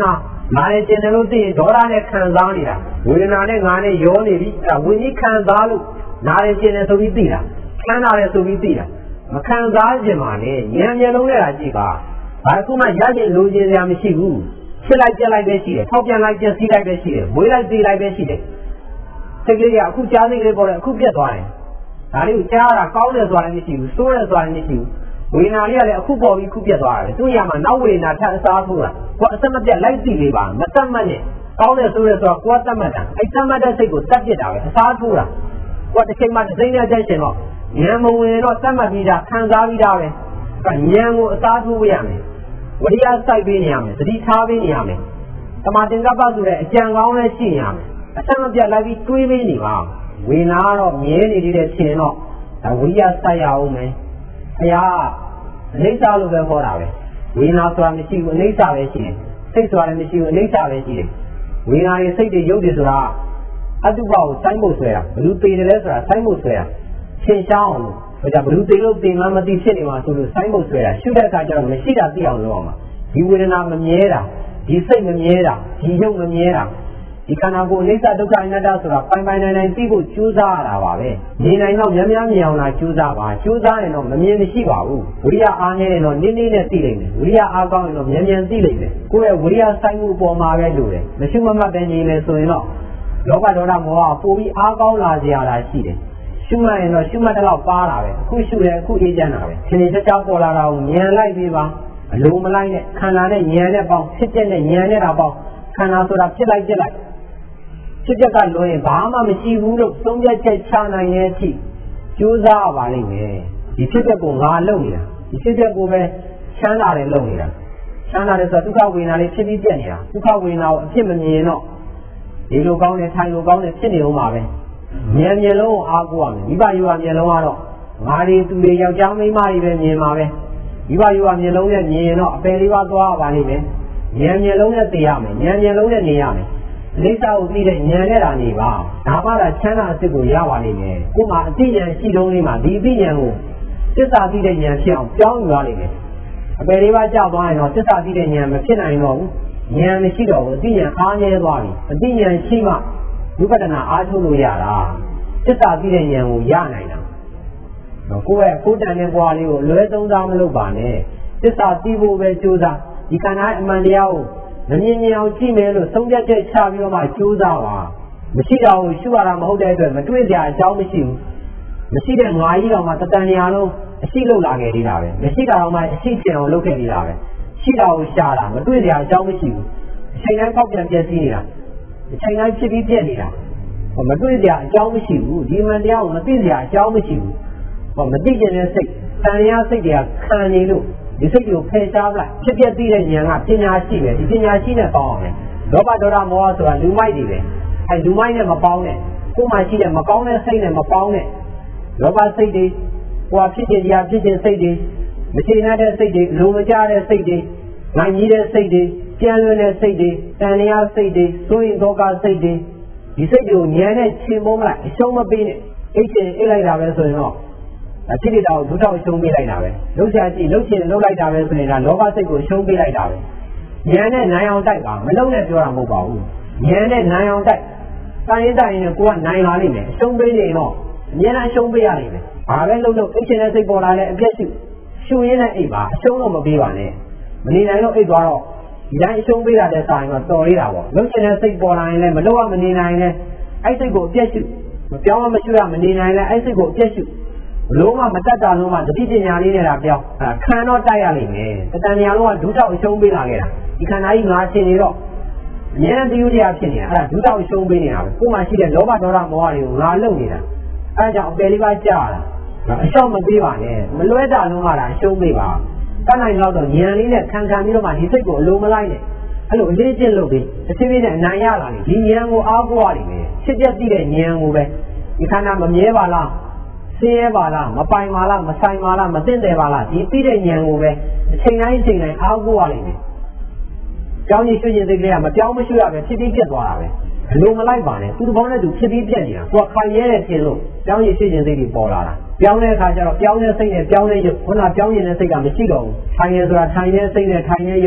ငါနဲ့ကျင်တယ်လို့သိရင်ဒေါသနဲ့ခံစားနေတာဝေဒနာနဲ့ငါနဲ့ရောနေပြီဝိညာဉ်ခံစားလို့နားနဲ့ကျင်တယ်ဆိုပြီးသိတာခံရတယ်ဆိုပြီးသိတာမခံစားခြင်းပါနဲ့ဉာဏ်မျက်လုံးနဲ့လာကြည့်ပါဘာခုမှရခြင်းလိုချင်စရာမရှိဘူးဖြစ်လိုက်ပြက်လိုက်ပဲရှိတယ်ထောက်ပြန်လိုက်ပြက်စီးလိုက်ပဲရှိတယ်မွေးလိုက်သေးလိုက်ပဲရှိတယ်စိတ်ကလေးကအခုကြားစိတ်ကလေးပေါ်တယ်အခုပြက်သွားတယ်ဒါလေးကိုကြားရတာကောင်းတယ်ဆိုတာလည်းမရှိဘူးဆိုးတယ်ဆိုတာလည်းမရှိဘူးဝေဒနာလေးကလည်းအခုပေါ်ပြီးအခုပြက်သွားတယ်သူ့ရမှာနောက်ဝေဒနာထပ်အစားထိုးတာကိုအစမပြက်လိုက်သိလေးပါမတတ်မှတ်နဲ့ကောင်းတယ်ဆိုရဲဆိုတော့ကိုယ်တတ်မှတ်တာအဲ့တတ်မှတ်တဲ့စိတ်ကိုတတ်ပြစ်တာပဲအစားထိုးတာကိုယ်တစ်ချိန်မှတစ်စိမ့်နဲ့တက်ရှင်တော့ဉာဏ်မဝင်တော့တတ်မှတ်ပြီးတာခံစားပြီးတာပဲဉာဏ်ကိုအစားထိုးရမယ်ဝိရိယစိုက်ပေးနေရမယ်သတိထားပေးနေရမယ်သမာသင်္ကပ္ပဆိုတဲ့အကြံကောင်းလည်းရှိနေရမယ်အစမပြတ်လိုက်ပြီးတွေးပေးနေပါဝေနာတော့မြဲနေသေးတဲ့ရှင်တော့ဒါဝိရိယစိုက်ရအောင်မယ်ဘုရားအနိစ္စလို့ပဲဟောတာပဲဝေနာဆိုတာမရှိဘူးအနိစ္စပဲရှိတယ်စိတ်ဆိုတာလည်းမရှိဘူးအနိစ္စပဲရှိတယ်ဝေနာရဲ့စိတ်တွေရုပ်တွေဆိုတာအတုပကိုစိုင်းဖို့ဆွဲတာဘလူပေတယ်လဲဆိုတာစိုင်းဖို့ဆွဲတာရှင်းရှားအောင်လို့ဒါကြောင့်ဘလူပေလို့ပင်မမသိဖြစ်နေမှာဆိုလို့စိုင်းဖို့ဆွဲတာရှုတဲ့အခါကျတော့မရှိတာသိအောင်လုပ်အောင်ပါဒီဝေဒနာမမြဲတာဒီစိတ်မမြဲတာဒီရုပ်မမြဲတာဒီခန္ဓာကိုယ်အနိစ္စဒုက္ခအနတ္တဆိုတာပိုင်ပိုင်နိုင်နိုင်သိဖို့ကြိုးစားရတာပါပဲနေနိုင်တော့များများမြင်အောင်လားကြိုးစားပါကြိုးစားရင်တော့မမြင်မရှိပါဘူးဝိရိယအားနည်းရင်တော့နည်းနည်းနဲ့သိလိမ့်မယ်ဝိရိယအားကောင်းရင်တော့မြန်မြန်သိလိမ့်မယ်ကိုယ့်ရဲ့ဝိရိယစိုက်မှုအပေါ်မှာပဲလို့တယ်မရှိမမှတ်တဲ့ညီလေဆိုရင်တော့လောဘဒေါသမောဟပိုပြီးအားကောင်းလာကြရတာရှိတယ်ရှုမှတ်ရင်တော့ရှုမှတ်တဲ့လောက်ပါလာပဲအခုရှုတယ်အခုအေးချမ်းတာပဲသင်္ချာချောင်းပေါ်လာတာကိုဉာဏ်လိုက်ပြီးပါအလိုမလိုက်နဲ့ခန္ဓာနဲ့ဉာဏ်နဲ့ပေါင်းဖြစ်တဲ့နဲ့ဉာဏ်နဲ့တာပေါင်းခန္ဓာဆိုတာဖြစ်လိုက်ဖြစ်လိုက်ဖြစ်ချက်ကလွယ်ရင်ဘာမှမရှိဘူးလို့သုံးချက်ချက်ချနိုင်တဲ့အထိကြိုးစားရပါလိမ့်မယ်ဒီဖြစ်ချက်ကိုငါလုပ်နေတာဒီဖြစ်ချက်ကိုပဲချမ်းသာတယ်လုပ်နေတာချမ်းသာတယ်ဆိုတော့ဒုက္ခဝေဒနာလေးဖြစ်ပြီးပြက်နေတာဒုက္ခဝေဒနာကိုအဖြစ်မမြင်တော့ဒီလိုကောင်းတယ်ထိုင်လိုကောင်းတယ်ဖြစ်နေအောင်ပါပဲဉာဏ်မျက်လုံးကိုအားကိုးရမယ်မိဘယောဂမျက်လုံးကတော့ငါတွေသူတွေယောက်ျားမိန်းမတွေပဲမြင်ပါပဲမိဘယောဂမျက်လုံးနဲ့မြင်ရင်တော့အပယ်လေးပါးသွားရပါလိမ့်မယ်ဉာဏ်မျက်လုံးနဲ့သိရမယ်ဉာဏ်မျက်လုံးနဲ့နေရမယ်လိစ္ဆာကိုသိတဲ့ဉာဏ်နဲ့တာနေပါဒါမှသာချမ်းသာအစစ်ကိုရပါလိမ့်မယ်ကိုယ်မှာအသိဉာဏ်ရှိတုံးလေးမှာဒီအသိဉာဏ်ကိုသစ္စာသိတဲ့ဉာဏ်ဖြစ်အောင်ပြောင်းယူရလိမ့်မယ်အပယ်လေးပါးကြောက်သွားရင်တော့သစ္စာသိတဲ့ဉာဏ်မဖြစ်နိုင်တော့ဘူးဉာဏ်မရှိတော့ဘူးအသိဉာဏ်အားနည်းသွားပြီအသိဉာဏ်ရှိမှဝိပဿနာအားထုတ်လို့ရတာသစ္စာသိတဲ့ဉာဏ်ကိုရနိုင်တာကိုယ့်ရဲ့ကိုယ်တန်တဲ့ဘဝလေးကိုလွဲသုံးစားမလုပ်ပါနဲ့သစ္စာသိဖို့ပဲကြိုးစားဒီခန္ဓာအမှန်တရားကိုမမြင်မြင်အောင်ကြည့်မယ်လို့သုံးချက်ချက်ချပြီးတော့မှကြိုးစားပါမရှိတာကိုရှုရတာမဟုတ်တဲ့အတွက်မတွေ့ကြအကြောင်းမရှိဘူးမရှိတဲ့ငါးကြီးတော်မှာတတန်ညာလုံးအရှိလို့လာခဲ့သေးတာပဲမရှိတာတော့မှအရှိချင်အောင်လုပ်ခဲ့သေးတာပဲရှိတာကိုရှာတာမတွေ့ကြအကြောင်းမရှိဘူးအချိန်တိုင်းပေါက်ပြန်ပြည့်စည်နေတာအချိန်တိုင်းဖြစ်ပြီးပြည့်နေတာမတွေ့ကြအကြောင်းမရှိဘူးဒီမှန်တရားကိုမသိကြအကြောင်းမရှိဘူးမသိကျင်တဲ့စိတ်တန်ရာစိတ်တွေကခံနေလို့ဒီစိတ်ကိုဖယ်ရှားလိုက်ဖြစ်ဖြစ်သိတဲ့ဉာဏ်ကပညာရှိပဲဒီပညာရှိနဲ့ပေါင်းအောင်လေလောဘဒေါသမောဟဆိုတာလူမိုက်တွေပဲအဲလူမိုက်နဲ့မပေါင်းနဲ့ကိုယ်မှရှိတဲ့မကောင်းတဲ့စိတ်နဲ့မပေါင်းနဲ့လောဘစိတ်တွေဟိုဖြစ်ခြင်းတရားဖြစ်ခြင်းစိတ်တွေမကျေနပ်တဲ့စိတ်တွေလိုမကြတဲ့စိတ်တွေနိုင်ကြီးတဲ့စိတ်တွေကြမ်းလွန်တဲ့စိတ်တွေတန်ရာစိတ်တွေစိုးရင်ဒုက္ခစိတ်တွေဒီစိတ်ကိုဉာဏ်နဲ့ချိန်မုံးလိုက်အရှုံးမပေးနဲ့အိတ်ချင်အိတ်လိုက်တာပဲဆိုရင်တော့ဖြစ်နေတာကိုဒုထောက်ရှုံးပေးလိုက်တာပဲလှုပ်ရှားကြည့်လှုပ်ချင်လှုပ်လိုက်တာပဲဆိုရင်ဒါလောဘစိတ်ကိုရှုံးပေးလိုက်တာပဲဉာဏ်နဲ့နိုင်အောင်တိုက်ပါမလုံးနဲ့ပြောတာမဟုတ်ပါဘူးဉာဏ်နဲ့နိုင်အောင်တိုက်တိုင်းတိုင်းနဲ့ကိုကနိုင်လာလိမ့်မယ်ရှုံးပေးနေတော့အများနဲ့ရှုံးပေးရလိမ့်မယ်ဘာပဲလှုပ်လို့အိတ်ချင်တဲ့စိတ်ပေါ်လာလဲအပြည့်ရှုရင်းနဲ့အိတ်ပါအရှုံးတော့မပေးပါနဲ့မနေနိုင်လို့အိတ်သွားတော့ဒီတိုင်းအရှုံးပေးတာတဲ့စာရင်တော့တော်ရတာပေါ့လှုပ်ချင်တဲ့စိတ်ပေါ်လာရင်လည်းမလို့မနေနိုင်လဲအဲ့စိတ်ကိုအပြည့်မပြောင်းမရှုရမနေနိုင်လဲအဲ့စိတ်ကိုအပြည့်လုံးဝမတတ်တာလုံးဝတတိပညာလေးနဲ့တာပြောင်းခံတော့တိုက်ရလိမ့်မယ်တတန်ညာလုံးကဒုထောက်အရှုံးပေးလာခဲ့တာဒီခန္ဓာကြီးငါရှင်နေတော့အများနဲ့တရားတရားဖြစ်နေတာအဲ့ဒါဒုထောက်အရှုံးပေးနေတာပဲကိုယ်မှရှိတဲ့လောဘဒေါသမောဟတွေကိုငါလုံနေတာအဲ့ဒါကြောင့်အပယ်လေးပါးကြာတာအရှောက်မပေးပါနဲ့မလွဲတာလုံးကတာအရှုံးပေးပါတတ်နိုင်တော့ဉာဏ်လေးနဲ့ခံပြီးတော့မှဒီစိတ်ကိုအလိုမလိုက်နဲ့အဲ့လိုအလေးကျင့်လုပ်ပြီးအချင်းချင်းနဲ့အနိုင်ရလာတယ်ဒီဉာဏ်ကိုအားကိုးရတယ်ပဲဖြစ်ပြသိတဲ့ဉာဏ်ကိုပဲဒီခန္ဓာမမြဲပါလားဆင်းရဲပါလားမပိုင်ပါလားမဆိုင်ပါလားမသိတဲ့ပါလားဒီသိတဲ့ဉာဏ်ကိုပဲအချိန်တိုင်းအချိန်တိုင်းအားကိုးရလိမ့်မယ်။ကြောင်းကြီးရွှေရင်သိကလေးကမပြောင်းမရွှေ့ရပဲဖြစ်ပြီးပြတ်သွားတာပဲ။အလိုမလိုက်ပါနဲ့သူတစ်ပေါင်းနဲ့သူဖြစ်ပြီးပြတ်နေတာ။ကိုယ်ခိုင်ရဲတဲ့ခြင်းလို့ကြောင်းကြီးရွှေရင်သိတွေပေါ်လာတာ။ပြောင်းတဲ့အခါကျတော့ပြောင်းတဲ့စိတ်နဲ့ပြောင်းတဲ့ရုပ်ခုနပြောင်းရင်တဲ့စိတ်ကမရှိတော့ဘူး။ထိုင်ရဲဆိုတာထိုင်ရဲစိတ်နဲ့ထိုင်ရဲရုပ်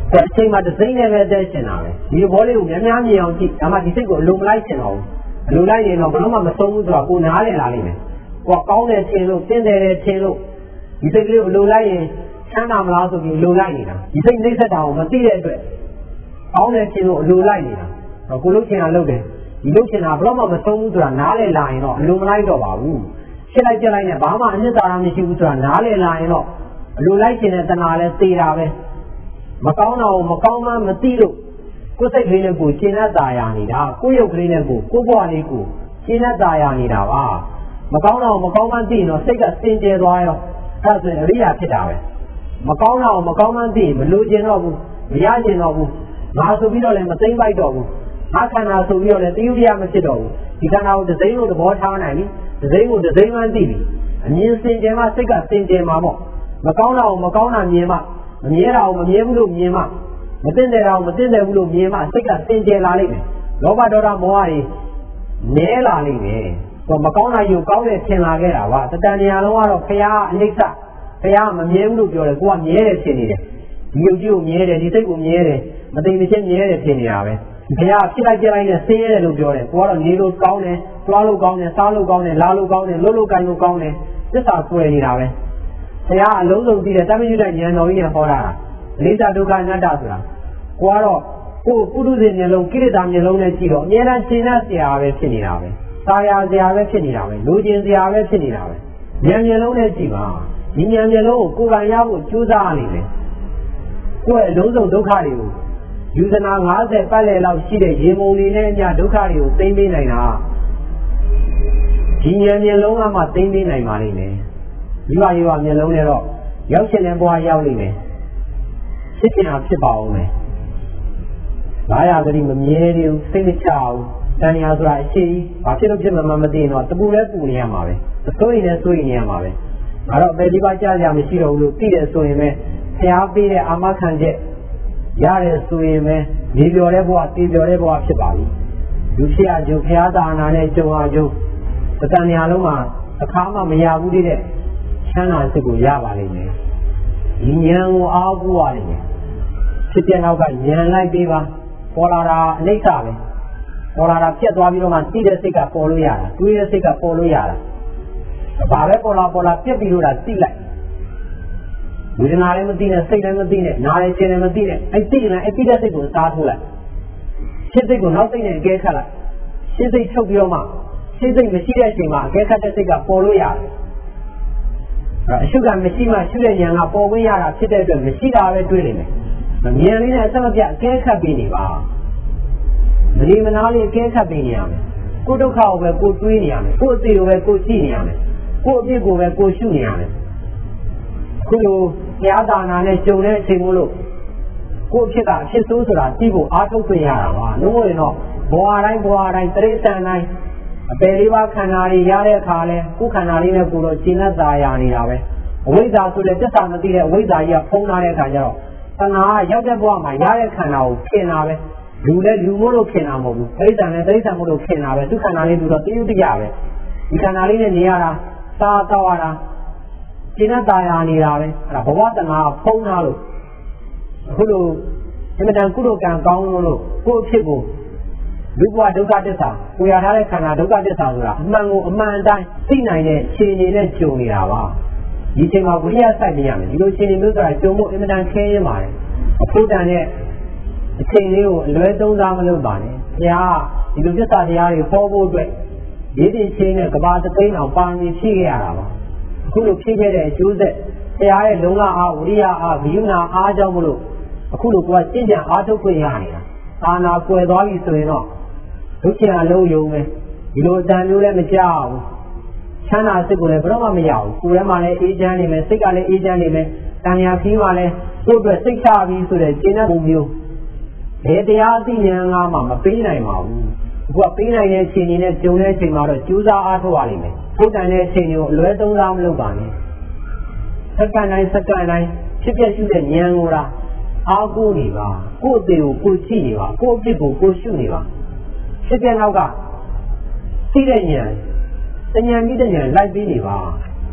အချိန်မှာတစ်စိမ့်နဲ့ပဲအသက်ရှင်တာပဲဒီဘောလေးကိုများများမြင်အောင်ကြည့်ဒါမှဒီစိတ်ကိုအလိုမလိုက်ချင်တော့ဘူးအလိုလိုက်ရင်တော့ဘယ်တော့မှမဆုံးဘူးဆိုတာကိုနားလည်လာလိမ့်မယ်ကိုကကောင်းတယ်ထင်လို့တင်းတယ်ထင်လို့ဒီစိတ်ကလေးကိုအလိုလိုက်ရင်ချမ်းသာမလားဆိုပြီးအလိုလိုက်နေတာဒီစိတ်နှိမ့်ဆက်တာကိုမသိတဲ့အတွက်ကောင်းတယ်ထင်လို့အလိုလိုက်နေတာကိုလှုပ်ချင်တာလှုပ်တယ်ဒီလှုပ်ချင်တာဘယ်တော့မှမဆုံးဘူးဆိုတာနားလည်လာရင်တော့အလိုမလိုက်တော့ပါဘူးရှင်းလိုက်ကြလိုက်နဲ့ဘာမှအနှစ်သာရမရှိဘူးဆိုတာနားလည်လာရင်တော့အလိုလိုက်ချင်တဲ့တဏှာလဲသေတာပဲမကောင်းတာကိုမကောင်းမှမသိလို့ကိုယ်စိတ်ကလေးနဲ့ကိုရှင်းတတ်တာရနေတာကိုယ်ရုပ်ကလေးနဲ့ကိုယ်ဘဝလေးကိုရှင်းတတ်တာရနေတာပါမကောင်းတာကိုမကောင်းမှသိရင်တော့စိတ်ကစင်ကြယ်သွားရောအဲ့ဒါဆိုရင်အရိယာဖြစ်တာပဲမကောင်းတာကိုမကောင်းမှသိရင်မလိုချင်တော့ဘူးမရချင်တော့ဘူးငါဆိုပြီးတော့လည်းမသိမ့်ပိုက်တော့ဘူးငါခန္ဓာဆိုပြီးတော့လည်းတယုတရားမဖြစ်တော့ဘူးဒီခန္ဓာကိုတစ်စိမ့်လို့သဘောထားနိုင်ပြီတစ်စိမ့်ကိုတစ်စိမ့်မှသိပြီအမြင်စင်ကြယ်မှစိတ်ကစင်ကြယ်မှာပေါ့မကောင်းတာကိုမကောင်းတာမြင်မှမမြဲတာကိုမမြဲဘူးလို့မြင်မှမသိတဲ့တာကိုမသိတဲ့ဘူးလို့မြင်မှစိတ်ကစင်ကြယ်လာလိမ့်မယ်လောဘဒေါသမောဟတွေနည်းလာလိမ့်မယ်ဆိုမကောင်းတာယူကောင်းတယ်ထင်လာခဲ့တာပါတတန်တရားလုံးကတော့ဖရာအနိစ္စဖရာမမြဲဘူးလို့ပြောတယ်ကိုကမြဲတယ်ဖြစ်နေတယ်ဒီယုတ်ကြီးကိုမြဲတယ်ဒီစိတ်ကိုမြဲတယ်မသိမချင်းမြဲတယ်ဖြစ်နေတာပဲဖရာဖြစ်လိုက်ကြလိုက်နဲ့ဆင်းရဲတယ်လို့ပြောတယ်ကိုကတော့နေလို့ကောင်းတယ်သွားလို့ကောင်းတယ်စားလို့ကောင်းတယ်လာလို့ကောင်းတယ်လှုပ်လို့ကိုင်လို့ကောင်းတယ်သစ္စာဆွဲနေတာပဲဘုရားအလုံးစုံသိတဲ့တမယုဒဉာဏ်တော်ကြီးနဲ့ဟောတာအနိစ္စဒုက္ခအနတ္တဆိုတာကိုကတော့ကိုပုထုဇဉ်မျိုးလုံးကိလေသာမျိုးလုံးနဲ့ကြည့်တော့အများအားရှင်းတတ်စရာပဲဖြစ်နေတာပဲသာယာစရာပဲဖြစ်နေတာပဲလူကျင်စရာပဲဖြစ်နေတာပဲဉာဏ်မျိုးလုံးနဲ့ကြည့်ပါဒီဉာဏ်မျိုးလုံးကိုကိုယ်ပိုင်ရဖို့ကြိုးစားနေတယ်ကိုယ့်ရဲ့အလုံးစုံဒုက္ခတွေကိုယူဇနာ90ပတ်လည်လောက်ရှိတဲ့ရေမုံတွေနဲ့အမျှဒုက္ခတွေကိုသိမ့်ပေးနိုင်တာဒီဉာဏ်မျိုးလုံးကမှသိမ့်ပေးနိုင်ပါလိမ့်မယ်ဒီပါရောမျက်လုံးနဲ့တော့ရောက်ချင်တဲ့ဘဝရောက်လိမ့်မယ်ဖြစ်ချင်တာဖြစ်ပါဦးမယ်900ဂတိမမြဲသေးဘူးစိတ်မချအောင်တဏှာဆိုတာအရှိကြီးဘာဖြစ်လို့ဖြစ်မှမသိရင်တော့တပူလဲပူနေရမှာပဲအစိုးရင်လည်းစိုးရင်နေရမှာပဲဒါတော့ပဲဒီပါကြားကြမရှိတော့ဘူးလို့သိတယ်ဆိုရင်ပဲဖျားပေးတဲ့အာမခံချက်ရတယ်ဆိုရင်ပဲနေပြော်တဲ့ဘဝတည်ပြော်တဲ့ဘဝဖြစ်ပါပြီလူဖြစ်ရကြုံဖျားသာနာနဲ့ကြုံရကြုံတဏှာလုံးမှာအခါမှမရဘူးတဲ့ချမ်းသာစိတ်ကိုရပါလိမ့်မယ်ဒီဉာဏ်ကိုအားကိုးရလိမ့်မယ်ဖြစ်တဲ့နောက်ကဉာဏ်လိုက်ပေးပါပေါ်လာတာအနိစ္စပဲပေါ်လာတာပြတ်သွားပြီးတော့မှသိတဲ့စိတ်ကပေါ်လို့ရတာတွေးတဲ့စိတ်ကပေါ်လို့ရတာဘာပဲပေါ်လာပြတ်ပြီးတော့သိလိုက်ဝေဒနာလည်းမသိနဲ့စိတ်လည်းမသိနဲ့နားလည်းခြင်းလည်းမသိနဲ့အဲ့သိရင်အဲ့သိတဲ့စိတ်ကိုစားထိုးလိုက်ရှင်းစိတ်ကိုနောက်စိတ်နဲ့အကဲခတ်လိုက်ရှင်းစိတ်ထုတ်ပြီးတော့မှရှင်းစိတ်မရှိတဲ့အချိန်မှာအကဲခတ်တဲ့စိတ်ကပေါ်လို့ရတယ်အရှုကမရှိမှရှုတဲ့ဉာဏ်ကပေါ်ဝင်ရတာဖြစ်တဲ့အတွက်မရှိတာပဲတွေးနေမယ်။ဉာဏ်လေးနဲ့အစမပြအကဲခတ်ပြီးနေပါ။ဒီမနာလေးအကဲခတ်ပြီးနေရမယ်။ကိုယ်ဒုက္ခကိုပဲကိုယ်တွေးနေရမယ်။ကိုယ်အသေးကိုပဲကိုယ်ကြည့်နေရမယ်။ကိုယ်အပြစ်ကိုပဲကိုယ်ရှုနေရမယ်။ခုလိုတရားဒါနာနဲ့ကြုံတဲ့အချိန်မို့လို့ကိုယ်အဖြစ်ကအဖြစ်ဆိုးဆိုတာသိဖို့အားထုတ်ခွင့်ရတာပါ။လို့ရင်တော့ဘဝတိုင်းတိရစ္ဆာန်တိုင်းအပေလေးပါးခန္ဓာတွေရတဲ့အခါလဲကိုယ်ခန္ဓာလေးနဲ့ကိုယ်တော့ရှင်းသက်သာရနေတာပဲအဝိဇ္ဇာဆိုတဲ့သစ္စာမသိတဲ့အဝိဇ္ဇာကြီးကဖုံးထားတဲ့အခါကျတော့တဏှာရောက်တဲ့ဘဝမှာရတဲ့ခန္ဓာကိုခင်တာပဲလူလည်းလူမို့လို့ခင်တာမဟုတ်ဘူးတိရစ္ဆာန်လည်းတိရစ္ဆာန်မို့လို့ခင်တာပဲသူခန္ဓာလေးသူတော့တယုတ္တရပဲဒီခန္ဓာလေးနဲ့နေရတာစားတော့ရတာရှင်းသက်သာရနေတာပဲအဲ့ဒါဘဝတဏှာဖုံးထားလို့အခုလိုအမှန်တန်ကုသိုလ်ကံကောင်းလို့ကိုယ့်အဖြစ်ကိုလူဘဝဒုက္ခသစ္စာကိုရထားတဲ့ခန္ဓာဒုက္ခသစ္စာဆိုတာအမှန်ကိုအမှန်အတိုင်းသိနိုင်တဲ့ခြေအနေနဲ့ကြုံနေတာပါဒီချိန်မှာဝိရိယစိုက်နေရမယ်ဒီလိုခြေအနေမျိုးဆိုတာကြုံဖို့အင်မတန်ခဲရင်းပါတယ်အဖို့တန်တဲ့အချိန်လေးကိုအလွဲသုံးစားမလုပ်ပါနဲ့ဘုရားဒီလိုသစ္စာတရားတွေဟောဖို့အတွက်ဒီဒီချင်းနဲ့ကဘာတသိန်းအောင်ပါနေဖြည့်ခဲ့ရတာပါအခုလိုဖြည့်ခဲ့တဲ့အကျိုးဆက်ဘုရားရဲ့လုံလအားဝိရိယအားဂိယုဏအားကြောင့်မလို့အခုလိုကိုယ်ကရှင်းပြအားထုတ်ခွင့်ရနေတာအာနာကွယ်သွားပြီဆိုရင်တော့ဒုက္ခအလုံးယုံပဲဒီလိုအတန်မျိုးလည်းမကြောက်ဘူးချမ်းသာစိတ်ကိုလည်းဘယ်တော့မှမရဘူးကိုယ်ထဲမှာလည်းအေးချမ်းနေမယ်စိတ်ကလည်းအေးချမ်းနေမယ်တဏှာခီးမှလည်းကိုယ်အတွက်စိတ်ချပြီးဆိုတဲ့ကျင့်တဲ့ပုံမျိုးဘယ်တရားသိဉာဏ်ကမှမပေးနိုင်ပါဘူးအခုကပေးနိုင်တဲ့အချိန်နဲ့ကြုံတဲ့အချိန်မှာတော့ကြိုးစားအားထုတ်ရလိမ့်မယ်ထုတ်တန်တဲ့အချိန်ကိုအလွဲသုံးစားမလုပ်ပါနဲ့စက္ကန့်တိုင်းဖြစ်ပျက်ရှိတဲ့ဉာဏ်ကိုလားအားကိုးနေပါကိုယ့်အသေးကိုကိုယ်ကြည့်နေပါကိုယ့်အဖြစ်ကိုကိုယ်ရှုနေပါဖြစ်တဲ့နောက်ကသိတဲ့ဉာဏ်တဉာဏ်ပြီးတဲ့ဉာဏ်လိုက်ပြီးနေပါ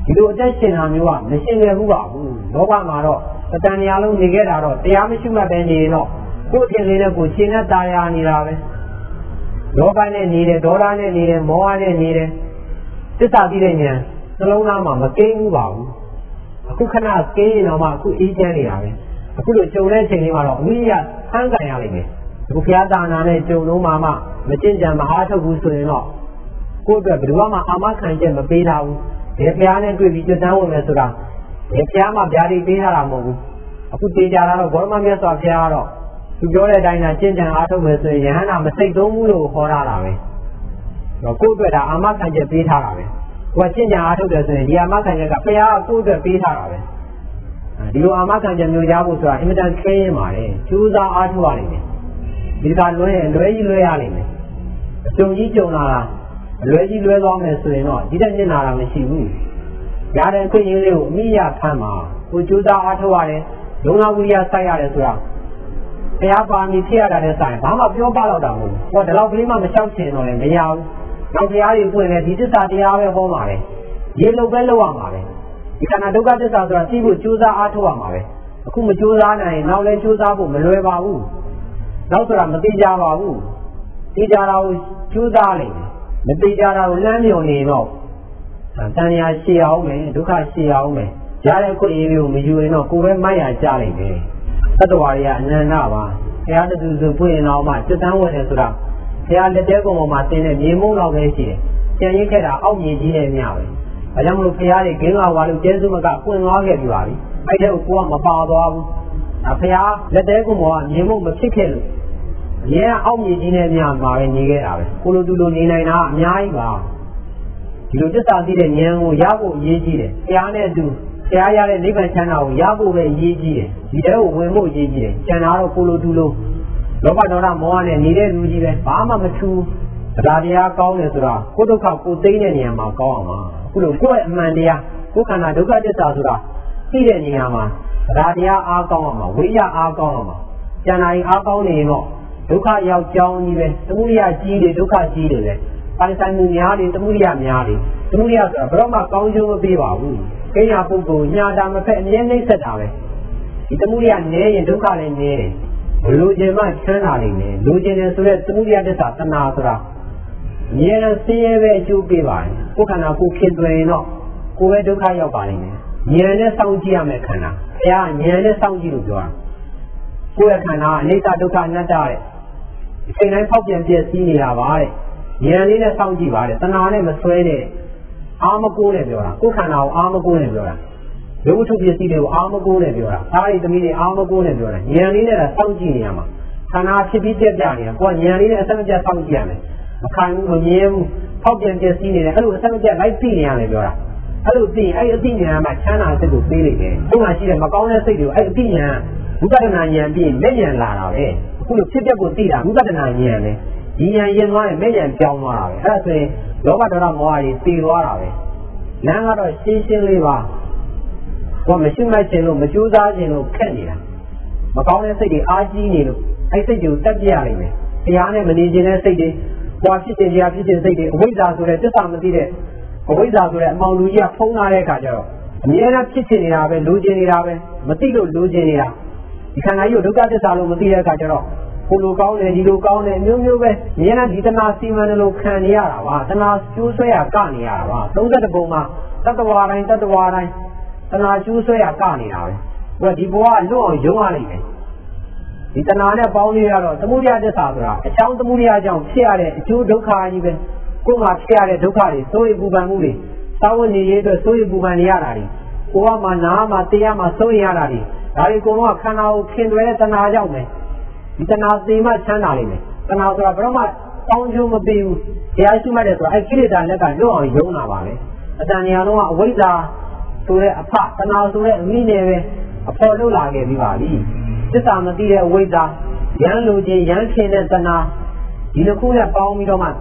ဒီလိုအသက်ရှင်တာမျိုးကမရှင်ရဘူးပါဘူးလောကမှာတော့အတန်တရားလုံးနေခဲ့တာတော့တရားမရှိမှပဲနေတော့ကိုယ်ထင်လေးနဲ့ကိုယ်ရှင်နဲ့ตายာနေတာပဲလောဘနဲ့နေတယ်ဒေါသနဲ့နေတယ်မောဟနဲ့နေတယ်သစ္စာသိတဲ့ဉာဏ်နှလုံးသားမှာမကိန်းဘူးပါဘူးအခုခဏကိန်းရင်တော့မှအခုအေးချမ်းနေတာပဲအခုလိုကြုံတဲ့ချိန်လေးမှာတော့အမိရဆန်းကန်ရလိမ့်မယ်အခုဘုရားသာနာနဲ့ကြုံလုံးမှာမကျင့်ကြံမအားထုတ်ဘူးဆိုရင်တော့ကိုယ့်အတွက်ဘယ်သူမှအာမခံချက်မပေးထားဘူးဒီဘုရားနဲ့တွေ့ပြီးကြွတန်းဝင်မယ်ဆိုတာဒီဘုရားမှာဗျာဒိပေးထားတာမဟုတ်ဘူးအခုတေချာတာတော့ဘောရမမြတ်စွာဘုရားကတော့သူပြောတဲ့အတိုင်းသာကျင့်ကြံအားထုတ်မယ်ဆိုရင်ယဟန္တာမစိတ်သုံးဘူးလို့ခေါ်တာပဲတော့ကိုယ့်အတွက်ဒါအာမခံချက်ပေးထားတာပဲကိုယ်ကျင့်ကြံအားထုတ်တယ်ဆိုရင်ဒီအာမခံချက်ကဘုရားကကိုယ့်အတွက်ပေးထားတာပဲဒီလိုအာမခံချက်မျိုးရဖို့ဆိုတာအင်မတန်ခဲရင်ပါတယ်ကျိုးစားအားထုတ်ရနိုင်တယ်ဒီကလွဲရင်လွဲကြီးလွဲရနိုင်တယ်အကျုံကြီးကြုံလာတာအလွဲကြီးလွဲသွားမယ်ဆိုရင်တော့ဒီတက်မျက်နာတာမရှိဘူးရတဲ့ခွင့်ရင်းလေးကိုအမိရဖမ်းမှာကိုကျိုးစားအားထုတ်ရတယ်လုံလဝိရိယစိုက်ရတယ်ဆိုတာဘုရားပါမီဖြစ်ရတာနဲ့ဆိုင်ဘာမှပြောပါတော့တာမဟုတ်ဘူးဟောဒီလောက်ကလေးမှမလျှောက်ချင်တော့လည်းမရဘူးနောက်ဘုရားကြီးပွင့်တယ်ဒီသစ္စာတရားပဲဟောမှာပဲရေလုံပဲလောက်ရမှာပဲဒီခန္ဓာဒုက္ခသစ္စာဆိုတာသိဖို့ကြိုးစားအားထုတ်ရမှာပဲအခုမကြိုးစားနိုင်ရင်နောက်လည်းကြိုးစားဖို့မလွယ်ပါဘူးနောက်ဆိုတာမသိကြပါဘူးသိကြတာကိုကြိုးစားလိမ့်မယ်မသိကြတာကိုလမ်းမြော်နေတော့တန်ရာရှည်အောင်မယ်ဒုက္ခရှည်အောင်မယ်ရတဲ့ခွင့်ရင်းကိုမယူရင်တော့ကိုယ်ပဲမိုက်ရကြလိမ့်မယ်သတ္တဝါတွေကအနန္တပါဘုရားတူစုပွင့်ရင်တော့မှစစ်တမ်းဝင်တယ်ဆိုတာဘုရားလက်တဲကုံပေါ်မှာတင်တဲ့မြေမုံလောက်ပဲရှိတယ်ကျန်ရစ်ခဲ့တာအောက်မြေကြီးနဲ့မျှပဲဒါကြောင့်မလို့ဘုရားတွေဂင်းလာဝါလို့ကျဲစုမကပွင့်သွားခဲ့ပြီပါပြီအဲ့တဲ့ကိုကမပါသွားဘူးဒါဘုရားလက်တဲကုံပေါ်ကမြေမုံမဖြစ်ခဲ့လို့ရဲအောက်မြေကြီးနဲ့မျှမှာပဲနေခဲ့တာပဲကိုလိုတူလိုနေနိုင်တာအများကြီးပါဒီလိုသစ္စာသိတဲ့ဉာဏ်ကိုရဖို့အရေးကြီးတယ်ဘုရားနဲ့အတူဘုရားရတဲ့နိဗ္ဗာန်ချမ်းသာကိုရဖို့ပဲအရေးကြီးတယ်ဒီတဲကိုဝင်ဖို့အရေးကြီးတယ်ကျန်တာတော့ကိုလိုတူလိုလောဘဒေါသမောဟနဲ့နေတဲ့လူကြီးပဲဘာမှမထူးတရားကောင်းတယ်ဆိုတာကိုယ်ဒုက္ခကိုသိတဲ့နေရာမှာကောင်းအောင်ပါအခုလိုကိုယ့်ရဲ့အမှန်တရားကိုယ်ခန္ဓာဒုက္ခသစ္စာဆိုတာသိတဲ့နေရာမှာတရားအားကောင်းအောင်ပါဝိရိယအားကောင်းအောင်ပါကျန်တာကြီးအားကောင်းနေရင်တော့ဒုက္ခရောက်ကြောင်းကြီးပဲသမုဒိယကြီးတယ်ဒုက္ခကြီးတယ်လေပိုင်ဆိုင်မှုများတယ်သမုဒိယများတယ်သမုဒိယဆိုတာဘယ်တော့မှကောင်းကျိုးမပေးပါဘူးကိညာပုဂ္ဂိုလ်ညာတာမဖက်အမြဲနှိမ့်ဆက်တာပဲဒီသမုဒိယနည်းရင်ဒုက္ခလည်းနည်းတယ်လူကျင်မှချမ်းသာနိုင်တယ်လူကျင်တယ်ဆိုတဲ့သမုဒိယတစ္ဆာတဏှာဆိုတာအမြဲတမ်းဆင်းရဲပဲအကျိုးပေးပါတယ်ကိုယ်ခန္ဓာကိုယ်ဖြစ်သွင်းတော့ကိုယ်ပဲဒုက္ခရောက်ပါလိမ့်မယ်ဉာဏ်နဲ့စောင့်ကြည့်ရမယ်ခန္ဓာဘုရားဉာဏ်နဲ့စောင့်ကြည့်လို့ပြောတာကိုယ့်ရဲ့ခန္ဓာအနိစ္စဒုက္ခအနတ္တတဲ့ဒီချိန်တိုင်းဖောက်ပြန်ပြည့်စည်နေတာပါတဲ့ဉာဏ်လေးနဲ့စောင့်ကြည့်ပါတဲ့တဏှာနဲ့မဆွဲနဲ့အာမကိုးနဲ့ပြောတာကိုယ်ခန္ဓာကိုအာမကိုးနဲ့ပြောတာရုပ်ထုပစ္စည်းတွေကိုအာမကိုးနဲ့ပြောတာအားရသမီးတွေအာမကိုးနဲ့ပြောတာဉာဏ်လေးနဲ့စောင့်ကြည့်နေရမှာခန္ဓာဖြစ်ပြီးပြက်ပြနေတာကိုယ်ဉာဏ်လေးနဲ့အစမပြတ်စောင့်ကြည့်ရမယ်မခံဘူးမမြဲဘူးဖောက်ပြန်ပြည့်စည်နေတယ်အဲ့လိုအစမပြတ်လိုက်သိနေရတယ်ပြောတာအဲ့လိုသိအဲ့အသိဉာဏ်မှာချမ်းသာစိတ်ကိုပေးနေတယ်ဘုရားရှိတဲ့မကောင်းတဲ့စိတ်တွေကိုအဲ့အသိဉာဏ်ဝိပဿနာဉာဏ်ပြီးလက်ဉာဏ်လာတာပဲအခုလိုဖြစ်ပျက်ကိုသိတာဝိပဿနာဉာဏ်လေဒီဉာဏ်ရင်သွားရင်လက်ဉာဏ်ပြောင်းသွားတာပဲအဲ့ဒါဆိုရင်လောဘဒေါသမောဟကြီးသိသွားတာပဲလမ်းကတော့ရှင်းရှင်းလေးပါဘာမရှိမှခြင်းလို့မကြိုးစားခြင်းလို့ခက်နေတာမကောင်းတဲ့စိတ်တွေအားကြီးနေလို့အဲ့စိတ်တွေကိုတက်ပြရနိုင်တယ်တရားနဲ့မနေခြင်းတဲ့စိတ်တွေပွားဖြစ်ခြင်းတရားဖြစ်ခြင်းစိတ်တွေအဝိဇ္ဇာဆိုတဲ့သစ္စာမသိတဲ့အဝိဇ္ဇာဆိုတဲ့အမောင်လူကြီးကဖုံးလာတဲ့အခါကျတော့အမြဲတမ်းဖြစ်ချင်နေတာပဲလိုချင်နေတာပဲမသိလို့လိုချင်နေတာဒီခန္ဓာကြီးကိုဒုက္ခသစ္စာလို့မသိတဲ့အခါကျတော့ကိုလိုကောင်းတယ်ဒီလိုကောင်းတယ်မျိုးမျိုးပဲအမြဲတမ်းဒီတဏှာစီမံတယ်လို့ခံနေရတာပါတဏှာကျိုးဆွဲရကနေရတာပါ31ပုံမှာတတ္တဝါတိုင်းတဏှာကျိုးဆွဲရကနေတာပဲဒီဘဝလွတ်အောင်ယုံရလိမ့်မယ်ဒီတဏှာနဲ့ပေါင်းနေရတော့သမုဒယသစ္စာဆိုတာအကြောင်းသမုဒယကြောင့်ဖြစ်ရတဲ့အကျိုးဒုက္ခကြီးပဲကိုယ်မှာဖြစ်ရတဲ့ဒုက္ခတွေစိုးရိမ်ပူပန်မှုတွေသာဝနေရေးအတွက်စိုးရိမ်ပူပန်နေရတာတွေကိုယ်ကမှနားမှာတရားမှာစိုးရိမ်ရတာတွေဒါတွေကိုယ်ကခန္ဓာကိုခင်တွယ်တဲ့တဏှာကြောင့်ပဲဒီတဏှာသိမှချမ်းသာလိမ့်မယ်တဏှာဆိုတာဘယ်တော့မှကောင်းကျိုးမပေးဘူးတရားရှိမှတ်တယ်ဆိုတာအဲ့ကိလေသာလက်ကလွတ်အောင်ယုံတာပါပဲအတန်ညာလုံးကအဝိဇ္ဇာဆိုတဲ့အဖတဏှာဆိုတဲ့အမိနဲ့ပဲအဖော်လုပ်လာခဲ့ပြီးပါပြီသစ္စာမသိတဲ့အဝိဇ္ဇာရမ်းလိုခြင်းရမ်းခင်တဲ့တဏှာဒီတစ်ခုနဲ့ပေါင်းပြီးတော့မှ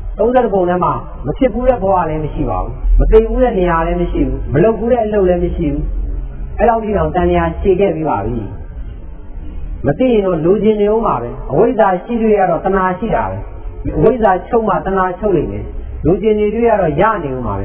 30ပုံထဲမှာမဖြစ်ဘူးတဲ့ဘဝလည်းမရှိပါဘူးမသိဘူးတဲ့နေရာလည်းမရှိဘူးမလုပ်ဘူးတဲ့အလုပ်လည်းမရှိဘူးအဲ့လောက်ဒီတော့တဏှာရှည်ခဲ့ပြီးပါပြီမသိရင်တော့လိုချင်နေဦးမှာပဲအဝိဇ္ဇာရှိတွေ့ရတော့တဏှာရှိတာပဲဒီအဝိဇ္ဇာချုပ်မှတဏှာချုပ်နေတယ်လိုချင်နေတွေ့ရတော့ရနေဦးမှာပဲ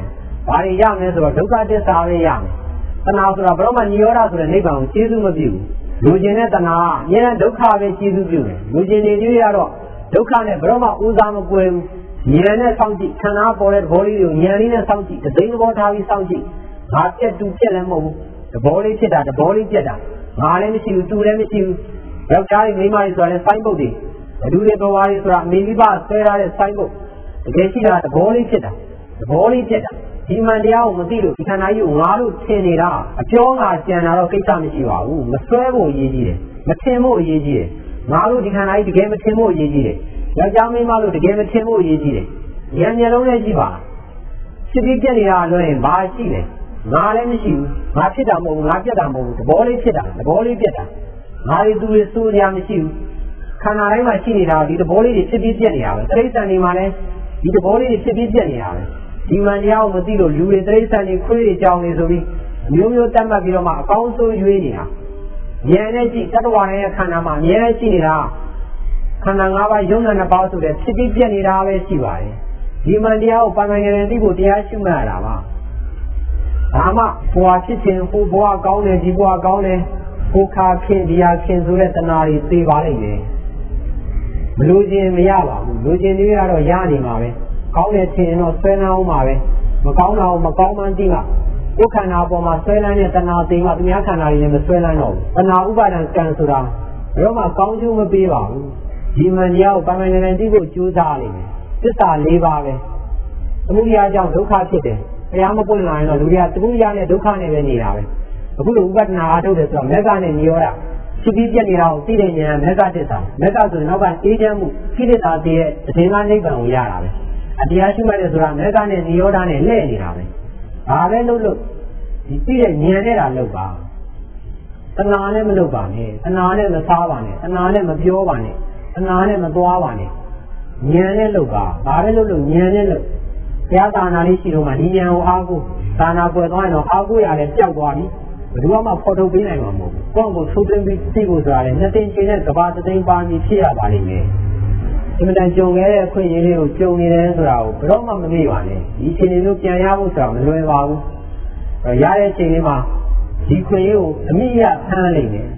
ဘာတွေရမယ်ဆိုတော့ဒုက္ခသစ္စာပဲရမယ်တဏှာဆိုတာဘယ်တော့မှနိရောဓဆိုတဲ့နိဗ္ဗာန်ကိုကျေးဇူးမပြုဘူးလူကျင်တဲ့တဏှာကအများနဲ့ဒုက္ခပဲကျေးဇူးပြုတယ်လူကျင်နေသေးရတော့ဒုက္ခနဲ့ဘယ်တော့မှဦးစားမကွယ်ဘူးဉာဏ်နဲ့စောင့်ကြည့်ခန္ဓာပေါ်တဲ့သဘောလေးကိုဉာဏ်လေးနဲ့စောင့်ကြည့်တသိန်းသဘောထားပြီးစောင့်ကြည့်ငါပြက်တူပြက်လည်းမဟုတ်ဘူးသဘောလေးဖြစ်တာသဘောလေးပြက်တာငါလည်းမရှိဘူးသူလည်းမရှိဘူးယောက်ျားတွေမိန်းမတွေဆိုတာလည်းစိုင်းပုတ်တွေဘဒူတွေတော်ပါတွေဆိုတာအမေမိဘဆဲထားတဲ့စိုင်းပုတ်တကယ်ရှိတာသဘောလေးဖြစ်တာသဘောလေးဖြစ်တာဒီမှန်တရားကိုမသိလို့ဒီခန္ဓာကြီးကိုငါတို့ထင်နေတာအပြောငါကြံတာတော့ကိစ္စမရှိပါဘူးမစွဲဖို့အရေးကြီးတယ်မထင်ဖို့အရေးကြီးတယ်ငါတို့ဒီခန္ဓာကြီးတကယ်မထင်ဖို့အရေးကြီးတယ်ယောက်ျားမိန်းမတို့တကယ်မထင်ဖို့အရေးကြီးတယ်ဉာဏ်မျက်လုံးနဲ့ကြည့်ပါဖြစ်ပြီးပြက်နေတာလွှဲရင်ဘာရှိလဲငါလည်းမရှိဘူးငါဖြစ်တာမဟုတ်ဘူးငါပြက်တာမဟုတ်ဘူးသဘောလေးဖြစ်တာသဘောလေးပြက်တာငါတွေသူတွေစိုးကြမရှိဘူးခန္ဓာတိုင်းမှာရှိနေတာဒီသဘောလေးတွေဖြစ်ပြီးပြက်နေတာပဲတိရစ္ဆာန်တွေမှာလည်းဒီသဘောလေးတွေဖြစ်ပြီးပြက်နေတာပဲဒီမှန်တရားကိုမသိလို့လူတွေတိရစ္ဆာန်တွေခွေးတွေကြောင်တွေဆိုပြီးမျိုးမျိုးတတ်မှတ်ပြီးတော့မှအကောင်းဆုံးရွေးနေတာဉာဏ်နဲ့ကြည့်တတ္တဝါရဲ့ခန္ဓာမှာအများကြီးရှိနေတာခန္ဓာ၅ပါးယုံနာနှစ်ပါးဆိုတဲ့ဖြစ်ပြီးပြက်နေတာပဲရှိပါတယ်ဒီမှန်တရားကိုပိုင်ပိုင်နိုင်နိုင်သိဖို့တရားရှိမှရတာပါဒါမှဘဝဖြစ်ခြင်းဟိုဘဝကောင်းတယ်ဒီဘဝကောင်းတယ်ဟိုခါခင်ဒီဟာခင်ဆိုတဲ့တဏှာတွေသိပါလိမ့်မယ်မလို့ခြင်းမရပါဘူးလူခြင်းတွေကတော့ရနေမှာပဲကောင်းတယ်ထင်ရင်တော့ဆွဲလန်းအောင်ပါပဲမကောင်းတာကိုမကောင်းမှန်းသိမှကိုယ်ခန္ဓာပေါ်မှာဆွဲလန်းတဲ့တဏှာသိမှသူများခန္ဓာတွေလည်းမဆွဲလန်းတော့ဘူးတဏှာဥပါဒံကံဆိုတာဘယ်တော့မှကောင်းကျိုးမပေးပါဘူးဒီမှန်တရားကိုပိုင်ပိုင်နိုင်နိုင်သိဖို့ကြိုးစားရမယ်သစ္စာ၄ပါးပဲသမုဒိယကြောင့်ဒုက္ခဖြစ်တယ်တရားမပွင့်လာရင်တော့လူတွေကသမုဒိယနဲ့ဒုက္ခနဲ့ပဲနေတာပဲအခုလိုဥပဒနာအားထုတ်တယ်ဆိုတော့မေဃနဲ့နိရောဓဖြစ်ပြီးပြက်နေတာကိုသိတဲ့ဉာဏ်မေဃသစ္စာမေဃဆိုရင်နောက်ကအေးချမ်းမှုခိတ္တတာတည်းရဲ့အရှင်ကနိဗ္ဗာန်ကိုရတာပဲအတရားရှိမှတ်တယ်ဆိုတာမေဃနဲ့နိရောဓနဲ့လှည့်နေတာပဲဒါပဲလို့ဒီသိတဲ့ဉာဏ်နဲ့တာလုပ်ပါတဏှာနဲ့မလုပ်ပါနဲ့တဏှာနဲ့မစားပါနဲ့တဏှာနဲ့မပြောပါနဲ့တဏှာနဲ့မသွားပါနဲ့ဉာဏ်နဲ့လုပ်ပါဒါပဲလို့ဉာဏ်နဲ့လုပ်ဘုရားသာနာလေးရှိတော့မှဒီဉာဏ်ကိုအားကိုးသာနာပွယ်သွားရင်တော့အားကိုးရတယ်ပျောက်သွားပြီဘယ်သူမှဖော်ထုတ်ပေးနိုင်မှာမဟုတ်ဘူးကိုယ့်ကိုထုတ်ပေးပြီးသိဖို့ဆိုတာလည်းနှစ်သိန်းချင်းနဲ့ကဘာသသိန်းပါမီဖြစ်ရပါလိမ့်မယ်ဒီမှာကြုံခဲ့တဲ့အခွင့်အရေးလေးကိုကြုံနေတယ်ဆိုတာကိုဘယ်တော့မှမမေ့ပါနဲ့ဒီအချိန်လေးမျိုးပြန်ရဖို့ဆိုတာမလွယ်ပါဘူးရတဲ့အချိန်လေးမှာဒီခွင့်ရေးကိုအမိရဆန်းလိုက်မယ်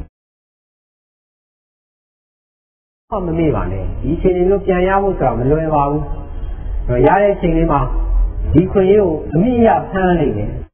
မမေ့ပါနဲ့ဒီအချိန်လေးမျိုးပြန်ရဖို့ဆိုတာမလွယ်ပါဘူးရတဲ့အချိန်လေးမှာဒီခွင့်ရေးကိုအမိရဆန်းလိုက်မယ်